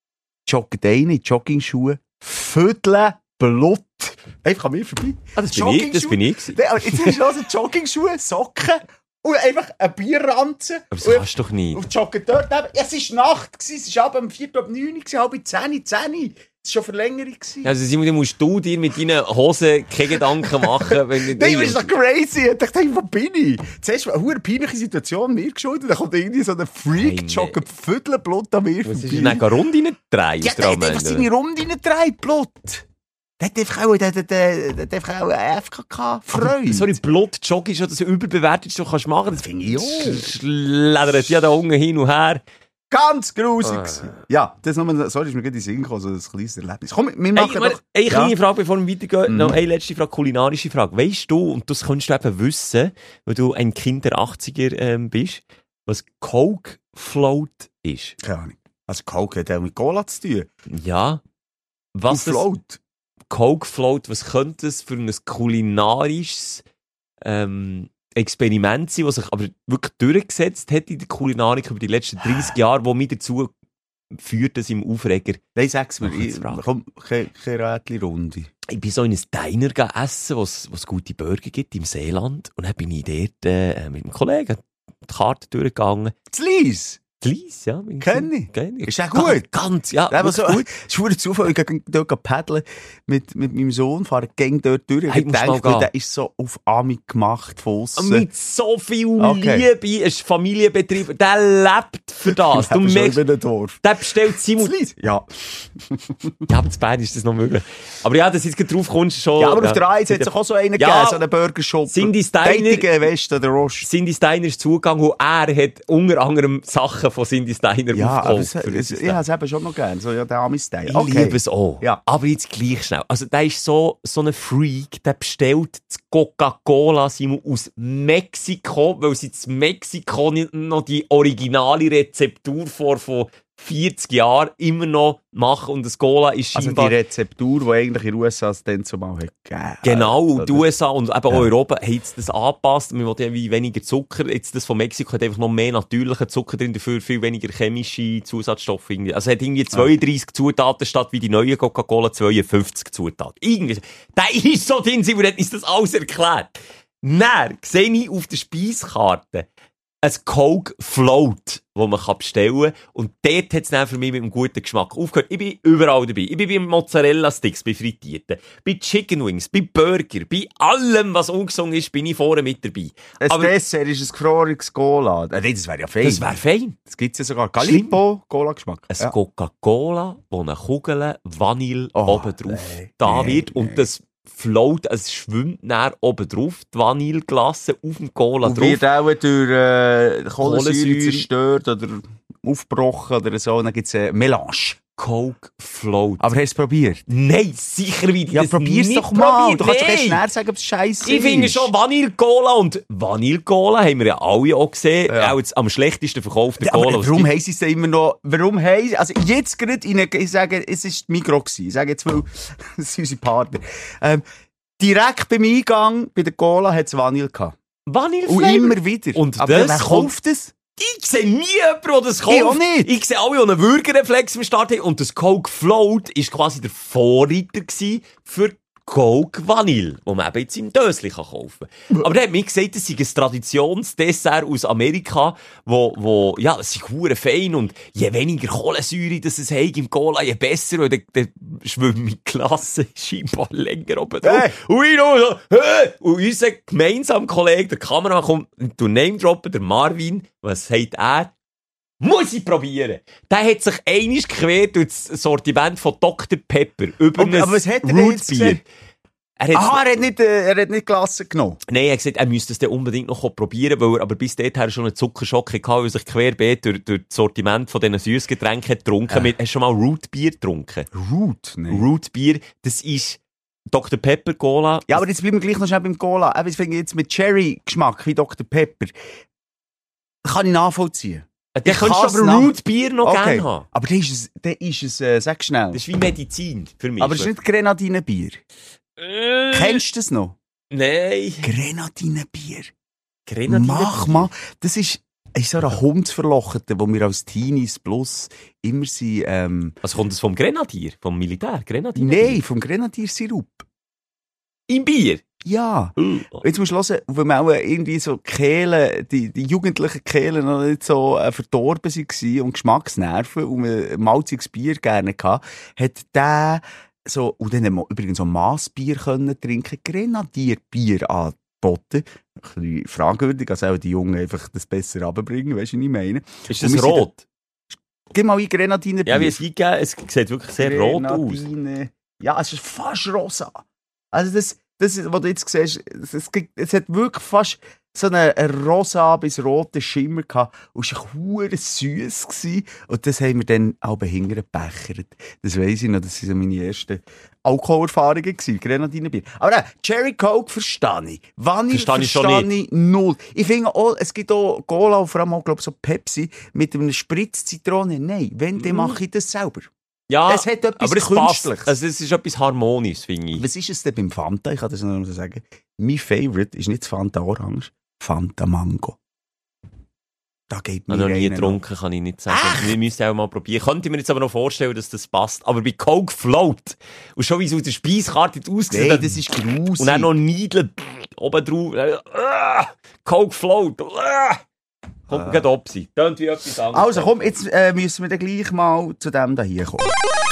E: joggt einer in Joggingschuhe, Viertel Blut. Einfach an mir vorbei.
A: Ah, das bin ich, das bin ich gewesen.
E: Nee, aber jetzt hast du also Joggingschuhe, Socken und einfach ein Bierranzen.
A: Aber das kannst du doch nicht.
E: Und joggen dort neben. Ja, es war Nacht, gewesen. es war ab um vier Uhr neun, halb zehn, zehn. Es war schon Verlängerung. Gewesen.
A: Also Simon, dann musst du dir mit deinen Hosen keine Gedanken machen. Wenn
E: Nein, das ist doch crazy. Ich dachte, hey, wo bin ich? Zuerst war eine peinliche Situation mir geschuldet. Dann kommt irgendwie so ein Freak,
A: Nein,
E: joggt Viertel Blut an mir
A: Was ist
E: vorbei.
A: denn eine Runde reindrehen?
E: Ja, der hat einfach seine Runde reingedreht, Blut. Der hat einfach auch, der, der, der, der hat einfach auch eine F K K-Freude.
A: Sorry, Blut-Joggen ist ja das Überbewertetste, was du kannst machen. Das
E: finde ich auch.
A: Schledert ja da unten hin und her.
E: Ganz grusig.
A: Ah.
E: Ja, das nochmal, sorry, ist mir gerade in den Sinn gekommen, so ein kleines Erlebnis. Komm, wir machen
A: Hey,
E: doch...
A: eine kleine
E: Ja.
A: Frage, bevor wir weitergehen.
E: Mhm.
A: Noch eine letzte Frage, kulinarische Frage. Weisst du, und das kannst du eben wissen, weil du ein Kind der achtziger ähm, bist, was Coke Float ist?
E: Keine Ahnung. Also Coke hat auch mit Cola zu tun.
A: Ja. Was
E: Und
A: das
E: Float.
A: Coke Float, was könnte es für ein kulinarisches ähm, Experiment sein, das sich aber wirklich durchgesetzt hat in der Kulinarik über die letzten dreissig Jahre, wo mich dazu führt, dass im Aufreger...
E: Nein, sag's mir.
A: Mach jetzt
E: Ich,
A: Frage.
E: komm, keine, keine Rätli-Runde.
A: Ich bin so in ein Diner gegangen essen, wo es wo es gute Burger gibt im Seeland. Und dann bin ich dort äh, mit einem Kollegen die Karte durchgegangen.
E: Das Lies.
A: Die Lies, ja. bin
E: Kenn ich.
A: Kenn ich.
E: Ist der
A: Ganz-
E: gut?
A: Ganz, ja.
E: Ja, aber so,
A: wirklich gut.
E: es ist verdammt Zufall, ich gehe dort paddeln mit, mit meinem Sohn, fahre gang dort durch.
A: Hey,
E: Ich
A: musst mal
E: denke,
A: gehen.
E: der ist so auf Ami gemacht von aussen.
A: Mit so viel
E: Okay.
A: Liebe, es ist Familienbetrieb, der lebt für das. Du
E: Leben schon
A: merkst,
E: in einem Dorf.
A: der bestellt Simon.
E: Das Lies? Ja.
A: Ja, aber in Bern ist das noch möglich. Aber ja, dass du jetzt gerade drauf kommst, schon...
E: Ja, aber auf der Eins hat es auch so einen
A: Ja.
E: gegeben, so einen Burgershop.
A: Cindy Steiner-
E: Deitige Westen, der Rost.
A: Cindy Steiner ist zugegangen und er hat unter anderem Sachen von Cindy Steiner
E: Ja, aber
A: aufgekauft.
E: es,
A: für
E: es,
A: uns.
E: ich habe es eben schon noch gern, so ja, der Ami-Style.
A: Ich
E: Okay.
A: liebe es auch.
E: Ja.
A: Aber jetzt gleich schnell. Also, der ist so, so ein Freak, der bestellt das Coca-Cola Simon, aus Mexiko, weil sie in Mexiko nicht noch die originale Rezeptur vor von vierzig Jahren immer noch machen und das Cola ist
E: Also die
A: scheinbar...
E: Rezeptur, die eigentlich in den U S A dann zumal hat gegeben.
A: Genau,
E: Oder?
A: die U S A und eben auch
E: Ja.
A: Europa haben jetzt das angepasst. Man will ja wie weniger Zucker. Jetzt das von Mexiko hat einfach noch mehr natürlichen Zucker drin, dafür viel weniger chemische Zusatzstoffe. Irgendwie. Also es hat irgendwie zweiunddreissig Zutaten statt wie die neue Coca-Cola zweiundfünfzig Zutaten. Irgendwie. Der ist so drin, sie hat uns das alles erklärt. Dann sehe ich auf der Speiskarte ein Coke Float, das man kann bestellen kann. Und dort hat es dann für mich mit einem guten Geschmack aufgehört. Ich bin überall dabei. Ich bin bei Mozzarella-Sticks, bei Frittierten, bei Chicken Wings, bei Burger, bei allem, was ungesund ist, bin ich vorne mit dabei.
E: Ein
A: Aber
E: Dessert ist ein gefrorenes Cola. Äh, nein, das wäre ja fein.
A: das wäre fein.
E: Das gibt es ja sogar. Gallipo, Cola-Geschmack.
A: Ein
E: Ja.
A: Coca-Cola, wo eine Kugel Vanille
E: Oh,
A: oben drauf
E: nee,
A: da
E: nee,
A: wird. Und
E: nee.
A: das float, es schwimmt dann oben drauf, die Vanilleglasse auf dem Cola
E: Und
A: drauf.
E: wird auch durch äh, Kohlensäure
A: Kohlensäure.
E: zerstört oder aufgebrochen oder so. Und dann gibt es ein Melange.
A: Coke Float.
E: Aber hast du es probiert?
A: Nein, sicher wie
E: Ja,
A: das
E: probier's
A: nicht
E: doch mal.
A: probiert.
E: Du kannst doch erst
A: Nein.
E: schnell sagen, ob es scheiße
A: Ich finde
E: ist.
A: schon Vanille-Cola und Vanille-Cola haben wir ja alle auch gesehen.
E: Ja.
A: Auch jetzt am schlechtesten verkauften
E: Ja, aber
A: Cola. was
E: warum
A: es
E: haben sie es denn immer noch, warum haben sie, also jetzt gerade, in eine, ich sage, es ist die Migros gewesen, ich sage jetzt, weil, das sind unsere Partner, ähm, direkt beim Eingang, bei der Cola, hat es Vanille gehabt.
A: gibt. Vanille
E: Und immer wieder.
A: Und
E: aber
A: das
E: wer kauft das?
A: Ich sehe nie jemanden, der das kauft.
E: Ich auch nicht.
A: Ich sehe alle, die einen Würgereflex im Start haben. Und das Coke Float war quasi der Vorreiter gewesen für Coke Vanille, wo man eben jetzt im Dösli kann kaufen kann. Aber der hat mir gesagt, das sei ein Traditionsdessert aus Amerika, wo, wo ja, es ist hure fein und je weniger Kohlensäure das es hat im Cola, je besser, weil dann, dann schwimmt die Klasse scheinbar länger oben drauf.
E: Hey.
A: Und ich noch so, hey. Und unser gemeinsamer Kollege, der Kameramann, kommt, du Name-droppen, der Marvin, was sagt er? Muss ich probieren. Der hat sich einmal quer durch das Sortiment von Doktor Pepper über
E: Okay,
A: ein
E: aber was hat er denn jetzt
A: Rootbier.
E: gesagt?
A: Er hat
E: Ah, er hat nicht, äh, er hat nicht Klasse genommen.
A: Nein, er hat gesagt, er müsste es dann unbedingt noch probieren, weil er aber bis dahin schon einen Zuckerschock hatte, weil er sich querbeet durch, durch das Sortiment von diesen Süßgetränken hat getrunken. Mit, hast du schon mal Rootbier getrunken?
E: Root? Nein.
A: Rootbier, das ist Doktor Pepper Cola.
E: Ja, aber jetzt bleiben wir gleich noch schnell beim Cola. Eben, ich finde jetzt mit Cherry-Geschmack, wie Doktor Pepper, kann ich nachvollziehen.
A: Der
E: ich
A: könntest
E: kann's
A: du aber
E: nach-
A: Rootbier noch
E: Okay.
A: gerne haben.
E: Aber dann ist es, dann ist es äh, sag schnell.
A: Das ist wie Medizin für mich.
E: Aber es ist nicht Grenadinenbier.
A: Äh,
E: Kennst du das noch?
A: Nein.
E: Grenadinenbier.
A: Grenadine.
E: Mach mal. Das ist, in so einer Hundsverlocheten, wo wir als Teenies plus immer sind, ähm...
A: Was kommt das vom Grenadier? Vom Militär? Grenadier?
E: Nein, vom Grenadiersirup.
A: Im Bier?
E: Ja. Jetzt musst du hören, weil wir auch irgendwie so Kehlen, die, die jugendlichen Kehlen noch nicht so äh, verdorben waren und Geschmacksnerven und man malziges Bier gerne hatte, hat der so, und dann haben wir übrigens so Massbier können trinken, Grenadierbier angeboten. Ein bisschen fragwürdig, also auch die Jungen einfach das besser runterbringen, weißt du, was ich meine?
A: Ist das rot?
E: Gib mal ein Grenadiner-Bier.
A: Ja, wie es eingegeben, es sieht wirklich sehr rot aus.
E: Ja, es ist fast rosa. Also das, das, was du jetzt siehst, es, es, es hat wirklich fast so einen, einen rosa bis roten Schimmer gehabt und es war verdammt süß gewesen. Und das haben wir dann auch hintergebechert. Das weiss ich noch, das waren so meine ersten Alkoholerfahrungen gewesen, Grenadinerbier. Aber nein, Cherry Coke verstehe ich. Vanille
A: verstehe ich schon
E: verstehe ich null. Ich finde auch, es gibt auch Cola und vor allem auch, glaube ich, so Pepsi mit einem Spritz Zitrone. Nein, wenn, dann mache ich das selber.
A: Ja,
E: es hat etwas
A: aber es
E: Künstliches.
A: passt. Also es ist etwas Harmonisches, finde ich.
E: Was ist es denn beim Fanta? Ich kann das noch mal sagen. Mein Favorite ist nicht das Fanta Orange, Fanta Mango. Da geht mir
A: Ich habe noch nie
E: rein
A: getrunken, kann ich nicht sagen. Wir müssen auch mal probieren. Könnte mir jetzt aber noch vorstellen, dass das passt. Aber bei Coke Float, und schon wie es aus der Speiskarte aussieht,
E: Nein, das ist grusig.
A: und dann noch Niedeln oben drauf. Äh, Coke Float. Äh, kommt gerade ob sie. Tönt wie etwas anderes.
E: Also komm, jetzt äh, müssen wir dann gleich mal zu dem da hier kommen.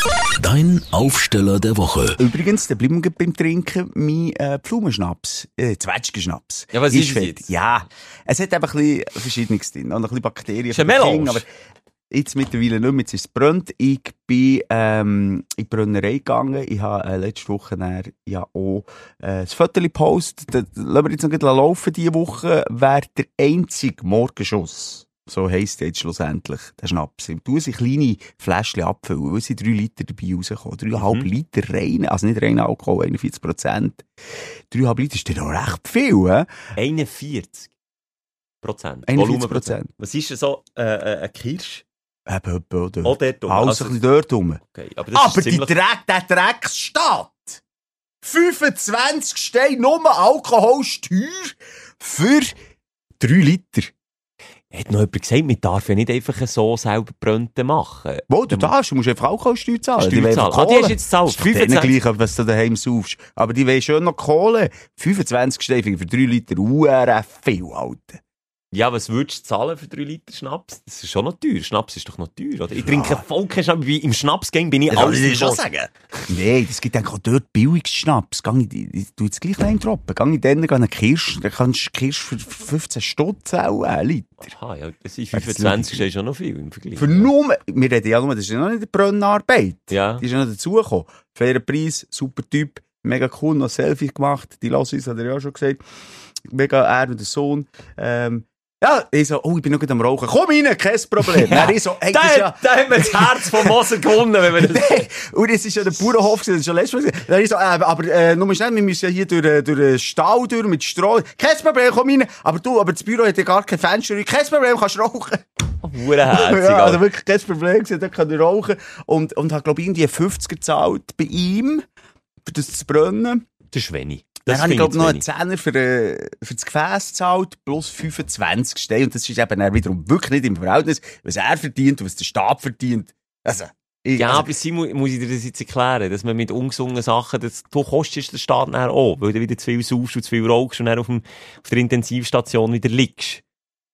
C: Dein Aufsteller der Woche.
E: Übrigens, da bleiben wir beim Trinken, mein äh, Pflaumenschnaps, äh, Zwetschgenschnaps.
A: Ja, was ist es
E: fertig.
A: jetzt?
E: Ja, es hat einfach ein bisschen Verschiedenes drin. Und ein bisschen Bakterien.
A: Ist ein
E: von den
A: Melange?
E: Kindern, aber jetzt mittlerweile nicht mehr, jetzt ist es brennt. Ich bin ähm, in die Brennerei gegangen. Ich habe äh, letzte Woche dann, ja auch äh, das Foto gepostet. Das lassen wir jetzt noch gleich laufen diese Woche. Wäre der einzige Morgenschuss. So heisst jetzt schlussendlich der Schnaps. Ich tue sie kleine Fläschchen abfüllen, weil sie drei Liter dabei rauskommen. Dreieinhalb
A: Mhm.
E: Liter rein, also nicht rein Alkohol, einundvierzig Prozent. Dreieinhalb Liter ist doch recht viel, hä?
A: einundvierzig Prozent.
E: einundvierzig Prozent.
A: Was ist denn so äh, äh, ein Kirsch?
E: Eben, etwa
A: Oh,
E: dort.
A: dort rum.
E: Alles
A: Also-
E: ein bisschen dort rum.
A: Okay, aber das
E: Aber
A: ist
E: die
A: ziemlich...
E: Dreck, der Drecksstaat! fünfundzwanzig Steine, nur Alkohol ist teuer für drei Liter.
A: Hat noch jemand gesagt, man darf ja nicht einfach so selber Brönte machen.
E: Wo, du darfst, du musst einfach Alkoholsteuer zahlen.
A: Steuer
E: Die wollen
A: zahlen.
E: Kohle.
A: Ah, die hast du jetzt gezahlt.
E: Das ist denen gleich, was du daheim saufst. Aber die wollen schon noch Kohle. fünfundzwanzig Steine finde ich für drei Liter Uhren viel, Alter.
A: Ja, was würdest du zahlen für drei Liter Schnaps? Das ist schon noch teuer. Schnaps ist doch noch teuer, oder? Ich trinke voll keinen Schnaps. Wie im Schnapsgang bin ich
E: Das
A: alles
E: soll ich schon
A: los.
E: sagen. Nein, das gibt auch dort billigsten Schnaps. Gang ich, ich, ich tu jetzt gleich rein droppen. Gang ich dann einen Kirsch, dann kannst du Kirsch für fünfzehn Stutz auch einen Liter.
A: Aha, ja, das sind fünfundzwanzig, das ist schon noch viel im Vergleich.
E: Für nur, wir reden ja nur, das ist ja noch nicht die Brennarbeit.
A: Ja.
E: Die ist ja noch dazugekommen. Fairer Preis, super Typ, mega cool, noch ein Selfie gemacht. Die Lassis hat er ja schon gesagt. Mega, er und der Sohn. Ähm, ja, ich so, oh, ich bin noch gut am Rauchen. Komm rein, kein Problem.
A: Ja.
E: Dann ich so, hey,
A: Da,
E: das ist ja...
A: da haben wir das Herz vom Moser gewonnen, wenn wir das...
E: Nee, und es ist ja der Bauernhof, das ist schon letztes Mal. Dann ich so, äh, aber äh, nur mal schnell, wir müssen ja hier durch, äh, durch den Stall durch mit Stroh. Kein Problem, komm rein. Aber du, aber das Büro hat ja gar kein Fenster. Kein Problem, kannst rauchen.
A: Hurenherzig.
E: Ja, also
A: Alter.
E: wirklich kein Problem gewesen, da kann ich rauchen. Und, und habe, glaube ich, irgendwie fünfzig gezahlt bei ihm, für das zu brennen.
A: Das ist wenig.
E: Dann
A: Das
E: habe ich,
A: finde
E: glaube noch einen
A: wenig.
E: Zehner für, äh, für das Gefäß gezahlt, plus fünfundzwanzig Steine. Und das ist eben dann wiederum wirklich nicht im Verhältnis, was er verdient und was der Staat verdient. Also, ich,
A: Ja,
E: also,
A: aber Simon, muss ich dir das jetzt erklären, dass man mit ungesungenen Sachen, das, du kostest den Staat nachher auch, weil du wieder zu viel saufst und zu viel rauchst und dann auf, dem, auf der Intensivstation wieder liegst.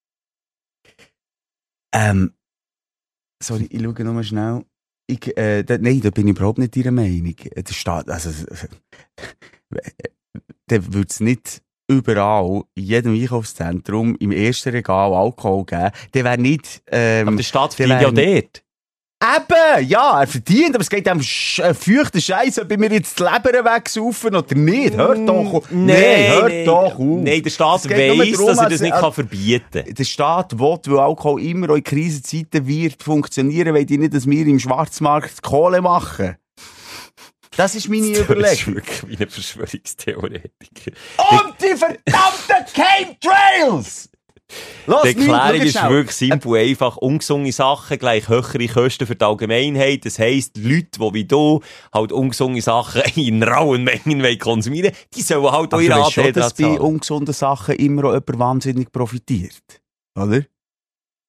E: ähm, sorry, ich schaue noch mal schnell. Ich, äh, da, nein, da bin ich überhaupt nicht Ihrer Meinung. Der Staat, also, der würde es nicht überall, in jedem Einkaufszentrum, im ersten Regal Alkohol geben. Der wäre nicht, ähm,
A: Aber der Staat
E: der
A: verdient ja
E: wär-
A: dort.
E: Eben, ja, er verdient, aber es geht um sch- äh, feuchten Scheiß, ob wir jetzt die Leber wegsaufen oder nicht. Hört doch auf. Nein, hört
A: nein.
E: doch auf.
A: Nein, der Staat
E: Es geht nur
A: weiss,
E: darum,
A: dass er das
E: als-
A: nicht
E: als-
A: kann verbieten kann.
E: Der Staat will, weil Alkohol immer auch in Krisenzeiten wird funktionieren, weil die nicht, dass wir im Schwarzmarkt Kohle machen. Das ist meine
A: Das ist
E: Überlegung.
A: wirklich wie ein Verschwörungstheoretiker.
E: Und die verdammten Chemtrails! Los,
A: Die Erklärung
E: Leute,
A: ist
E: schau schnell.
A: wirklich simpel, einfach ungesunde Sachen gleich höhere Kosten für die Allgemeinheit. Das heisst, Leute, die wie du halt ungesunde Sachen in rauen Mengen wollen konsumieren, die sollen halt auch
E: Aber
A: ihre
E: du weißt schon,
A: Anteile
E: dass bei
A: zahlen.
E: ungesunden Sachen immer auch jemand wahnsinnig profitiert. Oder?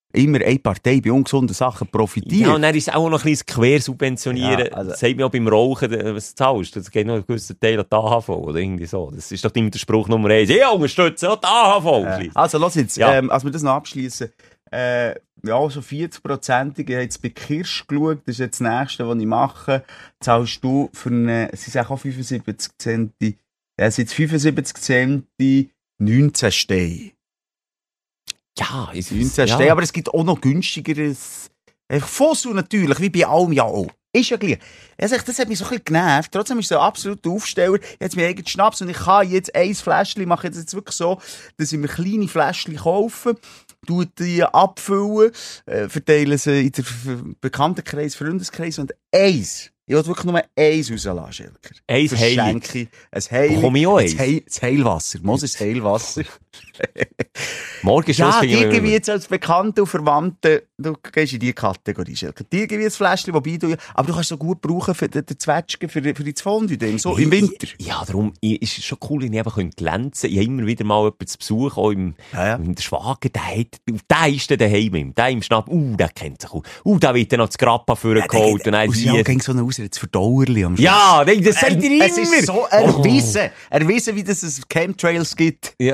E: immer eine Partei bei ungesunden Sachen profitiert.
A: Ja, und dann ist es auch noch ein bisschen quersubventionieren.
E: Ja, also-
A: Das sagt mir auch beim Rauchen, was du zahlst. Das geht noch ein gewisser Teil an die A H V oder irgendwie so. Das ist doch immer der Spruch Nummer eins. Ich unterstütze auch die A H V.
E: Äh, also, lass jetzt,
A: Ja.
E: ähm, als wir das noch abschließen, äh, ja, so vierzig Prozent, ich habe jetzt bei Kirsch geschaut, das ist jetzt das Nächste, was ich mache, zahlst du für eine, sie sagen auch fünfundsiebzig Cent, ja, es sind jetzt fünfundsiebzig Cent, neunzehn Steine.
A: Ja, ist
E: neunzehn
A: ja.
E: Steine, aber es gibt auch noch günstigeres, einfach Fossil natürlich, wie bei allem ja auch. Ist ja gleich. Also, das hat mich so ein bisschen genervt. Trotzdem ist es ein absoluter Aufsteller. Jetzt mir eigenen Schnaps und ich kann jetzt ein Fläschchen, mache jetzt, jetzt wirklich so, dass ich mir kleine Fläschchen kaufe, tue die abfüllen, äh, verteile sie in den Bekanntenkreis, Freundeskreis und eins. Ich will wirklich nur eins rauslassen, Schelker.
A: Eins
E: Verschenke ein Heil.
A: Bekomme ich auch
E: ein
A: eins?
E: Heil, das Heilwasser. Moses Heilwasser.
A: Morgen
E: Ja, irgendwie jetzt als Bekannte und Verwandte, du gehst in die Kategorie, Schelker. Die irgendwie ein Fläschchen, wobei du, aber du kannst so gut brauchen für den Zwetschgen, für, für die Fondue, dem, so im Winter.
A: Ja, darum ist es schon cool, wenn ich einfach glänzen könnte. Ich habe immer wieder mal jemanden zu Besuch, auch im,
E: Ja, ja.
A: im der Schwager, der, hat, der ist dann daheim, der im Schnapp, uh, der kennt sich gut. Uh, der wird dann noch das Grappa vorgeholt und dann
E: Und
A: hier.
E: ja, ging so aus, jetzt Verdauerli am Schluss.
A: Ja, nein, das sagt ihr immer.
E: Es ist so erwiesen, erwiesen, wie das es Chemtrails gibt.
A: Ja.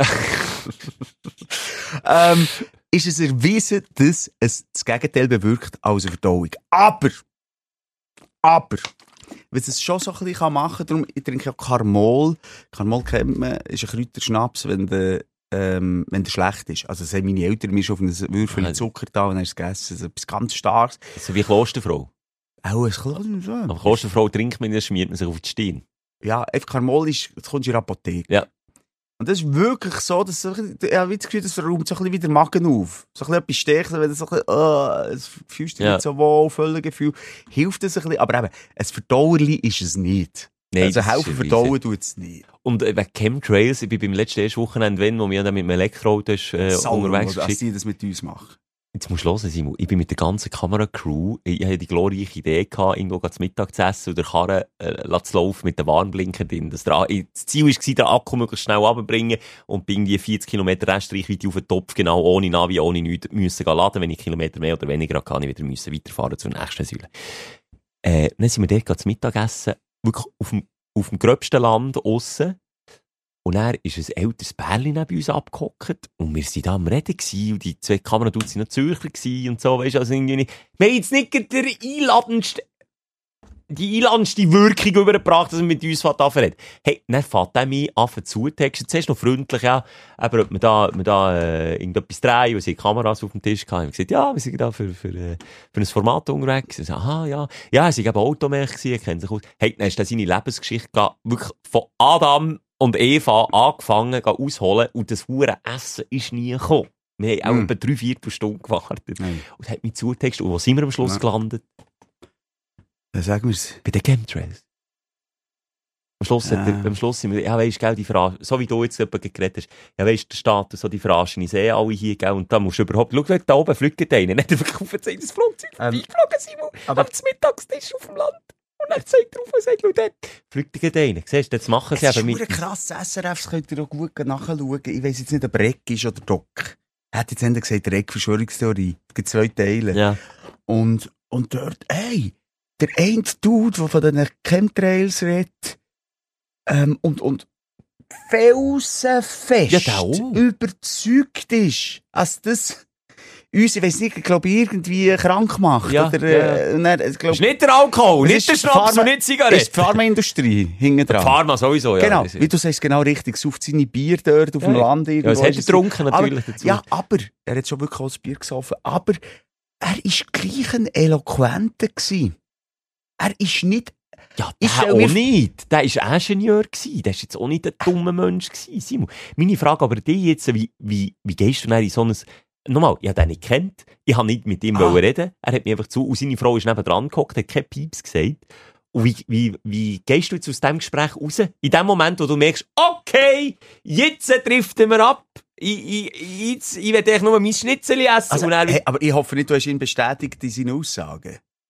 E: ähm, ist es erwiesen, dass es das Gegenteil bewirkt als eine Verdauung. Aber, aber, was es schon so ein bisschen machen kann, darum, ich trinke auch Karmol. Karmol kennt man, ist ein Kräuterschnaps, wenn der, ähm, wenn der schlecht ist. Also, das haben meine Eltern mir schon auf einen Würfel
A: Ah,
E: Zucker da und dann hast du es gegessen. Also, etwas ganz Starkes.
A: So wie Klosterfrau.
E: Auch ein kleines, so.
A: Aber Klosterfrau trinkt man, dann schmiert man sich auf die Stirn.
E: Ja, einfach Karmol ist, das kommst du in der Apotheke.
A: Ja.
E: Und das ist wirklich so, dass so, ich habe das Gefühl, das räumt so ein bisschen wieder den Magen auf. So ein bisschen etwas stärker, wenn du so ein bisschen, oh, es fühlst du dich
A: Ja.
E: nicht so wohl, völlig Gefühl. Hilft das ein bisschen, aber eben, ein Verdauerli ist es nicht.
A: Nein,
E: also
A: das ist
E: helfen
A: ein
E: verdauen tut es nicht.
A: Und äh, wegen Chemtrails, ich bin beim letzten ersten Wochenende, wenn, wo wir dann mit dem Elektroauto ist, äh, unterwegs
E: dass
A: geschickt.
E: die das mit uns machen.
A: Jetzt musst du hören, Simon. Ich bin mit der ganzen Kameracrew, ich hatte die glorreiche Idee gehabt, irgendwo zu Mittag zu essen und der Karre äh, zu laufen mit den Warnblinkern drin. Das, der, das Ziel war, den Akku möglichst schnell runterzubringen und bei irgendwie vierzig Kilometer Restreichweite auf den Topf, genau ohne Navi, ohne nichts, müssen gehen laden. Wenn ich Kilometer mehr oder weniger hatte, kann ich wieder müssen weiterfahren zur nächsten Säule. Äh, dann sind wir dort zu Mittagessen, wirklich auf dem, auf dem gröbsten Land aussen. Und dann ist ein älteres Pärchen neben uns abgehockt und wir waren da am Reden gewesen, und die zwei Kameradudes waren noch Zürcher gewesen und so, weisst du, also irgendwie, wir haben jetzt nicht gerade der einladendste, die einladendste Wirkung übergebracht, dass er mit uns anfängt. Hey, dann fährt er mich an zu texten, zuerst noch freundlich, ja, aber ob wir da, ob wir da, äh, irgendetwas drehen, und sie Kameras auf dem Tisch hatten. Ich habe gesagt, ja, wir sind da für, für, äh, für ein Format unterwegs. Ich so, aha, ja. Ja, sie waren eben Automech gewesen, er kennt sich aus. Hey, dann ist dann seine Lebensgeschichte gegangen, wirklich von Adam und Eva angefangen, ausholen, und das hure Essen ist nie gekommen. Wir haben auch
E: Mm.
A: etwa drei Viertelstunden gewartet.
E: Nein.
A: Und hat mich zugetextet. Und wo sind wir am Schluss
E: Ja.
A: gelandet?
E: Dann sagen wir es.
A: Bei den Chemtrails. Am Schluss,
E: Ja.
A: hat er, am Schluss sind wir, ja, weisst, gell, die Frage, so wie du jetzt jemand geredet hast, ja, weisst, der Status, so die Fragen, ich sehe alle hier, gell, und da musst du überhaupt, schau, da oben fliegt einer, nicht einfach auf ein das Flugzeug
E: Ähm,
A: vorbeiflogen, Simon,
E: aber-
A: aber zum Mittagstisch auf dem Land. Und dann zeigt er auf und sagt, schau, dort fliegt gerade einer. Siehst du, jetzt machen sie
E: Es ist
A: eben
E: verdammt
A: mit.
E: krass, das S R F, das könnt ihr auch gut nachschauen. Ich weiss jetzt nicht, ob Reck ist oder Doc. Er hat jetzt endlich gesagt, Reck Verschwörungstheorie. Es gibt zwei Teile.
A: Ja.
E: Und, und dort, ey, der eine Dude, der von den Chemtrails redet, ähm, und, und felsenfest
A: Ja, der auch.
E: überzeugt ist, als das uns, ich weiss nicht, ich glaube, irgendwie krank macht.
A: Ja,
E: oder,
A: ja.
E: äh, und dann, ich glaub,
A: Ist nicht der Alkohol,
E: es
A: nicht
E: ist
A: der
E: die
A: Schnaps
E: Pharma-
A: und nicht die Zigarette.
E: ist die Pharmaindustrie hinten dran.
A: Pharma sowieso, ja.
E: Genau,
A: Das ist-
E: wie du sagst, genau richtig. Sauft seine Bier dort auf dem
A: Ja.
E: Land irgendwo.
A: Ja, es hat er
E: Ist es-
A: getrunken, natürlich,
E: aber,
A: dazu.
E: Ja, aber, er hat schon wirklich auch das Bier gesoffen, aber er ist gleich ein Eloquenter gewesen. Er ist nicht,
A: Ja,
E: Ich
A: der
E: stell
A: auch
E: mir-
A: nicht. Der war Ingenieur gewesen. Der war jetzt auch nicht ein dummer Mensch gewesen, Simon. Meine Frage aber die jetzt, wie, wie, wie gehst du denn in so ein... Nochmal, ich habe den nicht gekannt. Ich habe nicht mit ihm
E: Ah.
A: reden. Er hat mir einfach zu... Und seine Frau ist nebendran gehockt, hat keine Pieps gesagt. Und wie, wie, wie gehst du jetzt aus diesem Gespräch raus? In dem Moment, wo du merkst, okay, jetzt driften wir ab. Ich, ich, jetzt, ich will eigentlich nur mein Schnitzel essen.
E: also,
A: und dann,
E: hey, aber ich hoffe nicht, du hast ihn bestätigt in seinen Aussagen.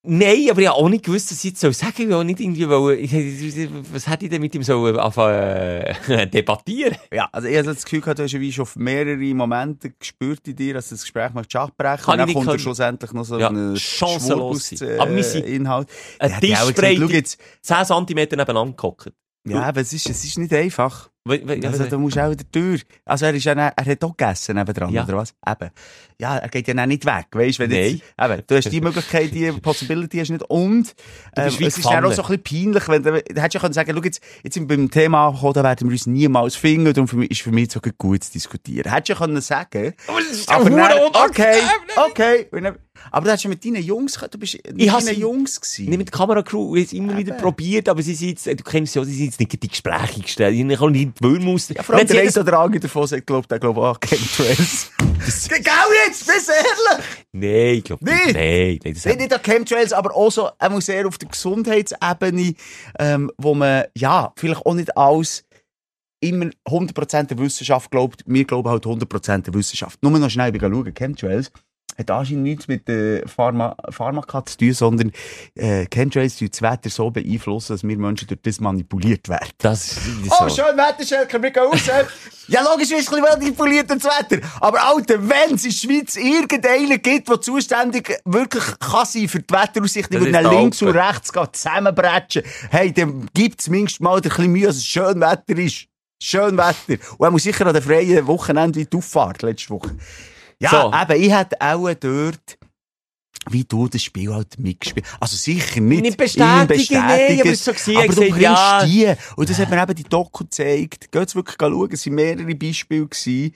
A: Nein, aber ich habe auch nicht gewusst, dass ich jetzt so sagen will. Ich will auch nicht irgendwie, weil, ich, was hätte ich denn mit ihm so anfangen äh, debattieren?
E: Ja, also ich habe das Gefühl gehabt, du hast ja wie schon mehrere Momente gespürt in dir, dass das Gespräch mal Schachbrechen
A: Kann
E: und dann
A: ich
E: kommt
A: nicht
E: er schlussendlich noch so
A: ja,
E: einen
A: chancenlos sein.
E: äh,
A: Aber wir sind
E: Inhalt.
A: Ein
E: Ja,
A: Tischbreite,
E: jetzt,
A: zehn Zentimeter nebeneinander gehockt.
E: ja, aber es ist, es ist nicht einfach.
A: We- we-
E: Also, da musst du auch wieder durch. Also, er ist ja, dann- er hat auch gegessen nebendran,
A: Ja.
E: oder was? Eben. Ja, er geht ja dann nicht weg, weisst, wenn
A: Nein.
E: jetzt, eben, du hast die Möglichkeit, die Possibility hast nicht und,
A: Du bist
E: ähm,
A: wie
E: es ist dann auch
A: gefangen.
E: so ein bisschen peinlich, wenn du, du hättest ja können sagen, schau jetzt, jetzt sind wir beim Thema angekommen, da werden wir uns niemals finden, darum für mich, ist für mich so gut zu diskutieren. Hättest ja können sagen,
A: Aber das ist
E: aber
A: ja
E: dann,
A: verdammt
E: okay,
A: unangenehm.
E: okay, Und dann- aber du hast ja mit deinen Jungs, du bist mit
A: Ich habe
E: deinen
A: sie-
E: Jungs gewesen.
A: Nicht mit der Kameracrew, ich habe es immer wieder probiert, aber sie sind jetzt, du kennst sie ja, sie sind jetzt nicht in die Gespräche gestellt. Ich kann nicht die Würmer aus.
E: Ja, vor allem
A: Wenn sie
E: der
A: jedes-
E: eine oder andere davon sagt, glaubt, der glaubt, ah, Chemtrails. Gell jetzt, bist ehrlich?
A: Nein, ich glaube
E: Nicht?
A: Nein, nein, das
E: Nicht, nicht an Chemtrails, aber auch so, auch sehr auf der Gesundheitsebene, ähm, wo man, ja, vielleicht auch nicht alles immer hundert Prozent der Wissenschaft glaubt. Wir glauben halt hundert Prozent der Wissenschaft. Nur noch schnell, ich bin schauen, Chemtrails hat anscheinend nichts mit äh, Pharma, Pharmaka zu tun, sondern äh, Chemtrails tun das Wetter so beeinflussen, dass wir Menschen durch das manipuliert werden.
A: Das ist
E: Oh,
A: so.
E: schön Wetterschelker, wir gehen raus. Ja, logisch ist ein bisschen manipuliert das Wetter. Aber Alter, wenn es in der Schweiz irgendeinen gibt, der zuständig wirklich kann sein für die Wetteraussicht, die
A: Das
E: würde
A: ist
E: links
A: der
E: und rechts gehen, zusammenbretschen, hey, dann gibt es zumindest mal ein bisschen Mühe, dass es schön Wetter ist. Schön Wetter. Und er muss sicher an der freien Wochenende wie die Auffahrt letzte Woche. Ja,
A: So.
E: eben, ich hätte auch dort, wie du das Spiel halt mitgespielt. Also sicher nicht.
A: Nicht bestätigen,
E: ihn bestätigen,
A: nein, aber es ist so gewesen,
E: aber
A: ich
E: du
A: gesagt,
E: bringst
A: ja.
E: die. Und das hat mir eben die Doku gezeigt. Geht's wirklich schauen, es waren mehrere Beispiele gewesen.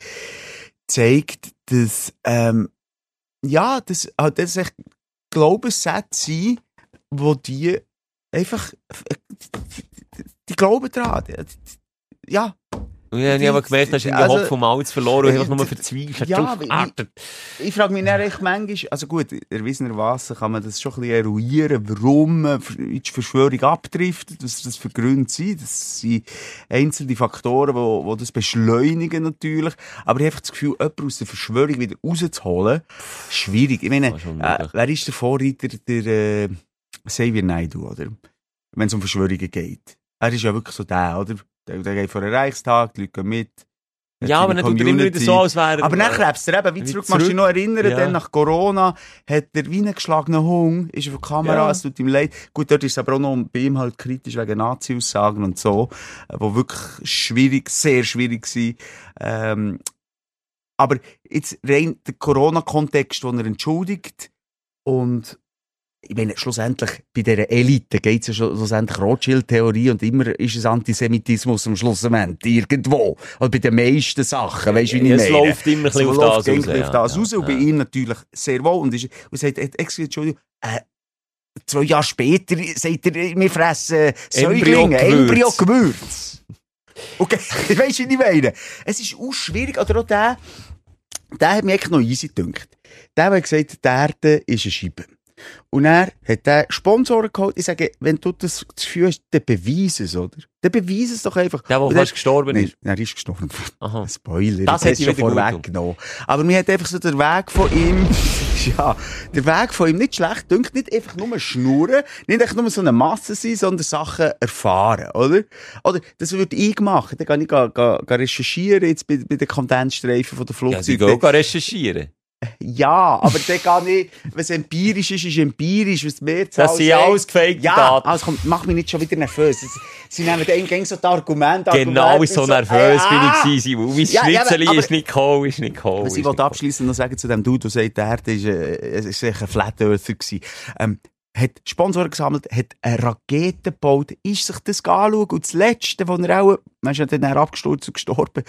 E: Zeigt, dass, ähm, ja, das, halt, das echt Glaubenssätze sind, wo die einfach, die glauben dran. Ja.
A: Und ich habe aber gemerkt, dass du
E: Also-
A: den Hopf vom Malz verloren und
E: Äh,
A: einfach nur
E: d-
A: verzweifelt.
E: ja,
A: drauf
E: wie-
A: geachtet.
E: Ich frage mich dann echt manchmal, also gut, erwiesenermassen kann man das schon ein bisschen eruieren, warum äh, die Verschwörung abdriftet, was das für Gründe sind. Das sind einzelne Faktoren, die, die das beschleunigen natürlich. Aber ich habe einfach das Gefühl, jemanden aus der Verschwörung wieder rauszuholen, schwierig. Ich meine,
A: Das ist schon
E: äh,
A: möglich.
E: wer ist der Vorreiter, der äh, Xavier Naidoo, oder? Wenn es um Verschwörungen geht. Er ist ja wirklich so der, oder? Der, der geht vor den Reichstag, die Leute gehen mit. hat
A: Ja, aber
E: seine
A: dann tut er immer wieder
E: Community.
A: so, als wäre er...
E: Aber dann krebst du eben, wie
A: Wie
E: zurück,
A: zurück.
E: machst du dich noch erinnern,
A: Ja.
E: dann nach Corona hat er wie einen geschlagenen Hund, ist auf der Kamera,
A: Ja.
E: es tut ihm leid. Gut, dort ist es aber auch noch bei ihm halt kritisch wegen Nazi-Aussagen und so, äh, wo wirklich schwierig, sehr schwierig waren. Ähm, aber jetzt rein der Corona-Kontext, den er entschuldigt und ich meine, schlussendlich, bei dieser Elite geht es ja schon schlussendlich Rothschild-Theorie und immer ist es Antisemitismus am Schluss am Ende, irgendwo. Oder bei den meisten Sachen, weisst du, wie ich
A: Es
E: meine?
A: läuft immer ein bisschen
E: Es
A: auf
E: läuft
A: das
E: eigentlich
A: raus,
E: auf
A: ja,
E: das
A: ja,
E: raus und bei
A: ja.
E: ihm natürlich sehr wohl. Und, ist, und sagt, excuse, Entschuldigung, äh, zwei Jahre später sagt er, wir fressen Säuglinge,
A: Embryo-Gewürz.
E: Embryo-Gewürz. Okay, weisst du, wie ich meine? Es ist auch schwierig, oder auch der, der hat mich eigentlich noch easy gedünkt. Der hat gesagt, die Erde ist eine Scheibe. Und er hat der Sponsoren geholt. Ich sage, wenn du das Gefühl hast, dann beweise es, oder? Dann beweise es doch einfach.
A: Der, der
E: Und
A: fast gestorben
E: Nein,
A: ist.
E: er ist gestorben.
A: Aha.
E: Spoiler,
A: Das
E: das
A: hätte
E: hat
A: ich
E: schon
A: wieder gut
E: vorweggenommen. Aber mir hat einfach so der Weg von ihm, ja, der Weg von ihm nicht schlecht dünkt, nicht einfach nur schnurren, nicht einfach nur so eine Masse sein, sondern Sachen erfahren, oder? Oder, das würde ich machen. Dann kann ich ga, ga, ga recherchieren jetzt bei, bei den Kondensstreifen von der
A: Ja, sie
E: Flugzeuge.
A: gehen recherchieren.
E: Ja, aber dann kann ich, was empirisch ist, ist empirisch, was mehr
A: Das sind alles gefakte
E: ja,
A: Daten.
E: also komm, mach mich nicht schon wieder nervös. Das- Sie nehmen dann gegen so die Argumente.
A: Genau
E: Argumente
A: so
E: und
A: nervös
E: äh,
A: bin
E: ah!
A: ich gewesen. Mein
E: Ja, ja,
A: Schnitzeli
E: aber-
A: ist nicht gekommen, ist nicht gekommen.
E: Was
A: ist
E: ich
A: nicht
E: wollte
A: gekommen.
E: abschließend noch sagen zu dem Dude, der sagt, der Erde ist, äh, es ist sicher ein Flat Earther gewesen. Ähm, hat Sponsoren gesammelt, hat eine Rakete gebaut, ist sich das anschauen und das Letzte, wo er auch, man ist ja dann abgestürzt und gestorben,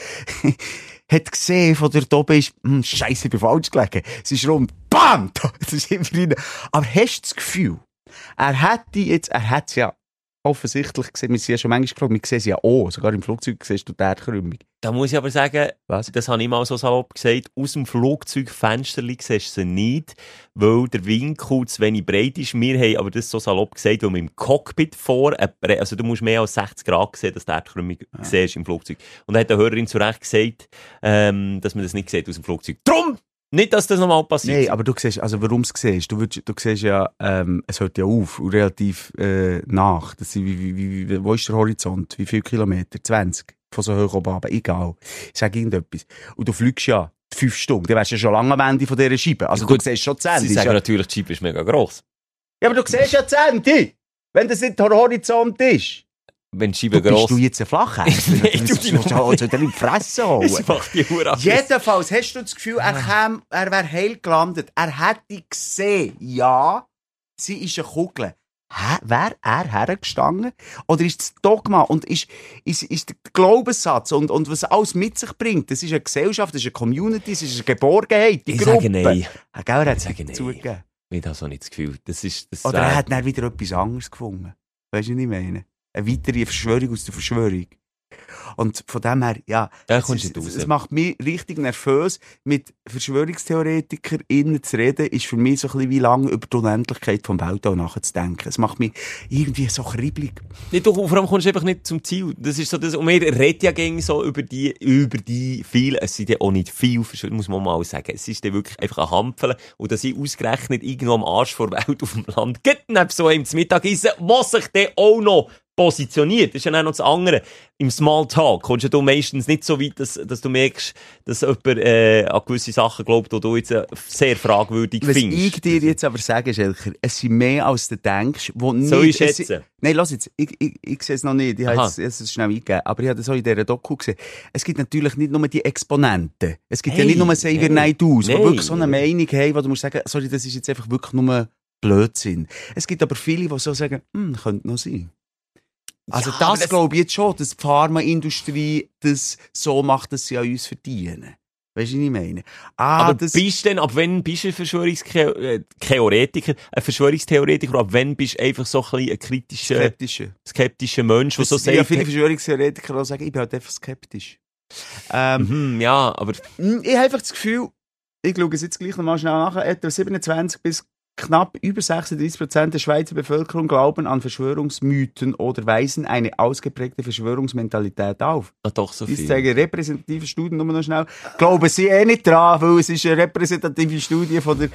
E: hat gesehen, von dort oben ist, hm, Scheisse, ich bin falsch gelegen. Es ist rund, BAM! Das ist immer rein. Aber hast du das Gefühl, er hätte jetzt, er hat es ja offensichtlich gesehen, wir sind ja schon manchmal gefragt, wir sehen es ja auch, sogar im Flugzeug siehst du die Erdkrümmung.
A: Da muss ich aber sagen,
E: Was?
A: das habe ich mal so salopp gesagt, aus dem Flugzeugfensterli siehst du sie nicht, weil der Winkel zu wenig breit ist. Wir haben aber das so salopp gesagt, weil wir im Cockpit vor, also du musst mehr als sechzig Grad sehen, dass du die Erdkrümmung ja. siehst im Flugzeug. Und da hat die Hörerin zu Recht gesagt, ähm, dass man das nicht sieht aus dem Flugzeug. Drum Nicht, dass das nochmal passiert.
E: Nein, aber du siehst, also warum es siehst, du, würdest, du siehst ja, ähm, es hört ja auf, und relativ äh, nach. Das sind, wie, wie, wie, wo ist der Horizont? Wie viele Kilometer? zwanzig? Von so hoch oben runter, egal. Ich sage irgendetwas. Und du fliegst ja fünf Stunden, dann wärst du ja schon lange am Ende von dieser Scheibe. Also
A: Gut,
E: du siehst schon die Ende.
A: Sie sagen
E: ja,
A: natürlich, die Scheibe ist mega gross.
E: ja, aber du siehst ja die Ende, wenn das nicht der Horizont ist.
A: Wenn die Scheibe
E: Du
A: gross...
E: bist du jetzt ein Flachhändler?
A: Nein, du
E: musst du also in die Fresse holen.
A: Ich mach die Uhr ab.
E: Jedenfalls hast du das Gefühl, er, käme, er wäre heil gelandet. Er hätte gesehen, ja, sie ist eine Kugel. Hä? Wäre er hergestanden? Oder ist das Dogma und ist, ist, ist der Glaubenssatz und, und was alles mit sich bringt? Das ist eine Gesellschaft, das ist eine Community, das ist eine Geborgenheit, die
A: Ich
E: Gruppe.
A: sage nein.
E: Ja, gell, er hat es
A: sage nein.
E: zugegeben.
A: Ich habe so nicht das Gefühl. Das ist, das
E: Oder er
A: wär-
E: hat dann wieder etwas anderes gefunden. Weißt du, was ich meine? Eine weitere Verschwörung aus der Verschwörung. Und von dem her, ja,
A: Da
E: es,
A: kommst du
E: ist-
A: nicht raus.
E: es macht mich richtig nervös, mit VerschwörungstheoretikerInnen zu reden, ist für mich so ein bisschen wie lange über die Unendlichkeit vom Weltall nachzudenken. Es macht mich irgendwie so kribbelig.
A: Nicht, du, vor allem kommst du einfach nicht zum Ziel. Das ist so das, und wir reden ja gegen so über die, über die viel, es sind ja auch nicht viel, muss man mal sagen. Es ist dann wirklich einfach ein Hampfeln, und dass ich ausgerechnet irgendwo am Arsch vor der Welt auf dem Land geht, neben so einem zum Mittagessen, was sich dann auch noch positioniert. Das ist ja auch noch das andere. Im Smalltalk kommst ja du meistens nicht so weit, dass, dass du merkst, dass jemand äh, an gewisse Sachen glaubt, die du jetzt äh, sehr fragwürdig
E: Was
A: findest.
E: ich dir jetzt aber sage, Schelker, es sind mehr als du denkst, wo nicht...
A: Soll ich
E: es
A: schätzen?
E: sind- Nein, lass jetzt, ich, ich, ich sehe es noch nicht, ich habe
A: Aha.
E: jetzt, jetzt es schnell eingegeben, aber ich habe das auch in dieser Doku gesehen. Es gibt natürlich nicht nur die Exponenten. Es gibt ja
A: Hey,
E: nicht nur Saver
A: hey,
E: Night aus, die
A: nein.
E: wirklich so eine Meinung haben, wo du musst sagen, sorry, das ist jetzt einfach wirklich nur Blödsinn. Es gibt aber viele, die so sagen, hm, könnte noch sein. Also
A: Ja, aber
E: das,
A: das-
E: glaube ich jetzt schon, dass die Pharmaindustrie das so macht, dass sie an uns verdienen. Weißt du, was ich meine? Ah,
A: Aber
E: das...
A: bist du denn, ab wann bist du ein Verschwörungstheoretiker, ein Verschwörungstheoretiker, ab wann bist du einfach so ein, bisschen ein kritischer,
E: Skeptische.
A: skeptischer Mensch, der so
E: Das, ja,
A: sagt,
E: viele Verschwörungstheoretiker auch sagen, ich bin halt einfach skeptisch. Ähm,
A: mhm, ja, aber
E: Ich habe einfach das Gefühl, ich schaue es jetzt gleich nochmal schnell nach, etwa siebenundzwanzig bis knapp über sechsunddreißig Prozent der Schweizer Bevölkerung glauben an Verschwörungsmythen oder weisen eine ausgeprägte Verschwörungsmentalität auf.
A: ah, doch so
E: Dies
A: viel.
E: zeigen repräsentative Studien, nur noch schnell. Glauben Sie eh nicht dran, weil es ist eine repräsentative Studie von der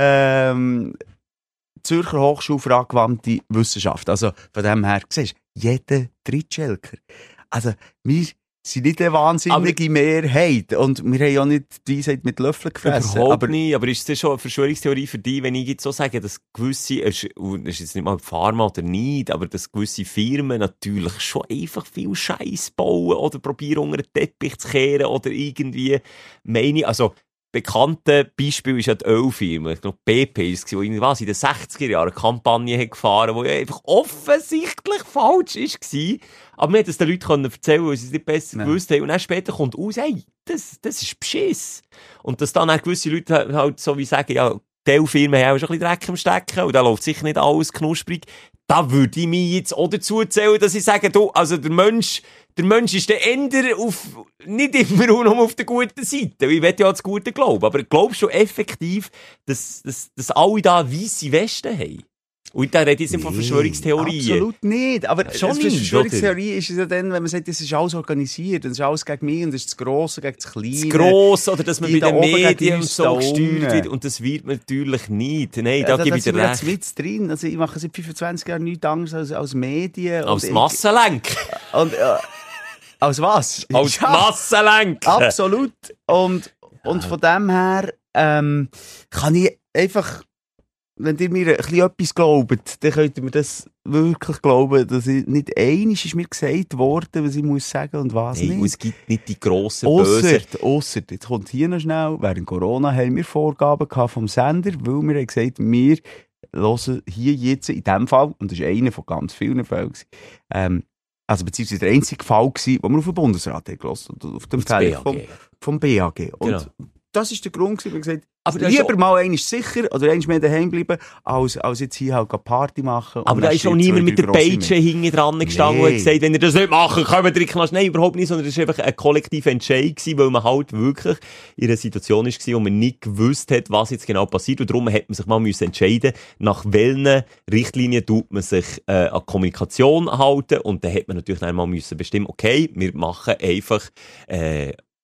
E: ähm, Zürcher Hochschule für angewandte Wissenschaft. Also von dem her, siehst du, jeder Drittschelker. Also wir sind nicht eine wahnsinnige Mehrheit und wir haben ja nicht die Weisheit mit Löffeln gefressen.
A: Überhaupt
E: aber
A: nicht, aber ist das schon eine Verschwörungstheorie für dich, wenn ich jetzt so sage, dass gewisse, es ist und es ist jetzt nicht mal Pharma oder nicht, aber dass gewisse Firmen natürlich schon einfach viel Scheiß bauen oder probieren unter den Teppich zu kehren oder irgendwie meine, also bekannte Beispiel ist ja die Ölfirma. Ich glaube, B P ist es, die irgendwas in den sechziger Jahren eine Kampagne hat gefahren, die ja einfach offensichtlich falsch war. Aber wir konnten es den Leuten erzählen, weil sie es nicht besser
E: Nein.
A: gewusst haben. Und dann später kommt raus, hey, das, das ist Beschiss. Und dass dann auch gewisse Leute halt- halt so wie sagen, ja, die Ölfirmen haben auch schon ein bisschen Dreck im Stecken und da läuft sicher nicht alles knusprig. Da würde ich mich jetzt auch dazu zählen, dass ich sage, du, also der Mensch, der Mensch ist der Ender auf, nicht immer nur auf der guten Seite. Weil ich will ja das Gute glauben. Aber glaubst du effektiv, dass, dass, dass alle da weisse Westen haben? Und da rede ich jetzt von
E: Nee,
A: Verschwörungstheorien.
E: Absolut nicht. Aber
A: Schon
E: eine
A: nicht,
E: Verschwörungstheorie ist es ja dann, wenn man sagt, das ist alles organisiert, das ist alles gegen mich und das ist das Grosse gegen das Kleine.
A: Das Grosse, oder dass man
E: Die
A: bei den
E: da oben gegen
A: Medien und
E: uns
A: so
E: da
A: gesteuert
E: unten.
A: wird. Und das wird man natürlich nicht. Nein,
E: Ja,
A: da
E: da,
A: gebe
E: da
A: ich dir
E: sind wir
A: recht.
E: jetzt mit drin. Also ich mache seit fünfundzwanzig Jahren nichts anderes als, als Medien.
A: Als
E: und ich-
A: Massenlenk.
E: Und, äh, als was?
A: Als
E: Ja,
A: Massenlenk.
E: absolut. Und, und von dem her ähm, kann ich einfach, wenn ihr mir ein bisschen etwas glaubt, dann könnt ihr mir das wirklich glauben, dass ich nicht einmal ist mir gesagt worden, was ich muss sagen und was
A: Nein, und
E: nicht.
A: es gibt nicht die grossen Bösen.
E: Ausser, ausser, jetzt kommt hier noch schnell, während Corona haben wir Vorgaben gehabt vom Sender, weil wir haben gesagt, wir hören hier jetzt in dem Fall, und das ist einer von ganz vielen Fällen, gewesen, ähm, also beziehungsweise der einzige Fall gewesen, wo wir auf den Bundesrat haben gehört, auf dem
A: Auf das
E: Empfehlung
A: B A
E: vom,
A: G.
E: vom B A G. Und
A: Genau.
E: das ist der Grund gewesen, wir haben gesagt,
A: Aber da ist
E: lieber
A: auch-
E: mal einmal sicher oder einmal mehr daheim bleiben, als, als jetzt hier halt Party machen.
A: Aber
E: und
A: da
E: dann
A: ist auch
E: steht
A: niemand
E: zwei,
A: mit
E: drei
A: der
E: grosse
A: Peitsche
E: mit.
A: hinten dran gestanden und
E: Nein.
A: hat gesagt, wenn ihr das nicht machen, kommt ihr in den Knast. Nein, überhaupt nicht, sondern es war einfach ein kollektiver Entscheid gewesen, weil man halt wirklich in einer Situation war, wo man nicht gewusst hat, was jetzt genau passiert. Und darum hat man sich mal müssen entscheiden, nach welchen Richtlinien tut man sich äh, an Kommunikation halten. Und dann hat man natürlich dann mal müssen bestimmen, okay, wir machen einfach äh,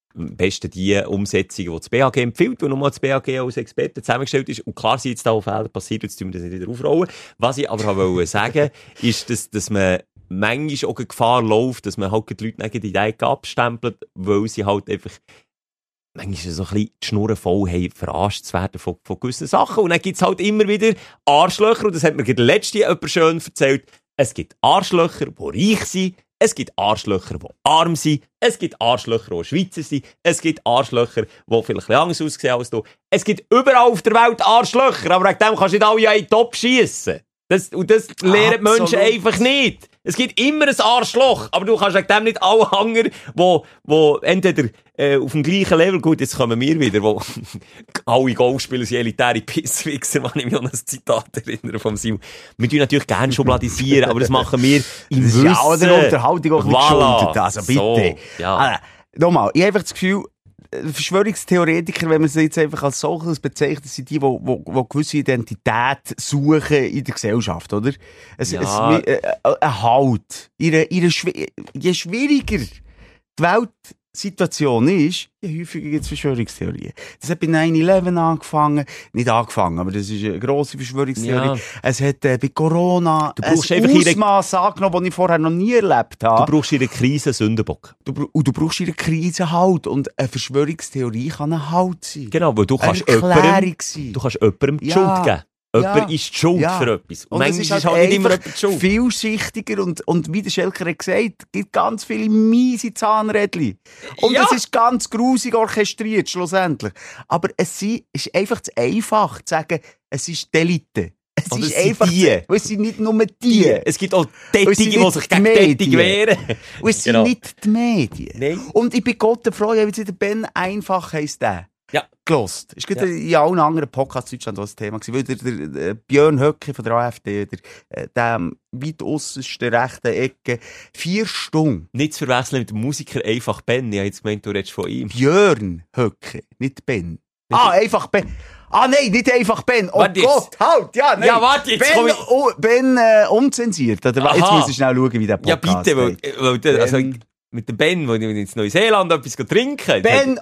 A: am besten die Umsetzungen, die das B A G empfiehlt, weil nochmal das B A G als Experte zusammengestellt ist. Und klar sind jetzt da auch Fehler passiert, jetzt tun wir das nicht wieder aufrollen. Was ich aber wollte sagen, ist, dass, dass man manchmal auch eine Gefahr läuft, dass man halt die Leute nicht in die Ecke abstempelt, weil sie halt einfach manchmal so ein bisschen die Schnurren voll haben, verarscht zu werden von, von gewissen Sachen. Und dann gibt es halt immer wieder Arschlöcher, und das hat mir gerade letzte jemand schön erzählt, es gibt Arschlöcher, die reich sind, es gibt Arschlöcher, die arm sind, es gibt Arschlöcher, die Schweizer sind, es gibt Arschlöcher, die vielleicht ein bisschen anders aussehen als du. Es gibt überall auf der Welt Arschlöcher, aber wegen dem kannst du nicht alle in den Topf schiessen. Das, und das lernen die Menschen einfach nicht. Es gibt immer ein Arschloch, aber du kannst wegen dem nicht alle Hanger, wo, wo entweder äh, auf dem gleichen Level, gut, jetzt kommen wir wieder, wo alle Golfspieler sind elitäre Pisswichser, wenn ich mich an ein Zitat erinnere vom Simon. Wir tun natürlich gerne schubladisieren, aber das machen wir im
E: Das ist
A: Wissen.
E: ja auch der Unterhaltung auch nicht
A: Voilà.
E: geschuldet. Also bitte.
A: So, ja.
E: Also, nochmal, ich habe einfach das Gefühl, Verschwörungstheoretiker, wenn man sie jetzt einfach als solches bezeichnet, sind die, die, die, die gewisse Identität suchen in der Gesellschaft, oder? Es,
A: Ja.
E: es, äh, äh, ein Halt. Ihre, ihre Schwi- je schwieriger die Weltsituation ist, je häufiger gibt es Verschwörungstheorien. Das hat bei nine eleven angefangen, nicht angefangen, aber das ist eine grosse Verschwörungstheorie.
A: Ja.
E: Es hat äh, bei Corona
A: Du brauchst
E: ein
A: einfach ihre-
E: Ausmaß angenommen, das ich vorher noch nie erlebt habe.
A: Du brauchst in einer Krise einen Sündenbock.
E: Du, br- und du brauchst in einer Krise Halt. Und eine Verschwörungstheorie kann ein Halt sein.
A: Genau, weil du
E: Eine
A: kannst
E: Erklärung
A: jemandem,
E: sein.
A: du kannst jemandem die
E: Ja.
A: Schuld geben. Jemand
E: Ja.
A: ist die Schuld
E: Ja.
A: für etwas. Und,
E: Und
A: manchmal
E: es
A: ist halt nicht immer
E: einfach
A: jemand die Schuld.
E: vielschichtiger und, und wie der Schelker hat gesagt, es gibt ganz viele miese Zahnrädchen. Und
A: Ja.
E: es ist ganz grusig orchestriert, schlussendlich. Aber es sie- ist einfach zu einfach zu sagen, es ist die Elite. Es
A: Oder
E: ist
A: es sind
E: einfach,
A: die.
E: zu- es sind nicht nur die.
A: Es gibt auch
E: Und es
A: Tätige,
E: sind
A: die
E: nicht
A: sich
E: die
A: gegen
E: Medien.
A: Tätige wehren.
E: Und es sind
A: Genau.
E: nicht die Medien.
A: Nein.
E: Und ich bin Gott froh, ich habe jetzt wieder Ben Einfach heisst der.
A: Ja.
E: Gelost. Ist gerade
A: Ja.
E: in allen anderen Podcasts in Deutschland auch das Thema gewesen. Weil der, der, der Björn Höcke von der AfD, der, äh, der weit aussensten rechten Ecke, vier Stunden.
A: Nicht zu verwechseln mit dem Musiker Einfach Ben. Ich habe jetzt gemeint, du redest von ihm.
E: Björn Höcke, nicht Ben. Ah, einfach Ben. Ah, nein, nicht einfach Ben. Oh
A: Warte jetzt.
E: Gott, halt, ja, nein.
A: Ja, warte, jetzt
E: Ben,
A: komm ich-
E: oh, Ben äh, unzensiert. Oder, was? Jetzt
A: Aha.
E: muss ich schnell schauen, wie der
A: Ja,
E: Podcast
A: bitte, weil,
E: heißt.
A: weil der, also,
E: Ben.
A: mit dem Ben, wo ich in Neuseeland etwas trinken.
E: Ben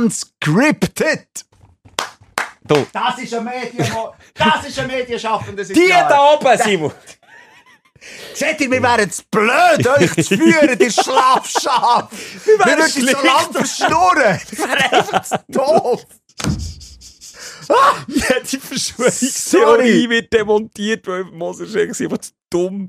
E: Unscripted.
A: Du.
E: Das ist ein Medien, das ist ein Medienschaffender.
A: Die da oben, Simon!
E: Seht ihr, wir wären zu blöd, euch zu führen, ihr Schlafschaf. Wir
A: wären
E: würden so
A: schlecht.
E: lang verschnurren. Wir wären einfach zu doof.
A: Ja, die Verschwörungstheorie wird demontiert, weil Moser schon einfach zu dumm.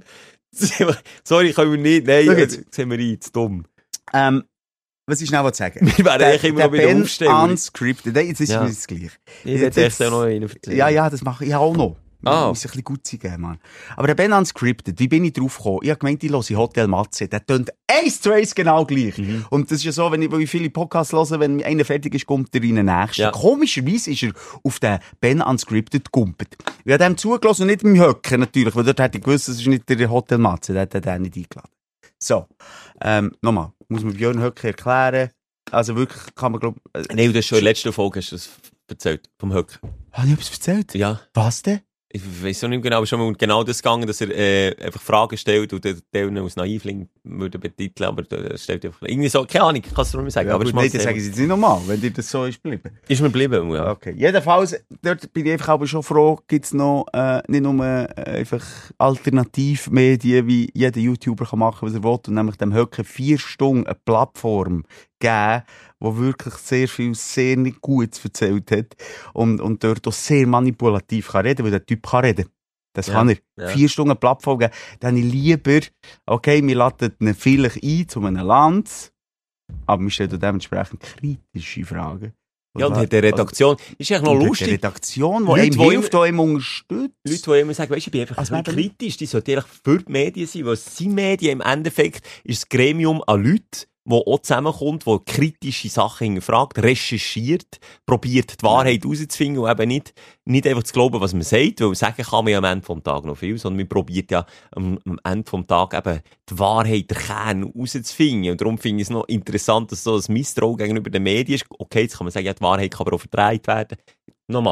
A: Sorry, können wir nicht. Nein,
E: Schau
A: jetzt
E: jetzt.
A: sehen wir rein, zu dumm.
E: Ähm, was ich schnell sagen?
A: Wir werden eigentlich immer noch wieder
E: Ben
A: aufstellen.
E: Unscripted, nein, jetzt ist
A: Ja.
E: es das gleich.
A: Ich werde
E: Jetzt-
A: echt auch noch einen erzählen.
E: Ja, ja, das mache ich auch noch.
A: Ah.
E: Muss ein bisschen gut sein, Mann. Aber der Ben Unscripted, wie bin ich drauf gekommen? Ich habe gemeint, ich höre Hotel Matze. Der tönt eins zu eins genau gleich.
A: Mhm.
E: Und das ist ja so, wenn ich, weil ich viele Podcasts höre, wenn einer fertig ist, kommt er in den nächsten.
A: Ja.
E: Komischerweise ist er auf den Ben Unscripted gegumpelt. Ich habe dem zugelassen und nicht im Höcken natürlich, weil dort hätte ich gewusst, das ist nicht der Hotel Matze. Der hat den nicht eingeladen. So. Ähm, nochmal. Muss man Björn Höcke erklären. Also wirklich kann man, glaube ich... Äh,
A: Nein, du hast schon in der letzten Folge hast du das erzählt, vom Höck.
E: habe ich etwas erzählt?
A: Ja.
E: Was denn?
A: Ich weiss auch nicht genau, aber schon mal um genau das gegangen, dass er äh, einfach Fragen stellt und der Teil aus Naivling würde betiteln, aber er stellt einfach irgendwie so, keine Ahnung, kannst du noch mal sagen.
E: Ja,
A: aber
E: gut,
A: ist mal
E: nein,
A: das
E: das sage ich
A: Thema.
E: jetzt nicht nochmal, wenn dir das so ist geblieben.
A: Ist mir geblieben, ja.
E: Okay. Jedenfalls, dort bin ich einfach aber schon froh, gibt es noch äh, nicht nur äh, einfach Alternativmedien, wie jeder YouTuber kann machen, was er will, und nämlich dem Höcken vier Stunden eine Plattform geben, wo wirklich sehr viel sehr nicht Gutes erzählt hat und, und dort auch sehr manipulativ kann reden, weil der Typ kann reden. Das
A: Ja,
E: kann er.
A: ja.
E: Vier Stunden Plattform geben. Dann ich lieber, okay, wir laden ihn vielleicht ein zu einem Land, aber wir stellen dementsprechend kritische Fragen.
A: Ja, und hat der Redaktion, ist eigentlich noch
E: Und
A: lustig.
E: Die Redaktion, die
A: Leute,
E: einem
A: die
E: hilft, die einem unterstützt.
A: Leute, die immer sagen, weißt du, ich bin einfach
E: Also
A: ein bisschen
E: eben-
A: kritisch, die sollten eigentlich für die Medien sein, weil es sind Medien im Endeffekt, ist das Gremium an Leuten, wo auch zusammenkommt, wo kritische Sachen hinterfragt, recherchiert, probiert die Wahrheit herauszufinden und eben nicht, nicht einfach zu glauben, was man sagt, weil sagen kann man ja am Ende vom Tag noch viel, sondern man probiert ja am, am Ende vom Tag eben die Wahrheit, der Kern herauszufinden. Und darum finde ich es noch interessant, dass so ein Misstrauen gegenüber den Medien ist. Okay, jetzt kann man sagen, ja, die Wahrheit kann aber auch verdreht werden. Nochmal.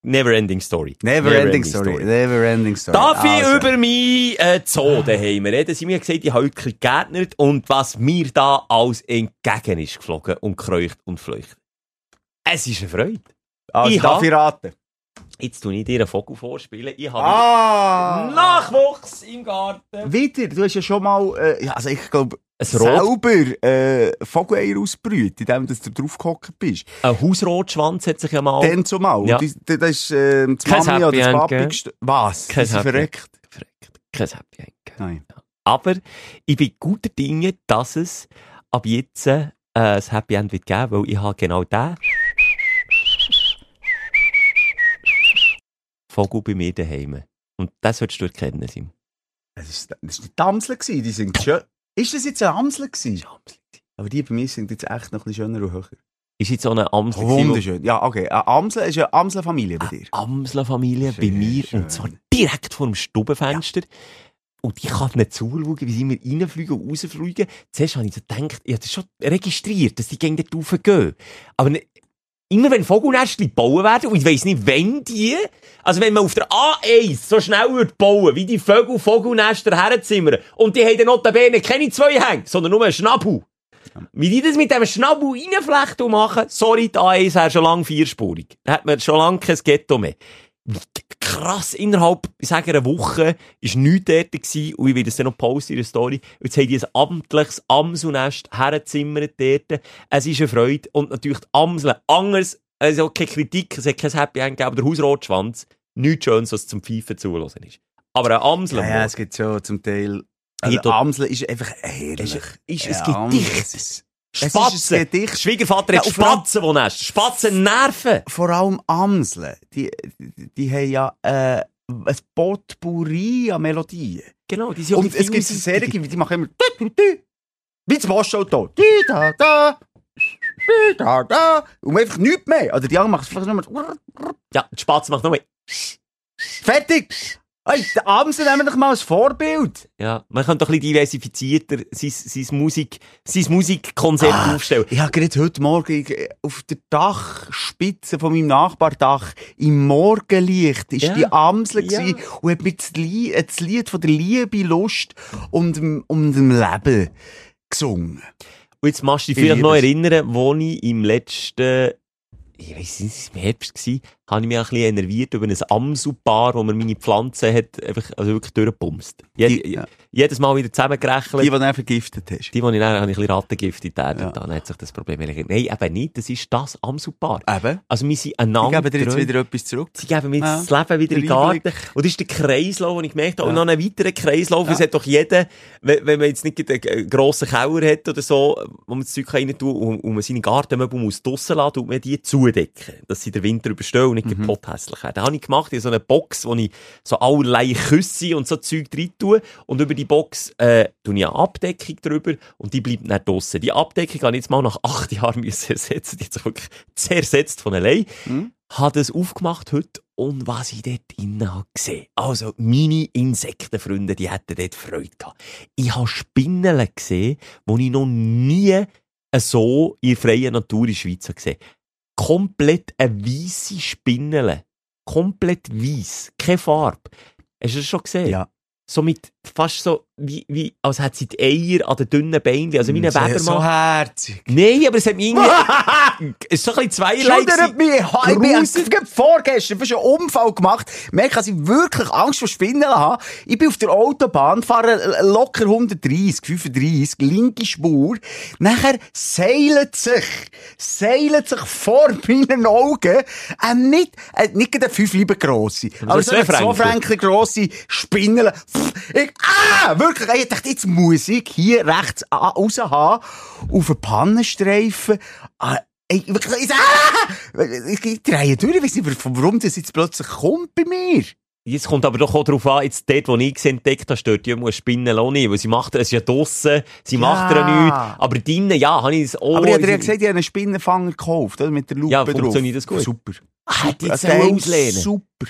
A: Never-ending Story.
E: Never-ending Story. Never-ending Story.
A: Darf ich
E: also.
A: über meinen äh, Zoo daheim reden? Sie haben mir gesagt, ich habe heute ein bisschen gegärtnert und was mir da alles entgegen ist geflogen und kreucht und fleucht. Es ist eine Freude.
E: Also,
A: ich
E: darf
A: hab,
E: ich raten?
A: Jetzt tue ich dir einen Vogel vorspielen. Ich habe
E: ah.
A: Nachwuchs im Garten.
E: Wieder? Du hast ja schon mal, äh, also ich glaube,
A: selber
E: äh, Vogeleier ausgebrüht, indem du drauf gehockt bist.
A: Ein Hausrotschwanz hat sich ja mal...
E: Dann zumal.
A: Ja.
E: Das, das ist äh, das
A: Kein
E: Mami oder das
A: Happy
E: Papi
A: End,
E: gest- Was?
A: Kein
E: Sie sind verreckt?
A: Verreckt. Kein Happy End.
E: Nein.
A: Aber ich bin guter Dinge, dass es ab jetzt äh, ein Happy End wird geben, weil ich habe genau den Vogel bei mir daheim. Und das solltest du erkennen, Sim.
E: Das ist, das ist nicht die Amsel gewesen, die sind schön. Ist das jetzt eine Amsel gewesen? Aber die bei mir sind jetzt echt noch ein bisschen schöner und höher.
A: Ist jetzt so eine Amsel?
E: Wunderschön. Ja, okay. Eine Amsel ist eine Amselfamilie bei dir.
A: Eine Amselfamilie bei
E: Schön,
A: mir.
E: schön.
A: Und zwar direkt vor dem Stubenfenster. Ja. Und ich kann nicht zuschauen, wie sie mir reinfliegen und rausfliegen. Zuerst habe ich so gedacht, ich habe das schon registriert, dass die gegen dort raufgehen. Aber nicht, immer wenn Vogelnester bauen werden, und ich weiss nicht, wenn die, also wenn man auf der A eins so schnell würde bauen, wie die Vögel Vogelnester herzimmern, und die haben dann notabene keine zwei Hänge, sondern nur einen Schnabel. Wie die das mit dem Schnabel reinflechten und machen, sorry, die A eins wäre schon lange vierspurig. Da hat man schon lange kein Ghetto mehr. Krass, innerhalb, ich sage, einer Woche ist nichts dort gewesen, und ich will das dann noch posten in der Story. Jetzt haben die ein amtliches Amselnest hergezimmert dort. Es ist eine Freude. Und natürlich die Amseln. Anders, also keine Kritik, es hat kein Happy End gegeben, aber der Hausrotschwanz, nichts Schönes, was zum Pfeifen zulassen ist. Aber eine Amsel...
E: Ja, ja, es gibt schon zum Teil... Also
A: Hier,
E: Amsel ist einfach herrlich.
A: Ist, ist
E: ja,
A: ein Gedicht.
E: Es ist,
A: Spatzen.
E: Es ist ein Gedicht.
A: Schwiegervater
E: Ja,
A: hat
E: und vor allem-
A: Spatzen, die Nest. Spatzen nerven.
E: Vor allem Amseln, die, die, die haben ja äh, ein Potpourri an Melodien.
A: Genau, die sind
E: Und es gibt Serien, die machen immer tü, tü, tü, wie das Postauto. Tü, da, da, tü, da, da. Und einfach nichts mehr. Oder die anderen machen es einfach nur
A: Ja, die Spatzen macht noch mehr.
E: fertig. Hey, die Amseln nehmen doch mal als Vorbild.
A: Ja, man könnte doch ein bisschen diversifizierter sein, sein, Musik, sein Musikkonzept
E: Ah,
A: aufstellen.
E: Ich habe gerade heute Morgen auf der Dachspitze von meinem Nachbardach im Morgenlicht ist
A: Ja.
E: die Amsel
A: Ja.
E: gewesen und hat mir das Lied, das Lied von der Liebe, Lust und dem, und dem Leben gesungen.
A: Und jetzt machst du dich
E: Ich
A: vielleicht
E: liebe
A: noch
E: es.
A: erinnern, wo ich im letzten, ich weiss nicht, es war im Herbst, gewesen, habe ich mich ein bisschen enerviert über ein Amselpaar, wo mir meine Pflanze hat, einfach, also wirklich durchgepumst. Jed,
E: Die, ja.
A: Jedes Mal wieder zusammengerechnet.
E: Die, die du dann vergiftet hast.
A: Die, die ich dann habe ich ein bisschen Rattengift in die Erde,
E: Ja.
A: und dann hat sich das Problem erledigt. Nein, eben nicht, das ist das Amselpaar.
E: Eben.
A: Also wir sind
E: Die
A: einander
E: geben dir jetzt
A: treu.
E: wieder etwas zurück.
A: Sie geben mir
E: Ja.
A: jetzt das Leben wieder in den
E: Der
A: Garten.
E: Einblick.
A: Und das ist der Kreislauf, den ich gemerkt habe. Und
E: Ja.
A: noch einen weiteren Kreislauf.
E: Ja.
A: Es hat doch jeder, wenn, wenn man jetzt nicht einen grossen Keller hat oder so, wo man das Zeug rein tun und, und man seine Gartenmöbel muss draussen lassen, tut man die zudecken, dass sie den Winter überstehen und nicht
E: Mhm.
A: kaputt hässlich werden. Das habe ich gemacht in so einer Box, wo ich so allerlei Küsse und so Zeug rein tue. Und über die Box äh, tue ich eine Abdeckung drüber und die bleibt dann draussen. Die Abdeckung habe ich jetzt mal nach acht Jahren müssen ersetzen. Die hat sich wirklich zersetzt von allein.
E: Mhm.
A: Habe das aufgemacht heute und was ich dort innen habe gesehen. Also, meine Insektenfreunde, die hätten dort Freude gehabt. Ich habe Spinnen gesehen, die ich noch nie so in der freien Natur in der Schweiz habe gesehen. Komplett eine weisse Spinne. Komplett weiss. Keine Farbe. Hast du das schon gesehen?
E: Ja.
A: So mit, fast so, wie, wie, als hätte sie die Eier an den dünnen Beinen, also wie ein
E: Sehr-
A: Webermann.
E: So herzig.
A: Nein, aber es hat mich irgendwie, es ist so ein bisschen zweierlei
E: Schudert
A: gewesen.
E: mich. Ich bin
A: Grusig.
E: gerade vorgestern fast einen Unfall gemacht. Merke, dass ich wirklich Angst vor Spinnen habe. Ich bin auf der Autobahn, fahre locker hundertdreissig, fünfunddreissig, linke Spur. Nachher seilt sich, seilt sich vor meinen Augen ein nicht, äh, nicht gerade eine fünf Lieber grosse,
A: Aber
E: aber
A: so
E: so eine
A: zwei
E: zwei
A: Fränkli.
E: Fränkli grosse Spinne. Ich, ah, wirklich, ich dachte, jetzt muss ich hier rechts a- raus haben, auf einen Pannenstreifen. Ah, ich, wirklich, ich, ah, ich, ich drehe durch, ich weiss nicht, warum das jetzt plötzlich kommt bei mir.
A: Jetzt kommt aber doch auch darauf an, jetzt dort, wo ich sie entdeckt habe, stört ja eine Spinne auch nicht, weil sie macht, es ist ja draussen, sie
E: Ja.
A: macht ja nichts, aber drinnen, ja, habe ich es auch.
E: Aber ich habe dir ja gesagt, ich habe einen Spinnenfanger gekauft, oder? Mit der Lupe
A: Ja,
E: drauf.
A: funktioniert das gut?
E: Super.
A: Ah, hätte ich
E: Das
A: jetzt
E: Ding
A: auslehnen.
E: super.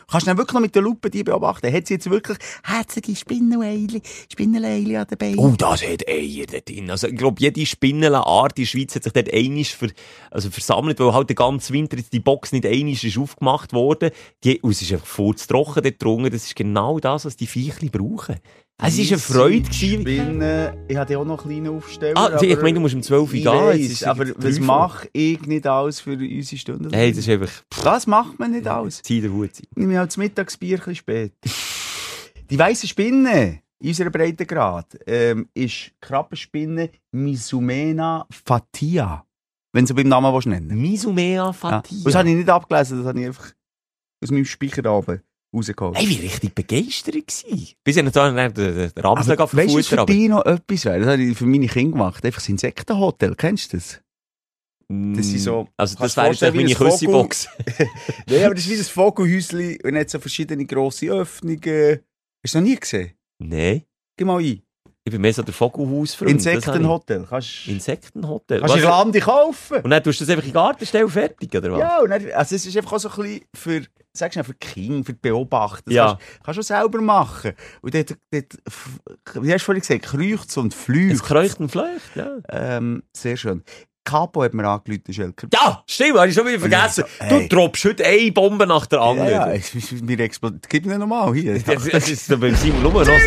E: Kannst du dann wirklich noch mit der Lupe die beobachten? Hat sie jetzt wirklich herzige Spinnenleili, Spinnenleili an den Beinen?
A: Oh, das hat Eier dort drin. Also, ich glaube, jede Spinnenart in der Schweiz hat sich dort einisch ver, also versammelt, weil halt den ganzen Winter jetzt die Box nicht einisch ist aufgemacht worden. Die, und es ist einfach furztrocken dort drunter. Das ist genau das, was die Viechli brauchen. Es war eine Freude.
E: Spinnen, ich hatte auch noch kleine Aufsteller.
A: Ah, ich meine, du musst um zwölf Uhr
E: ich
A: gehen.
E: weiss,
A: Jetzt ist
E: aber
A: es
E: was
A: drei
E: mache ich nicht alles für unsere Stunden?
A: Hey, das ist einfach...
E: Das macht man nicht alles.
A: Zieh der Hut.
E: Ich nehme halt das Mittagsbier ein bisschen spät. Die weisse Spinne in unserer Breitengrad ähm, ist Krabbenspinne Misumena fatia. Wenn du beim Namen nennen willst.
A: Misumea fatia.
E: Ja. Das habe ich nicht abgelesen, das habe ich einfach aus meinem Speicher oben rausgeholt.
A: Hey, wie richtig begeistert gewesen. Bis ich natürlich den, den Ramsel
E: Aber weißt du, was für
A: aber...
E: dich noch etwas wäre? Das habe ich für meine Kinder gemacht. Einfach das Insektenhotel. Kennst du das? Das sind so...
A: Also das
E: kannst du
A: wäre jetzt
E: vorstellen,
A: meine
E: wie ein Vogel-
A: Küssi-Box.
E: Nein, aber das ist wie ein Vogelhäuschen und hat so verschiedene grosse Öffnungen. Hast du noch nie gesehen?
A: Nein.
E: Geh mal ein.
A: Ich bin mehr so der Vogelhausfreund.
E: Insektenhotel. Kannst
A: Insektenhotel.
E: kannst du in Lande kaufen.
A: Und dann tust du das einfach in den Garten stellen, fertig, oder was?
E: Ja, und dann, also es ist einfach auch so ein bisschen für, sagst du, für die Kinder, für die Beobachter. Das
A: Ja.
E: kannst, kannst du auch selber machen. Und dort, dort, wie hast du vorhin gesagt, kreucht und fleucht.
A: Es kreucht und fleucht, ja.
E: Ähm, sehr schön. Capo hat mir angerufen, Schelker.
A: Ja, stimmt, habe ich schon wieder vergessen.
E: Und ich so, hey.
A: Du droppst heute eine Bombe nach der
E: Ja,
A: anderen.
E: ja, es ist mir explodiert. Gib mir nochmal hier.
A: Das, das ist so beim Simon nur noch so.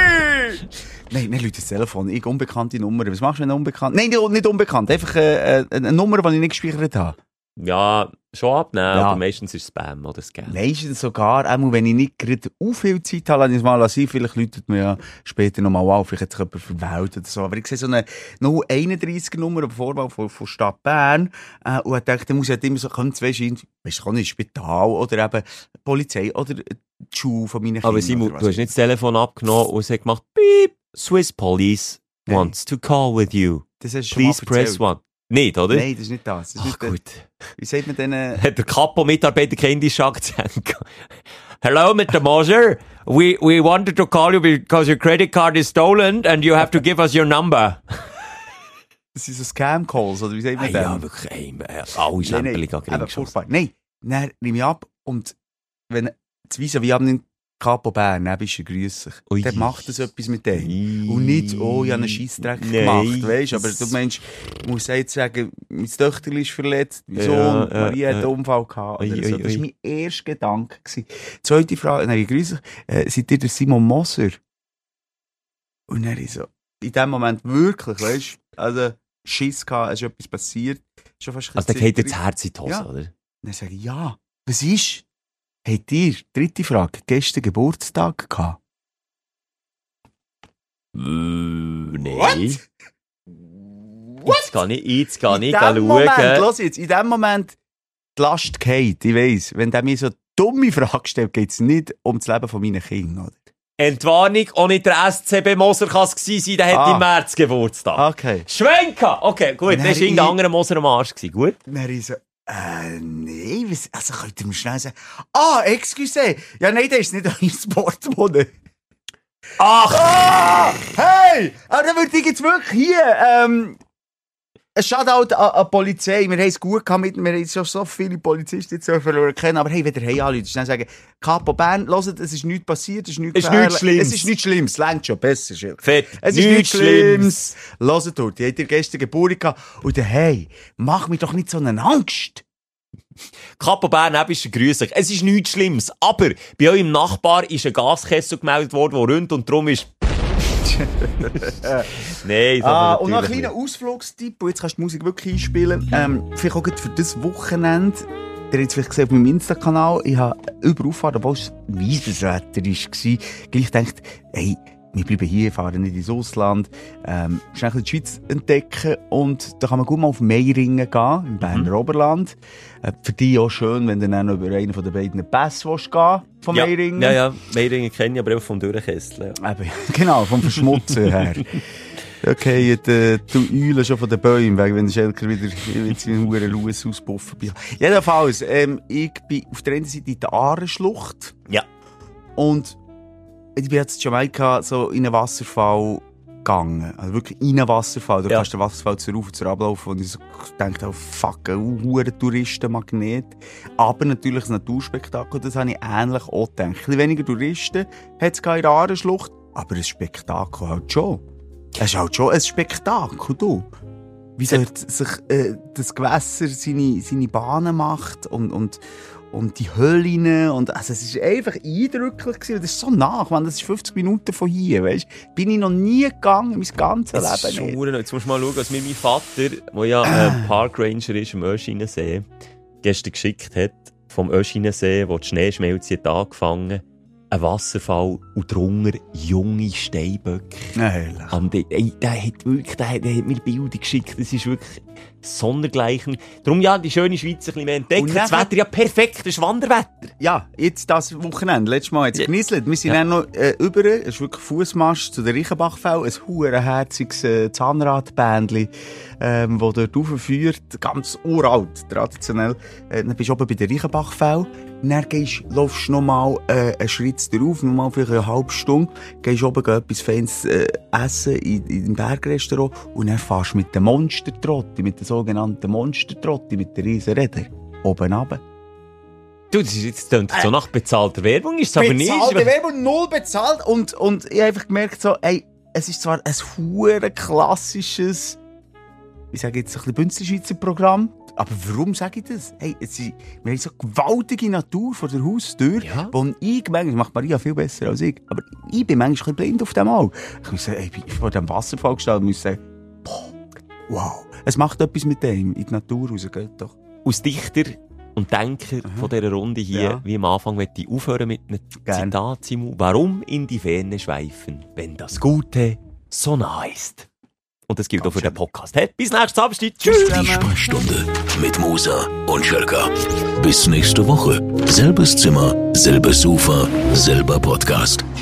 E: Nein, nein, Leute, das Telefon. Ich unbekannte Nummer. Was machst du, wenn unbekannt? Nein, nicht, nicht unbekannt. Einfach äh, eine Nummer, die ich nicht gespeichert habe.
A: Ja, schon abnehmen,
E: Ja.
A: aber meistens ist es Spam oder Scam.
E: Meistens sogar, auch wenn ich nicht gerade so viel Zeit habe, lasse ich es mal lassen. Vielleicht läutet mir ja später nochmal auf. Vielleicht hat sich jemand verwählt oder so. Aber ich sehe so eine null einunddreißig Nummer, eine Vorwahl von, von Stadt Bern. Äh, und ich dachte, da muss halt immer so kommen, zwei Schein, weißt du, kann nicht Spital oder eben Polizei oder die Schule von meinen Kindern.
A: Aber Simon,
E: oder
A: du hast nicht das Telefon abgenommen und es hat gemacht, Piep, Swiss Police
E: Nein.
A: wants to call with you.
E: Das hast du schon mal
A: Please press
E: erzählt.
A: one. Nicht, oder?
E: Nein, das ist nicht das. das ist
A: Ach
E: nicht
A: gut.
E: Der, wie sagt man denn? Äh,
A: Hat der Capo-Mitarbeiter keinen indischen Akzent? Hello, Mister Moser. We, we wanted to call you because your credit card is stolen and you have to give us your number.
E: das sind so Scam-Calls, oder wie sagt man
A: Hey,
E: denn?
A: ja, wirklich, ey, äh, alle
E: Nein,
A: Schlämpeli
E: nein,
A: gehen
E: eben furchtbar. Nein, dann nehme ich ab und wenn das Wiese wie am Capo Bern, dann bist du grüssig.
A: Ui.
E: Dann macht das etwas mit dem.
A: Ui.
E: Und nicht, oh, ich habe einen Scheissdreck
A: Nein.
E: gemacht, weißt du. Aber du meinst, ich muss jetzt sagen, mein Töchterchen ist verletzt, mein
A: Ja,
E: Sohn,
A: ja,
E: Maria hat
A: ja.
E: einen Unfall gehabt.
A: Ui,
E: Oder so.
A: ui,
E: Das war
A: ui.
E: mein erster Gedanke. gewesen. Zweite Frage, dann ich grüße äh, seid ihr der Simon Moser? Und dann ich so, in dem Moment wirklich, weißt du, also Schiss gehabt, es ist etwas passiert. Schon fast ein
A: Also, da
E: bisschen
A: geht dir das
E: zitterig.
A: Herz in die Hose,
E: Ja.
A: oder?
E: Dann sage ich, ja, was ist? Habt ihr, dritte Frage, gestern Geburtstag gehabt?
A: Äh, nee.
E: What?
A: Jetzt gehe ich, jetzt gehe ich
E: in
A: schauen.
E: dem Moment, los jetzt, in dem Moment, die Last geht, ich weiss, wenn der mir so dumme Frage stellt, geht es nicht um das Leben von meinen Kindern, oder?
A: Entwarnung, auch nicht der S C B Moser kann es gewesen sein, der hat
E: Ah.
A: im März Geburtstag.
E: Okay.
A: Schwenka! Okay, gut,
E: Nein,
A: das war irgendein
E: ich-
A: anderer Moser am Arsch gewesen, gut?
E: Dann ich so, äh, nee, was, also könnt ihr mir schnell sagen, ah, excuse, ja, nein, das ist nicht euer Sportmodell.
A: Ach!
E: Ah, hey, aber dann würde ich jetzt wirklich hier, ähm, ein Shoutout an, an die Polizei. Wir haben es gut gehabt mit, wir haben schon so viele Polizisten jetzt verloren kennen, aber hey, wenn ihr hey anruft, dann sagen, Capo Bern, hört, es ist nichts passiert, es ist nichts
A: Es ist nichts
E: gefährlich.
A: Schlimmes.
E: Es ist nichts Schlimmes, es längt schon, besser. Schild.
A: Fett.
E: Es ist nichts Schlimmes. Hört dort, die habt ihr gestern Geburt gehabt. Und dann, hey, mach mir doch nicht so eine Angst.
A: Capo Bern, ebischer Grüß euch. Es ist nichts Schlimmes, aber bei eurem Nachbar ist ein Gaskessel gemeldet worden, der rund und darum ist... Nein, das
E: Ah,
A: aber
E: und noch ein
A: natürlich
E: kleiner Ausflugstipp, und jetzt kannst du die Musik wirklich einspielen. Ähm, vielleicht auch gerade für das Wochenende. Ihr habt es vielleicht gesehen auf meinem Insta-Kanal. Ich habe über Auffahrt, obwohl es weißes Wetter war, gleich gedacht, hey, wir bleiben hier, fahren nicht ins Ausland, ähm, schnell die Schweiz entdecken und da kann man gut mal auf Meiringen gehen, im Berner Oberland. Äh, für dich auch schön, wenn du dann über einen von den beiden Pässe willst gehen, von
A: ja,
E: Meiringen.
A: Ja, ja, Meiringen kenne ich, aber auch vom Durchkessel. Ja.
E: Eben, genau, vom Verschmutzen her. Okay, die, die Eulen schon von den Bäumen weg, wenn der Schelker wieder mit seinem Huren Luis auspuffen will. Jedenfalls, ähm, ich bin auf der einen Seite in der Aareschlucht.
A: Ja.
E: Und ich bin jetzt in Jamaika so in einen Wasserfall gegangen. Also wirklich in einen Wasserfall. Du
A: Ja.
E: kannst den Wasserfall zur Rauf und zur Ablaufen. Und ich so dachte, oh fuck, ein hoher Touristenmagnet. Aber natürlich das Naturspektakel, das habe ich ähnlich auch gedacht. Ein bisschen weniger Touristen hat es in der Aareschlucht, aber ein Spektakel halt schon. Es ist halt schon ein Spektakel, du. Wie so sich äh, das Gewässer seine, seine Bahnen macht und, und, und die Höhlen. Und, also es ist einfach eindrücklich gewesen. Das ist so nach, man. Das ist fünfzig Minuten von hier, weißt? Bin ich noch nie gegangen, mein ganzes
A: Es ist
E: Leben
A: schon
E: nicht.
A: Jetzt musst du mal schauen, was mir mein Vater, der ja äh, Park Ranger ist am Öschinensee, gestern geschickt hat, vom Öschinensee, wo die Schneeschmelze hat angefangen, ein Wasserfall und drunter junge Steinböcke.
E: Nein,
A: Am De- Ey, der hat wirklich, der hat, der hat mir Bilder geschickt, das ist wirklich sondergleichen. Darum ja, die schöne Schweiz ein bisschen mehr entdecken.
E: Und
A: Das
E: nachher-
A: Wetter ja perfekt, das ist Wanderwetter.
E: Ja, jetzt das Wochenende. Letztes Mal hat es
A: Ja.
E: genieselt. Wir sind
A: Ja.
E: dann noch äh, über, es ist wirklich Fußmarsch zu der Reichenbachfell, ein hurenherziges äh, Zahnradbändli, ähm, das dort raufführt, ganz uralt, traditionell. Äh, dann bist du oben bei der Reichenbachfell, dann gehst, laufst du nochmal äh, einen Schritt drauf, nochmal vielleicht eine halbe Stunde, gehst oben geh etwas Feines äh, essen in, in dem Bergrestaurant und dann fährst du mit der Monstertrotte, mit der sogenannten Monstertrotte, mit der riesen Räder, oben runter.
A: Du, das ist jetzt klingt so nach bezahlter Werbung, ist es aber nicht.
E: Bezahlte Werbung, null bezahlt. Und, und ich habe einfach gemerkt, so, ey, es ist zwar ein hure klassisches, ich sage jetzt ein bisschen Bünzli-Schweizer Programm, aber warum sage ich das? Hey, es ist, wir haben so gewaltige Natur vor der Haustür,
A: Ja.
E: wo ich manchmal, das macht Maria viel besser als ich, aber ich bin manchmal ein bisschen blind auf dem All. Ich muss sagen, ey, ich bin vor dem Wasserfall gestanden und muss sagen, boah, wow, es macht etwas mit dem, in die Natur raus, geht doch.
A: Aus Dichter und Denker von dieser Runde hier,
E: Ja.
A: wie am Anfang, möchte ich aufhören mit einem
E: Gern.
A: Zitat, Simon. Warum in die Ferne schweifen, wenn das Gute so nah ist? Und das gilt auch für den Podcast. Hey, bis nächstes Samstag. Tschüss!
C: Die Sprechstunde mit Musa und Schelka. Bis nächste Woche. Selbes Zimmer, selbes Sofa, selber Podcast.